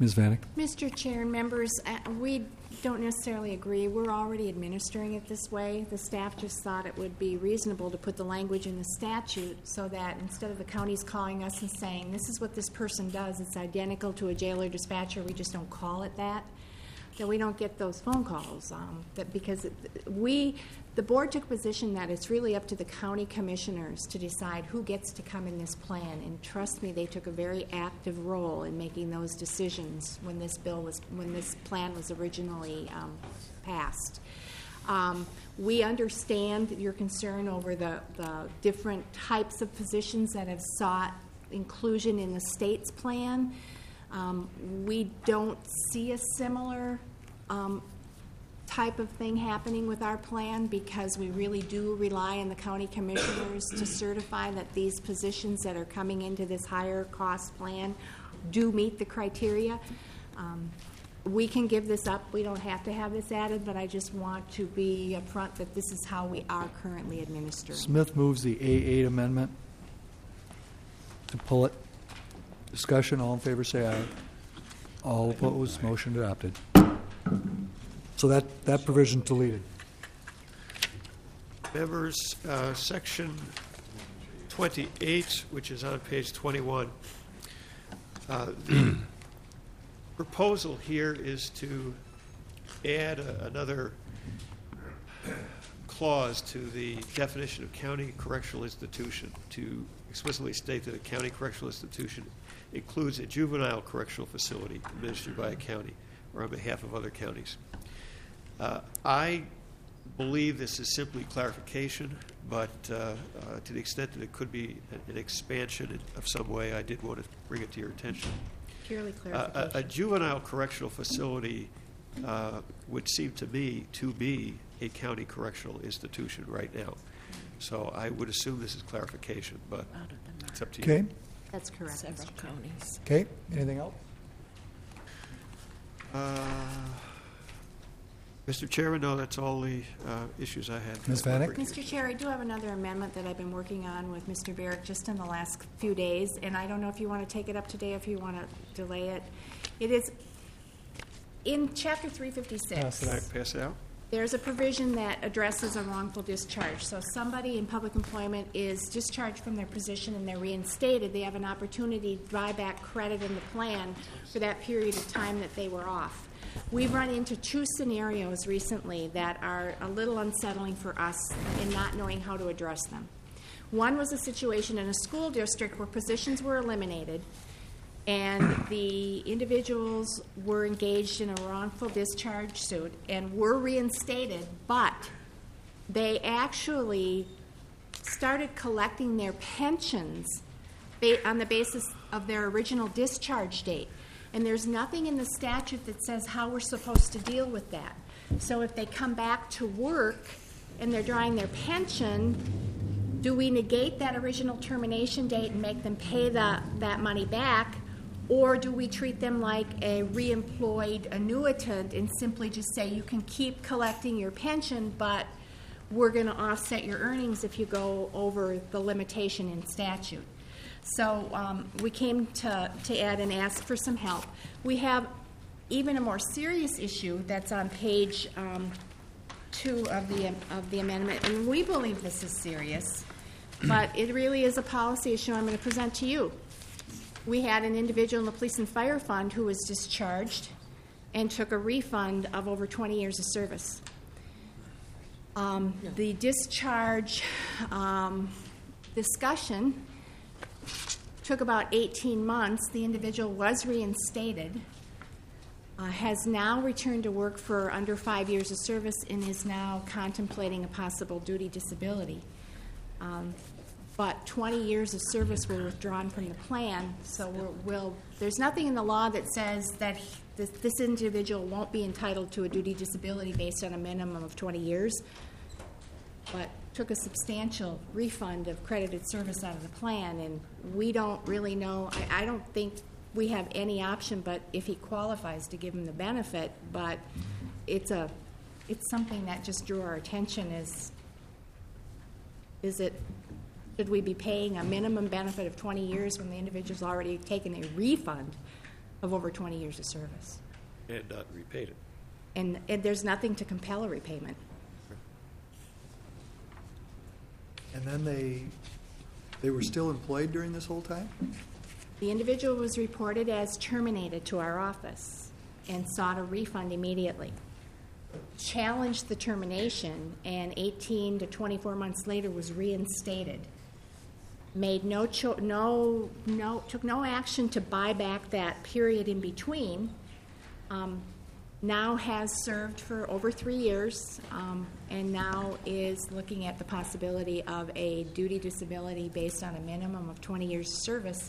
Miz Vanek? Mister Chair and members, uh, we don't necessarily agree. We're already administering it this way. The staff just thought it would be reasonable to put the language in the statute so that instead of the counties calling us and saying, this is what this person does, it's identical to a jailer dispatcher, we just don't call it that, that we don't get those phone calls. Um, that because it, we, the board took a position that it's really up to the county commissioners to decide who gets to come in this plan. And trust me, they took a very active role in making those decisions when this bill was, when this plan was originally um, passed. Um, we understand your concern over the, the different types of positions that have sought inclusion in the state's plan. Um, we don't see a similar um, type of thing happening with our plan because we really do rely on the county commissioners to certify that these positions that are coming into this higher cost plan do meet the criteria. Um, we can give this up. We don't have to have this added, but I just want to be upfront that this is how we are currently administering. Smith moves the A eight amendment to pull it. Discussion, all in favor say aye. All opposed, motion adopted. So that, that provision deleted. Members, uh, section twenty-eight, which is on page twenty-one, uh, the proposal here is to add a, another clause to the definition of county correctional institution to explicitly state that a county correctional institution includes a juvenile correctional facility administered by a county or on behalf of other counties. Uh, I believe this is simply clarification, but uh, uh, to the extent that it could be an expansion of some way, I did want to bring it to your attention. Purely Uh, clarification. a, a juvenile correctional facility uh, would seem to me to be a county correctional institution right now. So I would assume this is clarification, but it's up to you. Okay. That's correct. Several counties. Okay, anything else? Uh, Mister Chairman, no, that's all the uh, issues I had. Miz Vanek? Mister Chair, I do have another amendment that I've been working on with Mister Barrett just in the last few days, and I don't know if you want to take it up today, if you want to delay it. It is in Chapter three fifty-six. Can I pass it out? There's a provision that addresses a wrongful discharge. So somebody in public employment is discharged from their position and they're reinstated. They have an opportunity to buy back credit in the plan for that period of time that they were off. We've run into two scenarios recently that are a little unsettling for us in not knowing how to address them. One was a situation in a school district where positions were eliminated and the individuals were engaged in a wrongful discharge suit and were reinstated, but they actually started collecting their pensions ba- on the basis of their original discharge date. And there's nothing in the statute that says how we're supposed to deal with that. So if they come back to work and they're drawing their pension, do we negate that original termination date and make them pay the, that money back? Or do we treat them like a reemployed annuitant and simply just say you can keep collecting your pension, but we're going to offset your earnings if you go over the limitation in statute? So um, we came to, to add and ask for some help. We have even a more serious issue that's on page um, two of the, of the amendment, and we believe this is serious, but it really is a policy issue I'm going to present to you. We had an individual in the Police and Fire Fund who was discharged and took a refund of over twenty years of service. Um, the discharge um, discussion took about eighteen months. The individual was reinstated, uh, has now returned to work for under five years of service, and is now contemplating a possible duty disability. Um, but twenty years of service were withdrawn from the plan, so we're, we'll, there's nothing in the law that says that he, this, this individual won't be entitled to a duty disability based on a minimum of twenty years, but took a substantial refund of credited service out of the plan, and we don't really know. I, I don't think we have any option but if he qualifies to give him the benefit, but it's a it's something that just drew our attention. Is is it should we be paying a minimum benefit of twenty years when the individual's already taken a refund of over twenty years of service. And not repaid it. And, and there's nothing to compel a repayment. And then they, they were still employed during this whole time? The individual was reported as terminated to our office and sought a refund immediately. Challenged the termination, and eighteen to twenty-four months later was reinstated. Made no cho- no no took no action to buy back that period in between. Um, now has served for over three years, um, and now is looking at the possibility of a duty disability based on a minimum of twenty years service,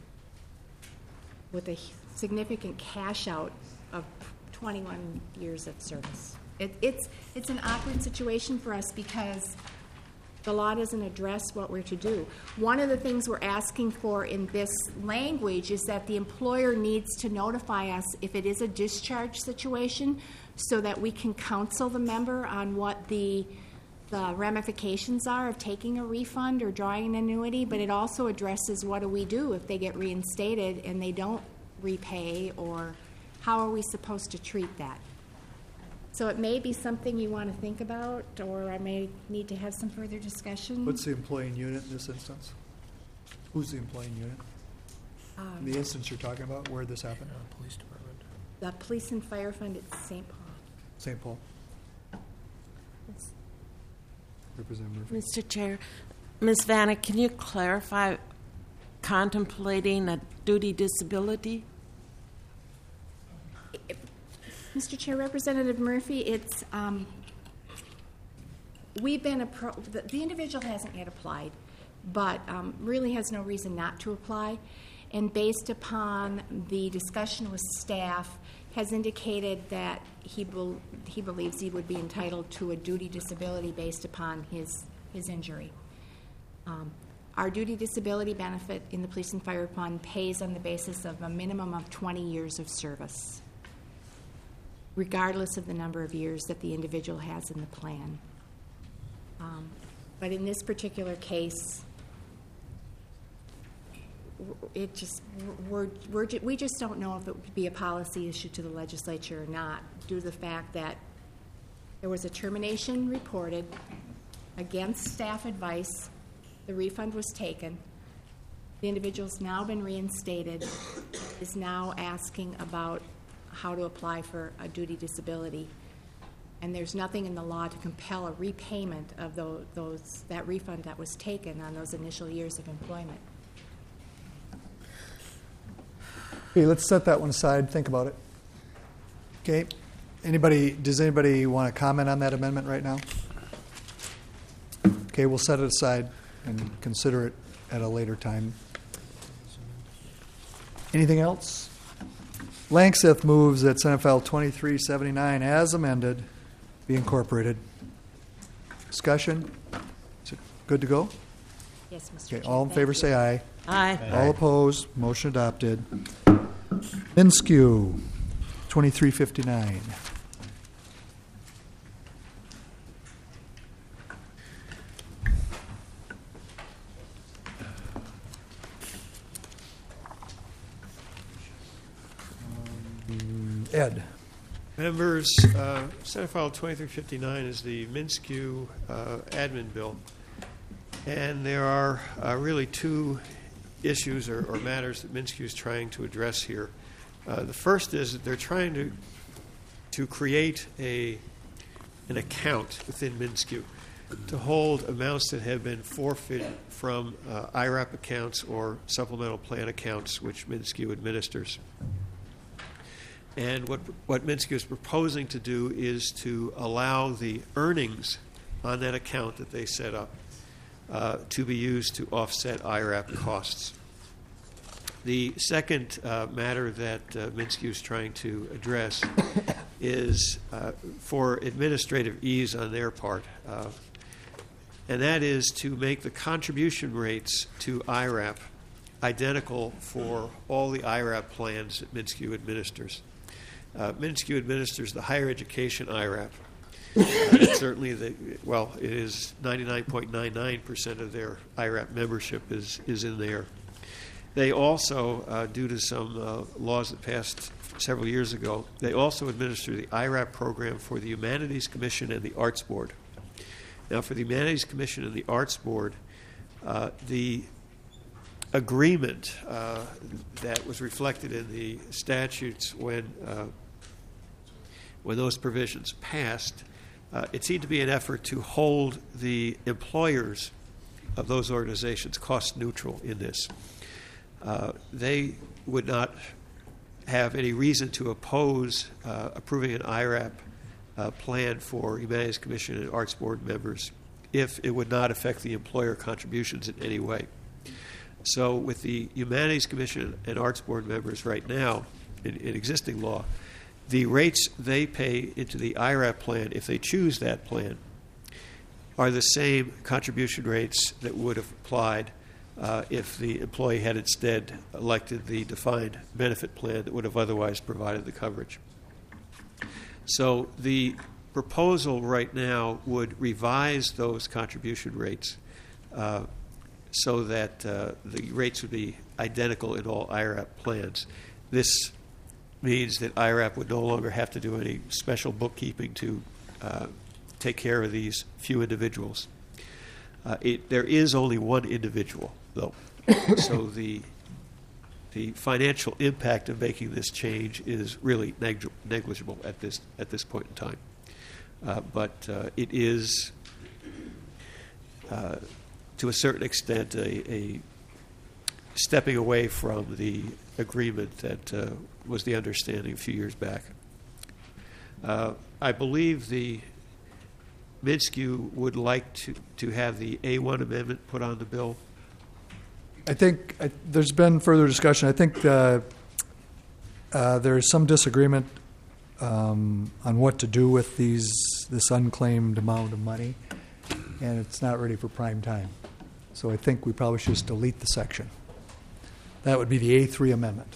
with a significant cash out of twenty-one years of service. It, it's it's an awkward situation for us because the law doesn't address what we're to do. One of the things we're asking for in this language is that the employer needs to notify us if it is a discharge situation so that we can counsel the member on what the the ramifications are of taking a refund or drawing an annuity, but it also addresses what do we do if they get reinstated and they don't repay, or how are we supposed to treat that? So it may be something you want to think about, or I may need to have some further discussion. What's the employing unit in this instance? Who's the employing unit? Um, In the instance you're talking about, where this happened? Police Department. The Police and Fire Fund at Saint Paul. Saint Paul. Representative Murphy. Mister Chair, Miz Vanek, can you clarify contemplating a duty disability? Mister Chair, Representative Murphy, it's um, we've been appro- the, the individual hasn't yet applied, but um, really has no reason not to apply, and based upon the discussion with staff, has indicated that he bel he believes he would be entitled to a duty disability based upon his his injury. Um, our duty disability benefit in the Police and Fire Fund pays on the basis of a minimum of twenty years of service, regardless of the number of years that the individual has in the plan. Um, but in this particular case, it just we're, we're, we just don't know if it would be a policy issue to the legislature or not, due to the fact that there was a termination reported against staff advice. The refund was taken. The individual's now been reinstated, is now asking about how to apply for a duty disability, and there's nothing in the law to compel a repayment of those, those that refund that was taken on those initial years of employment. Okay, let's set that one aside. Think about it. Okay. Anybody? Does anybody want to comment on that amendment right now? Okay, we'll set it aside and consider it at a later time. Anything else? Langseth moves that Senate File twenty-three seventy-nine, as amended, be incorporated. Discussion? Is it good to go? Yes, Mister Okay, Chair. all in Thank favor you. say aye. Aye. All opposed, motion adopted. Minskew, twenty-three fifty-nine. Ed. Members, uh, Senate File twenty-three fifty-nine is the Minskew uh, admin bill. And there are uh, really two issues or, or matters that Minskew is trying to address here. Uh, the first is that they're trying to to create a an account within Minskew to hold amounts that have been forfeited from uh, I RAP accounts or supplemental plan accounts, which Minskew administers. And what what Minskew is proposing to do is to allow the earnings on that account that they set up uh, to be used to offset I RAP costs. The second uh, matter that uh, Minskew is trying to address is uh, for administrative ease on their part, uh, and that is to make the contribution rates to I RAP identical for all the I RAP plans that Minskew administers. Uh, Minskew administers the higher education I RAP. Uh, it's certainly, the, well, it is ninety-nine point nine nine percent of their I RAP membership is, is in there. they also, uh, due to some uh, laws that passed several years ago, they also administer the I RAP program for the Humanities Commission and the Arts Board. Now, for the Humanities Commission and the Arts Board, uh, the agreement uh, that was reflected in the statutes when uh, when those provisions passed, uh, it seemed to be an effort to hold the employers of those organizations cost neutral in this. Uh, they would not have any reason to oppose uh, approving an I RAP uh, plan for Humanities Commission and Arts Board members if it would not affect the employer contributions in any way. So with the Humanities Commission and Arts Board members right now, in, in existing law, the rates they pay into the I RAP plan, if they choose that plan, are the same contribution rates that would have applied uh, if the employee had instead elected the defined benefit plan that would have otherwise provided the coverage. So the proposal right now would revise those contribution rates uh, so that uh, the rates would be identical in all I RAP plans. This means that I RAP would no longer have to do any special bookkeeping to uh, take care of these few individuals. Uh, it, there is only one individual, though, so the the financial impact of making this change is really neg- negligible at this at this point in time. Uh, but uh, it is, uh, to a certain extent, a, a stepping away from the agreement that uh, was the understanding a few years back. Uh, I believe the Minskew would like to, to have the A one amendment put on the bill. I think I, there's been further discussion. I think uh, uh, there is some disagreement um, on what to do with these this unclaimed amount of money, and it's not ready for prime time. So I think we probably should just delete the section. That would be the A three amendment.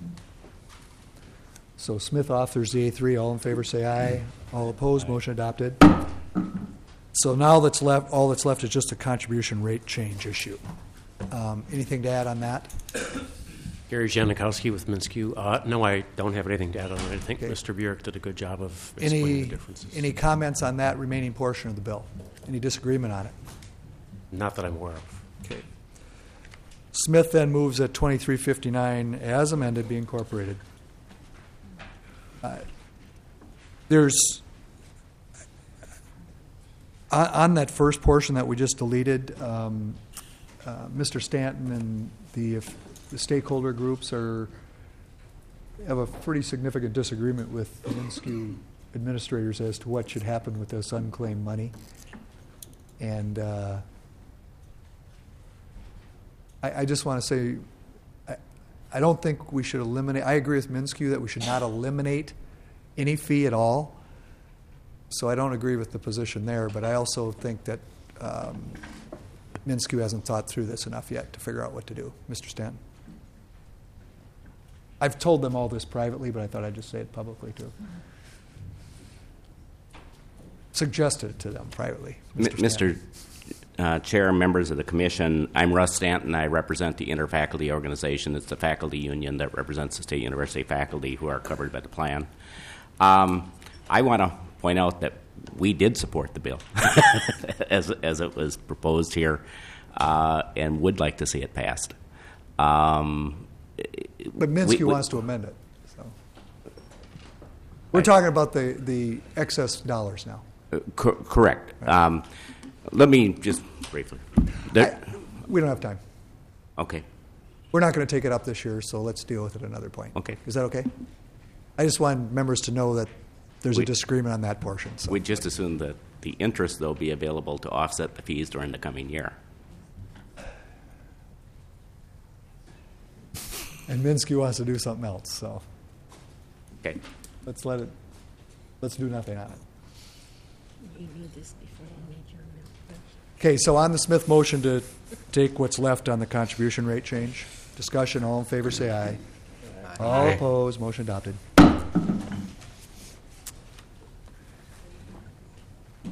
So Smith authors the A three. All in favor say aye. All opposed, motion adopted. So now that's left, all that's left is just a contribution rate change issue. Um, anything to add on that? Gary Janikowski with Minskew. Uh, no, I don't have anything to add on it. I think okay. Mister Burek did a good job of explaining any, the differences. Any comments on that remaining portion of the bill? Any disagreement on it? Not that I'm aware of. Okay. Smith then moves that twenty-three fifty-nine as amended be incorporated. Uh, there's on, on that first portion that we just deleted, um, uh, Mister Stanton and the, if the stakeholder groups are have a pretty significant disagreement with the Minskew administrators as to what should happen with this unclaimed money. And uh, I, I just want to say, I, I don't think we should eliminate, I agree with Minskew that we should not eliminate any fee at all. So I don't agree with the position there, but I also think that um, Minskew hasn't thought through this enough yet to figure out what to do. Mister Stanton? I've told them all this privately, but I thought I'd just say it publicly too. Suggested it to them privately. Mister Mister Uh, Chair, members of the Commission, I'm Russ Stanton. I represent the Interfaculty Organization. It's the faculty union that represents the State University faculty who are covered by the plan. Um, I want to point out that we did support the bill as, as it was proposed here uh, and would like to see it passed. Um, but Minskew we, we, wants to amend it. So. We're I, talking about the, the excess dollars now. Uh, co- correct. Right. Um, let me just briefly. There, I, we don't have time. Okay. We're not going to take it up this year, so let's deal with it another point. Okay. Is that okay? I just want members to know that there's we, a disagreement on that portion. So. We just assume that the interest, though, be available to offset the fees during the coming year. And Minskew wants to do something else, so. Okay. Let's let it, let's do nothing on it. You need this before you need your amendment. Okay, so on the Smith motion to take what's left on the contribution rate change, discussion, all in favor say aye. Aye. All opposed, motion adopted.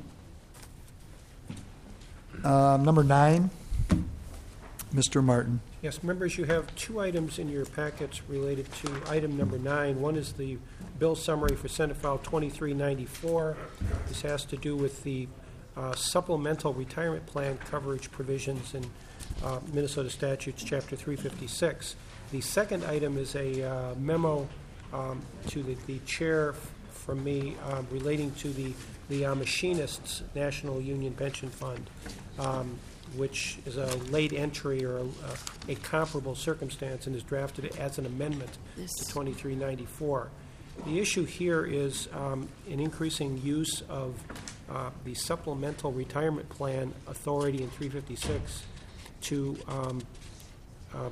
Um, number nine, Mister Martin. Yes, members, you have two items in your packets related to item number nine. One is the bill summary for Senate File twenty-three ninety-four. This has to do with the uh, supplemental retirement plan coverage provisions in uh, Minnesota Statutes, Chapter three fifty-six. The second item is a uh, memo um, to the, the chair f- from me uh, relating to the, the uh, Machinists National Union Pension Fund. Um, which is a late entry or a, a comparable circumstance and is drafted as an amendment This. to twenty-three ninety-four. The issue here is um, an increasing use of uh, the supplemental retirement plan authority in three fifty-six to um, uh,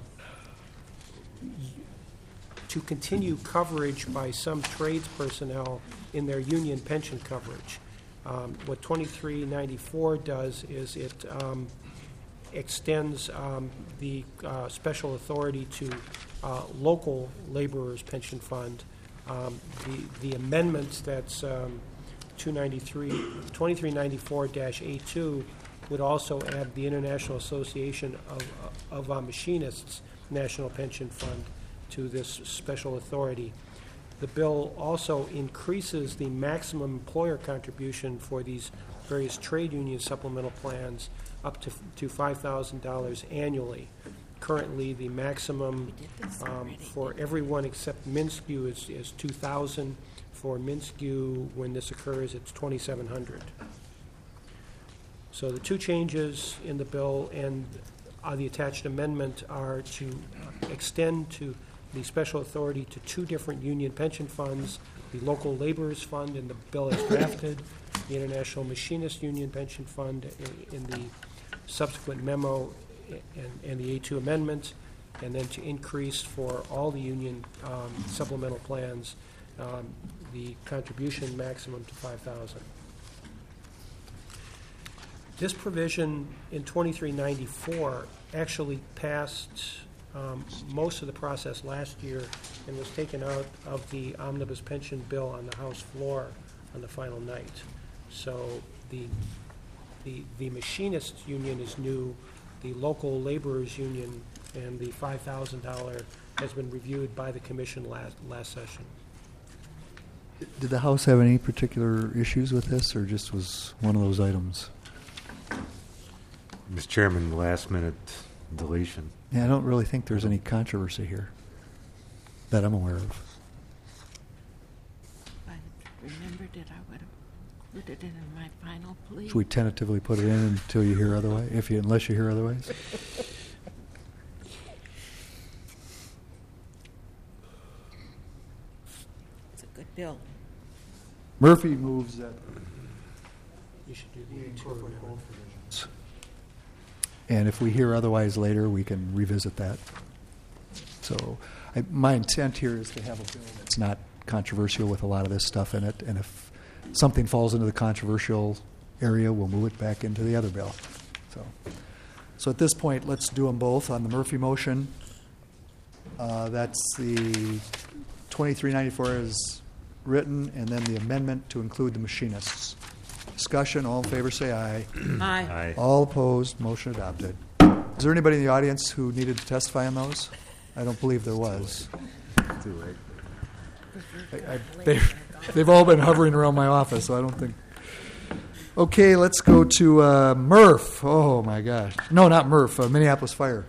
to continue coverage by some trades personnel in their union pension coverage. Um, what twenty-three ninety-four does is it um, extends um, the uh, special authority to uh, local laborers' pension fund. Um, the, the amendments that's um, two ninety-three, twenty-three ninety-four dash A two would also add the International Association of, of uh, Machinists National Pension Fund to this special authority. The bill also increases the maximum employer contribution for these various trade union supplemental plans up to, to five thousand dollars annually. Currently, the maximum um, for everyone except Minskew is, is two thousand dollars. For Minskew, when this occurs, it's twenty-seven hundred dollars. So the two changes in the bill and uh, the attached amendment are to extend to the special authority to two different union pension funds, the local laborers fund in the bill as drafted, the International Machinist Union Pension Fund in, in the subsequent memo and, and the A two amendment, and then to increase for all the union um, supplemental plans um, the contribution maximum to five thousand dollars. This provision in twenty-three ninety-four actually passed um, most of the process last year and was taken out of the omnibus pension bill on the House floor on the final night. So the the, the machinists union is new, the local laborers union, and the five thousand dollars has been reviewed by the commission last last session. Did the House have any particular issues with this, or just was one of those items? Mister Chairman, last minute deletion. Yeah, I don't really think there's any controversy here that I'm aware of. If I had remembered it, I would have included it in my final plea. Should we tentatively put it in until you hear otherwise, if you, unless you hear otherwise? It's a good bill. Murphy moves that You should do the we A two incorporate amendment. both provisions. And if we hear otherwise later, we can revisit that. So I, my intent here is to have a bill that's not controversial with a lot of this stuff in it, and if something falls into the controversial area, we'll move it back into the other bill. So, so at this point, let's do them both. On the Murphy motion, uh, that's the twenty-three ninety-four as written, and then the amendment to include the machinists. Discussion, all in favor say aye. Aye. Aye. All opposed, motion adopted. Is there anybody in the audience who needed to testify on those? I don't believe there was. Too late. I, I, they've, they've all been hovering around my office, so I don't think. Okay, let's go to uh, Murph. Oh, my gosh. No, not Murph, uh, Minneapolis Fire.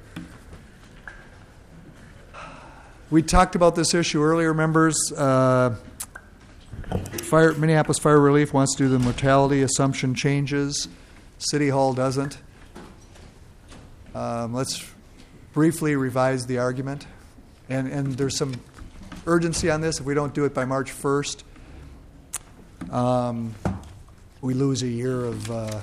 We talked about this issue earlier, members. Uh, Fire, Minneapolis Fire Relief wants to do the mortality assumption changes. City Hall doesn't. Um, let's briefly revise the argument. And, and there's some urgency on this. If we don't do it by March first, um, we lose a year of. Uh,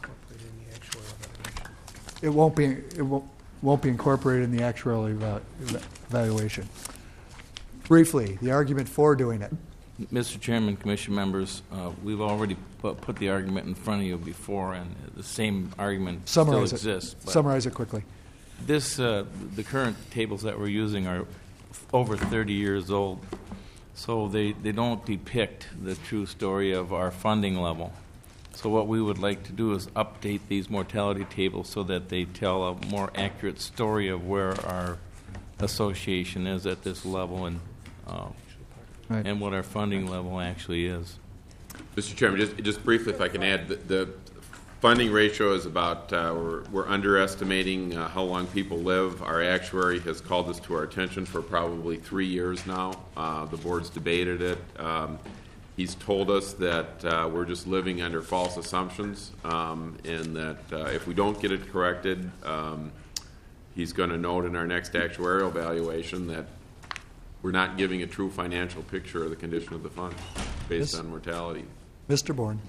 it won't be. It won't, won't be incorporated in the actual eva- evaluation. Briefly, the argument for doing it. Mister Chairman, Commission members, uh, we've already put, put the argument in front of you before, and the same argument Summarize still it. exists. Summarize it quickly. This, uh, the current tables that we're using are f- over thirty years old, so they, they don't depict the true story of our funding level. So what we would like to do is update these mortality tables so that they tell a more accurate story of where our association is at this level and uh, Right. and what our funding level actually is. Mister Chairman, just, just briefly, if I can add, the, the funding ratio is about, uh, we're, we're underestimating uh, how long people live. Our actuary has called this to our attention for probably three years now. Uh, the board's debated it. Um, he's told us that uh, we're just living under false assumptions, um, and that uh, if we don't get it corrected, um, he's going to note in our next actuarial evaluation that we're not giving a true financial picture of the condition of the fund based Yes. on mortality. Mister Bourne.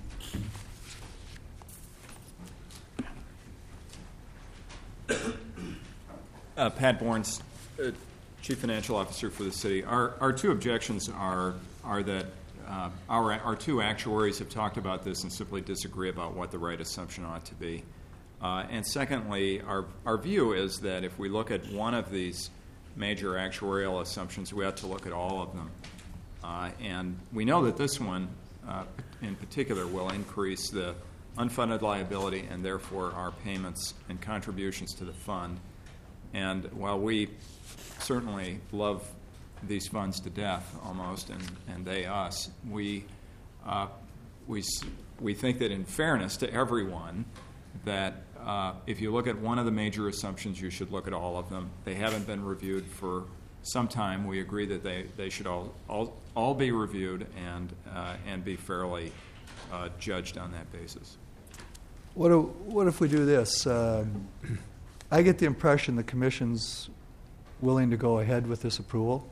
Uh, Pat Bourne, uh, Chief Financial Officer for the city. Our, our two objections are, are that uh, our, our two actuaries have talked about this and simply disagree about what the right assumption ought to be. Uh, and secondly, our, our view is that if we look at one of these major actuarial assumptions, we ought to look at all of them. Uh, and we know that this one, uh, in particular, will increase the unfunded liability and therefore our payments and contributions to the fund. And while we certainly love these funds to death almost, and, and they us, we, uh, we, we think that in fairness to everyone, that uh, if you look at one of the major assumptions, you should look at all of them. They haven't been reviewed for some time. We agree that they, they should all, all, all be reviewed and, uh, and be fairly uh, judged on that basis. What, do, what if we do this? Um, I get the impression the Commission's willing to go ahead with this approval.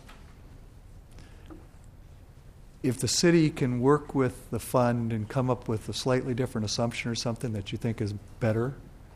If the city can work with the fund and come up with a slightly different assumption or something that you think is better,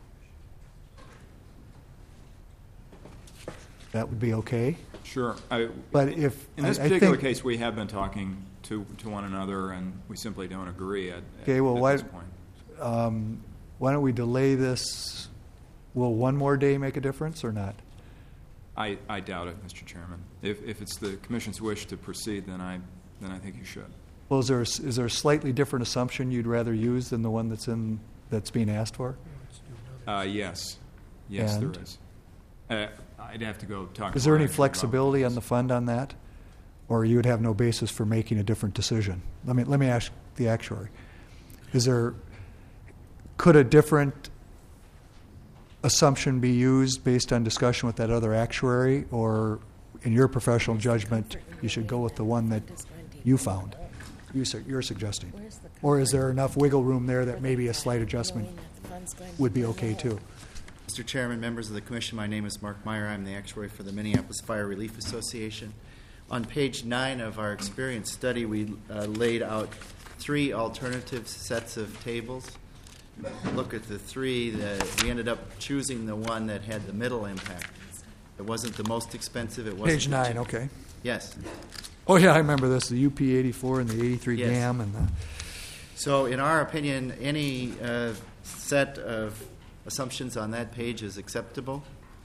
that would be okay. Sure. I, But if in this I- I particular think- case, we have been talking to, to one another, and we simply don't agree at, Okay, at, well, at why, this point. um, why don't we delay this? Will one more day make a difference or not? I, I doubt it, Mister Chairman. If, if it's the Commission's wish to proceed, then I, then I think you should. Well, is there, a- is there a slightly different assumption you'd rather use than the one that's in, that's being asked for? Uh, yes. Yes, And? there is. Uh, I'd have to go talk to Is there our any actuary about flexibility on the fund on that? Or you would have no basis for making a different decision? Let me, let me ask the actuary. Is there, could a different assumption be used based on discussion with that other actuary? Or in your professional judgment, you should go with the one that you found, you su- you're suggesting? Or is there enough wiggle room there that maybe a slight adjustment would be okay too? Mister Chairman, members of the Commission, my name is Mark Meyer. I'm the actuary for the Minneapolis Fire Relief Association. On page nine of our experience study, we uh, laid out three alternative sets of tables. Look at the three. That we ended up choosing the one that had the middle impact. It wasn't the most expensive. It wasn't Page nine, okay. Yes. Oh, yeah, I remember this, the U P eighty-four and the eighty-three Yes. dam and the... So, in our opinion, any uh, set of assumptions on that page is acceptable.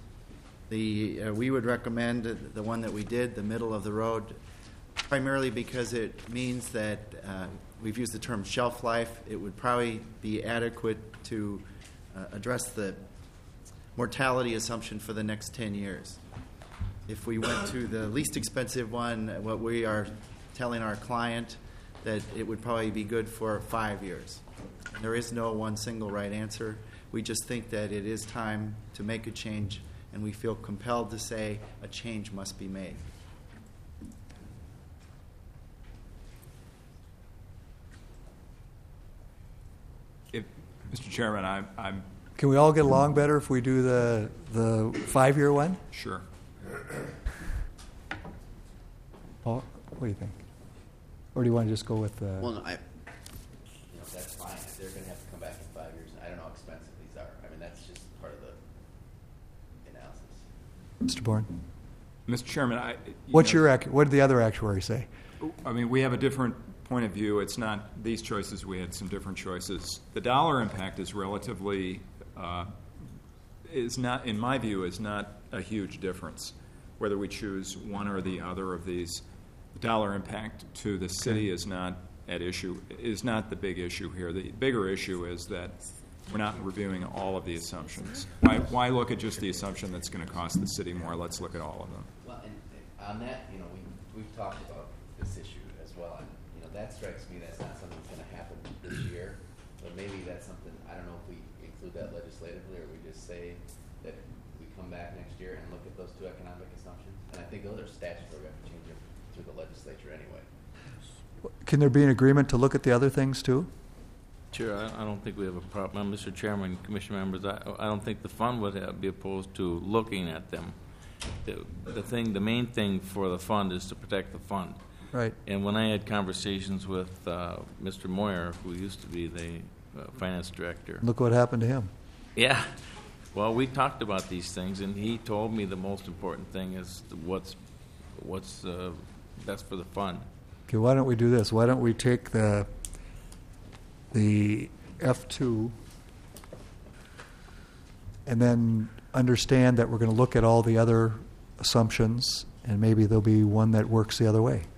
The uh, we would recommend the one that we did, the middle of the road, primarily because it means that uh, we've used the term shelf life. It would probably be adequate to uh, address the mortality assumption for the next ten years. If we went to the least expensive one, what we are telling our client that it would probably be good for five years. There is no one single right answer. We just think that it is time to make a change, and we feel compelled to say a change must be made. If, Mister Chairman, I, I'm Can we all get along better if we do the, the five-year one? sure. Paul, what do you think? Or do you want to just go with the... Well, no, I, you know, that's fine. If they're going to have to come back in five years, I don't know how expensive these are. I mean, that's just part of the analysis. Mister Bourne? Mister Chairman, I. you What's know, your, ac- what did the other actuary say? I mean, we have a different point of view. It's not these choices. We had some different choices. The dollar impact is relatively, uh, is not, in my view, is not a huge difference. Whether we choose one or the other of these, the dollar impact to the city is not at issue is not the big issue here. The bigger issue is that we're not reviewing all of the assumptions. Why, why look at just the assumption that's going to cost the city more? Let's look at all of them. Well, and and on that, you know, we, we've talked about this issue as well, and, you know, that strikes me that's not something that's going to happen this year, but maybe that's something, I don't know if we include that legislatively, or we just say that we come back next year and look at those two economic assumptions, and I think those are statutory, we have to change them through the legislature anyway. Can there be an agreement to look at the other things too? Chair, I I don't think we have a problem. Mister Chairman, Commission members, I, I don't think the fund would have, be opposed to looking at them. The, the thing, the main thing for the fund is to protect the fund. Right. And when I had conversations with uh, Mister Moyer, who used to be the uh, finance director. Look what happened to him. Yeah. Well, we talked about these things, and he told me the most important thing is what's, what's uh, best for the fund. Okay, why don't we do this? Why don't we take the the F two and then understand that we're going to look at all the other assumptions, and maybe there'll be one that works the other way.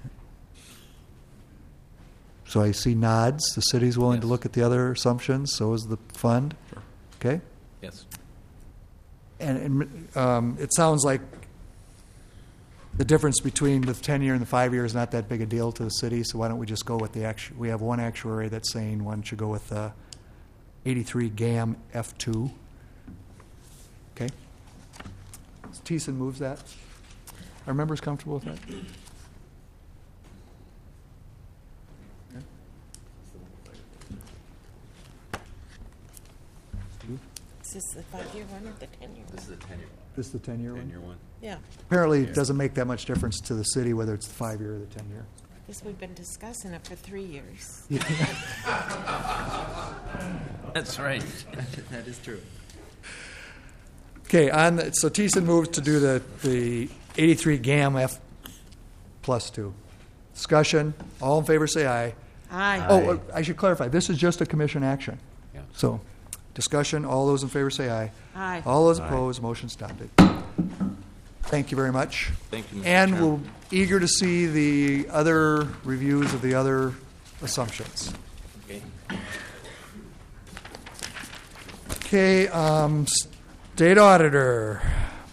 So I see nods. The city's willing Yes. to look at the other assumptions. So is the fund. Sure. Okay? Yes. And, and um, it sounds like the difference between the ten-year and the five-year is not that big a deal to the city, so why don't we just go with the actu- we have one actuary that's saying one should go with the eighty-three GAM F two. Okay? Thiessen moves that. Are members comfortable with that? Is this the five-year one or the ten-year one? This is a ten-year one. This is the ten-year one? Ten-year one. Yeah, Apparently, it doesn't make that much difference to the city whether it's the five-year or the ten-year. because we've been discussing it for three years. That's right. That is true. Okay, on the, so Thiessen moves to do the, the eighty-three GAM F plus two. Discussion. All in favor say aye. Aye. Oh, uh, I should clarify. This is just a commission action. Yeah. So, discussion. All those in favor say aye. Aye. All those Aye. opposed, motion adopted. Thank you very much. Thank you, Mister And Chairman. we're eager to see the other reviews of the other assumptions. Okay. Okay, um, state auditor.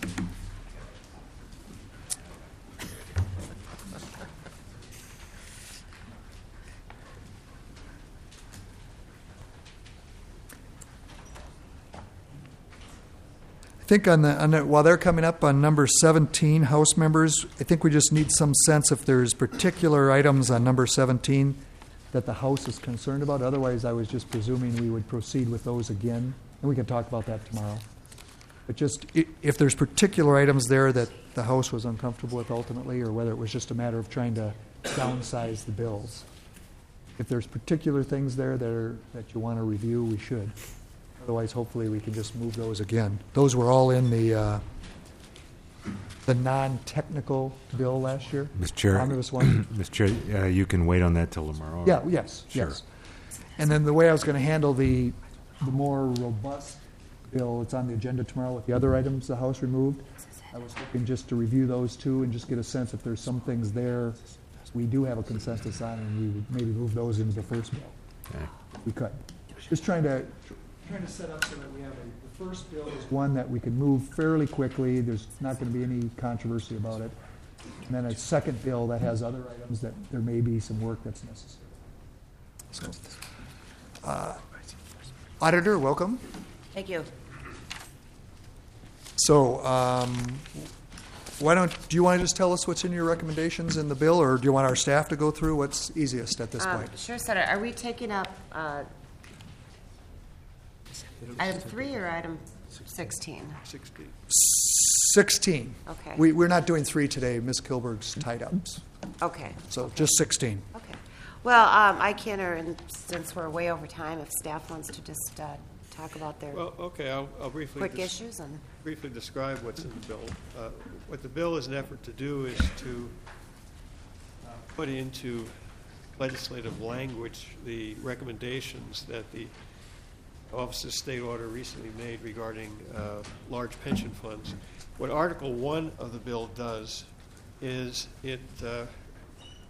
I think on the, on the, while they're coming up on number seventeen, House members, I think we just need some sense if there's particular items on number seventeen that the House is concerned about. Otherwise, I was just presuming we would proceed with those again, and we can talk about that tomorrow. But just i- if there's particular items there that the House was uncomfortable with ultimately, or whether it was just a matter of trying to downsize the bills. If there's particular things there that are, that you want to review, we should. Otherwise, hopefully, we can just move those again. Those were all in the, uh, the non-technical bill last year. Mister Chair, Omnibus one. Mister Chair, uh, you can wait on that till tomorrow. Yeah, yes, Sure. yes. And then the way I was going to handle the, the more robust bill, it's on the agenda tomorrow with the other items the House removed. I was hoping just to review those two and just get a sense if there's some things there we do have a consensus on, and we would maybe move those into the first bill. Okay. If we could. Just trying to, trying to set up so that we have a, the first bill is one that we can move fairly quickly. There's not going to be any controversy about it. And then a second bill that has other items that there may be some work that's necessary. So, uh, Auditor, welcome. Thank you. So, um, why don't, do you want to just tell us what's in your recommendations in the bill, or do you want our staff to go through? What's easiest at this Um, point? Sure, Senator. Are we taking up uh, item three or item sixteen? Sixteen. Sixteen. Okay. We, we're not doing three today. Miz Kilberg's tied up. Okay. So just sixteen. Okay. Well, um, I can, or and since we're way over time, if staff wants to just uh, talk about their Well, okay, I'll, I'll briefly. quick des- issues and. Briefly describe what's in the bill. Uh, What the bill is an effort to do is to uh, put into legislative language the recommendations that the Office of State Auditor recently made regarding uh, large pension funds. What Article One of the bill does is it uh,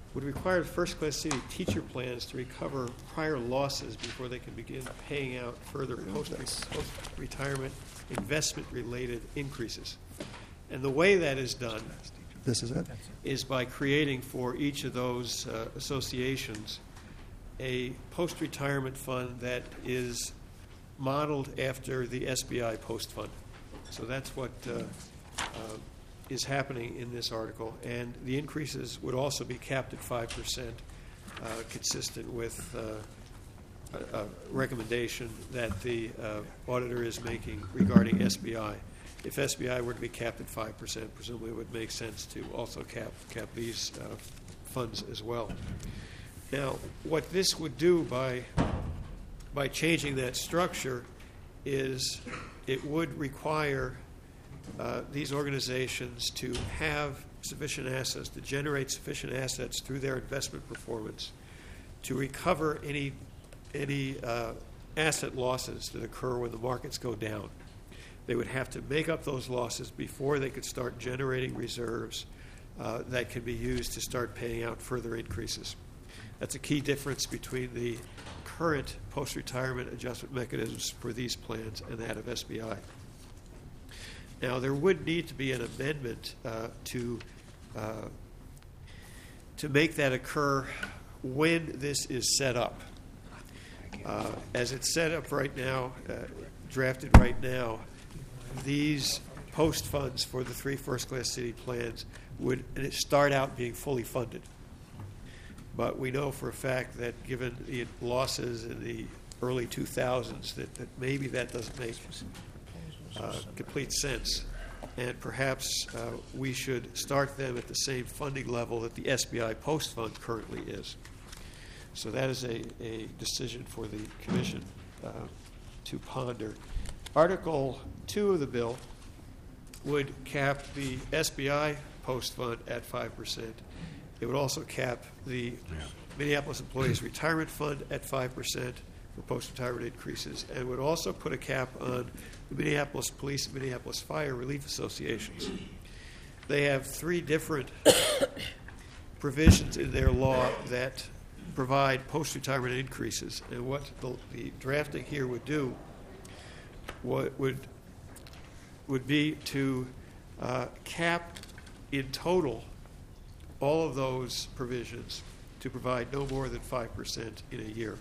would require first-class city teacher plans to recover prior losses before they can begin paying out further post- post-retirement investment-related increases. And the way that is done This is it? is by creating for each of those uh, associations a post-retirement fund that is modeled after the S B I post fund. So that's what uh, uh, is happening in this article. And the increases would also be capped at five percent, uh, consistent with uh, a, a recommendation that the uh, auditor is making regarding S B I. If S B I were to be capped at five percent, presumably it would make sense to also cap, cap these uh, funds as well. Now, what this would do by, by changing that structure is it would require uh, these organizations to have sufficient assets, to generate sufficient assets through their investment performance to recover any, any uh, asset losses that occur when the markets go down. They would have to make up those losses before they could start generating reserves uh, that can be used to start paying out further increases. That's a key difference between the current post-retirement adjustment mechanisms for these plans and that of S B I. Now, there would need to be an amendment uh, to uh, to make that occur when this is set up. Uh, as it's set up right now, uh, drafted right now, these post funds for the three first-class city plans would start out being fully funded. But we know for a fact that given the losses in the early two thousands, that, that maybe that doesn't make uh, complete sense. And perhaps uh, we should start them at the same funding level that the S B I post fund currently is. So that is a, a decision for the commission uh, to ponder. Article two of the bill would cap the S B I post fund at five percent. It would also cap the Minneapolis Employees Retirement Fund at five percent for post-retirement increases, and would also put a cap on the Minneapolis Police and Minneapolis Fire Relief Associations. They have three different provisions in their law that provide post-retirement increases, and what the, the drafting here would do what would, would be to uh, cap in total all of those provisions to provide no more than five percent in a year.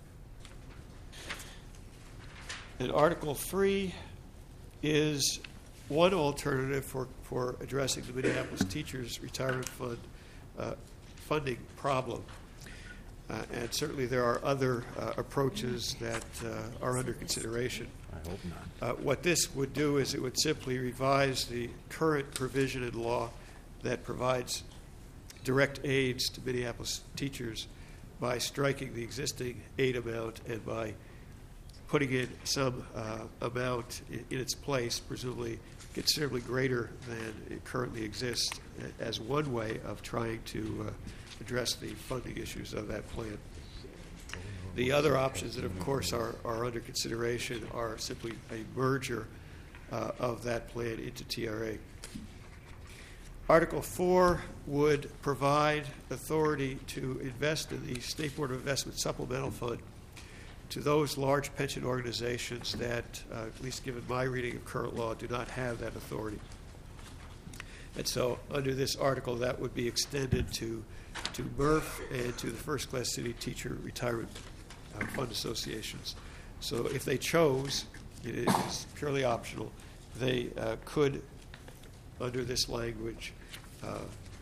And Article three is one alternative for, for addressing the Minneapolis Teachers Retirement Fund uh, funding problem. Uh, and certainly there are other uh, approaches that uh, are under consideration. I hope not. Uh, what this would do is it would simply revise the current provision in law that provides direct aids to Minneapolis teachers by striking the existing aid amount and by putting in some uh, amount in, in its place, presumably considerably greater than it currently exists, as one way of trying to uh, address the funding issues of that plan. The other options that, of course, are, are under consideration are simply a merger uh, of that plan into T R A. Article four would provide authority to invest in the State Board of Investment Supplemental Fund to those large pension organizations that, uh, at least given my reading of current law, do not have that authority. And so under this article, that would be extended to, to M R F and to the First Class City Teacher Retirement uh, Fund Associations. So if they chose, it is purely optional, they uh, could, under this language, uh,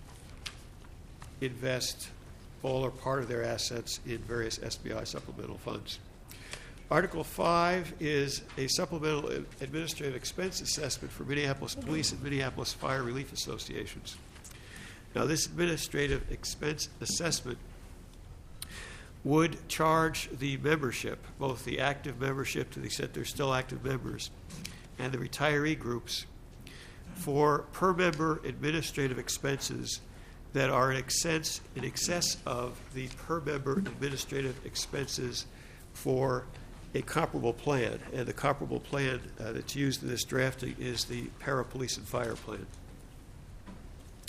invest all or part of their assets in various S B I supplemental funds. Article five is a supplemental administrative expense assessment for Minneapolis Police and Minneapolis Fire Relief Associations. Now, this administrative expense assessment would charge the membership, both the active membership to the extent they're still active members, and the retiree groups, for per member administrative expenses that are in excess, in excess of the per member administrative expenses for a comparable plan. And the comparable plan uh, that's used in this drafting is the para police and fire plan.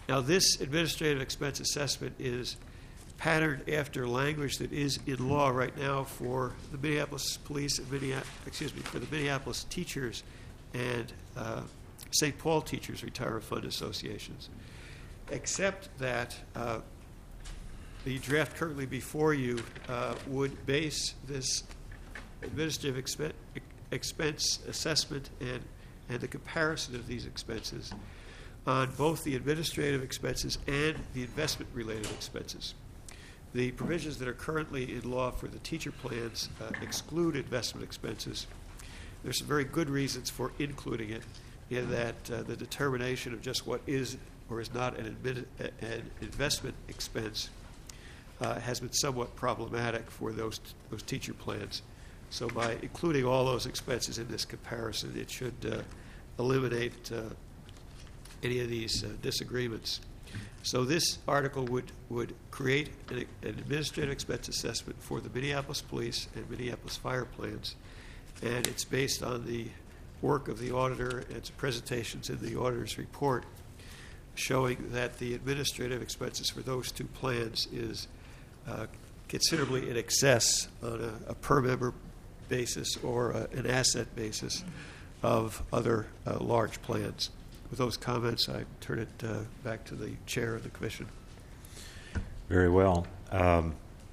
Now, this administrative expense assessment is patterned after language that is in law right now for the Minneapolis Police and Minneapolis, excuse me, for the Minneapolis Teachers and uh, Saint Paul Teachers Retirement Fund Associations, except that uh, the draft currently before you uh, would base this administrative expen- expense assessment and, and the comparison of these expenses on both the administrative expenses and the investment-related expenses. The provisions that are currently in law for the teacher plans uh, exclude investment expenses. There's some very good reasons for including it, in that uh, the determination of just what is or is not an, admin- an investment expense uh, has been somewhat problematic for those those teacher plans. So by including all those expenses in this comparison, it should uh, eliminate uh, any of these uh, disagreements. So this article would, would create an, an administrative expense assessment for the Minneapolis Police and Minneapolis Fire plans, and it's based on the work of the auditor and some presentations in the auditor's report showing that the administrative expenses for those two plans is uh, considerably in excess on a, a per-member basis or a, an asset basis of other uh, large plans. With those comments, I turn it uh, back to the chair of the commission. Very well. Um,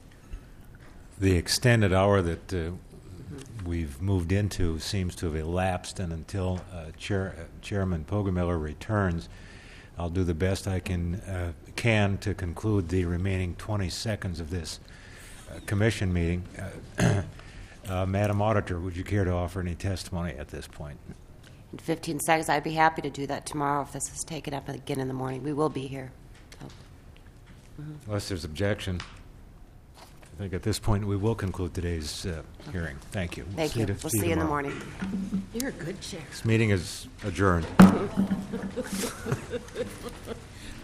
the extended hour that uh, we've moved into seems to have elapsed, and until uh, Chair, uh, Chairman Poggemiller returns, I'll do the best I can uh, can to conclude the remaining twenty seconds of this uh, commission meeting. Uh, uh, Madam Auditor, would you care to offer any testimony at this point? In fifteen seconds, I'd be happy to do that tomorrow if this is taken up again in the morning. We will be here. So. Mm-hmm. Unless there's objection, I think at this point we will conclude today's uh, hearing. Thank you. Thank you. to, We'll see you in the tomorrow. morning. You're a good chair. This meeting is adjourned.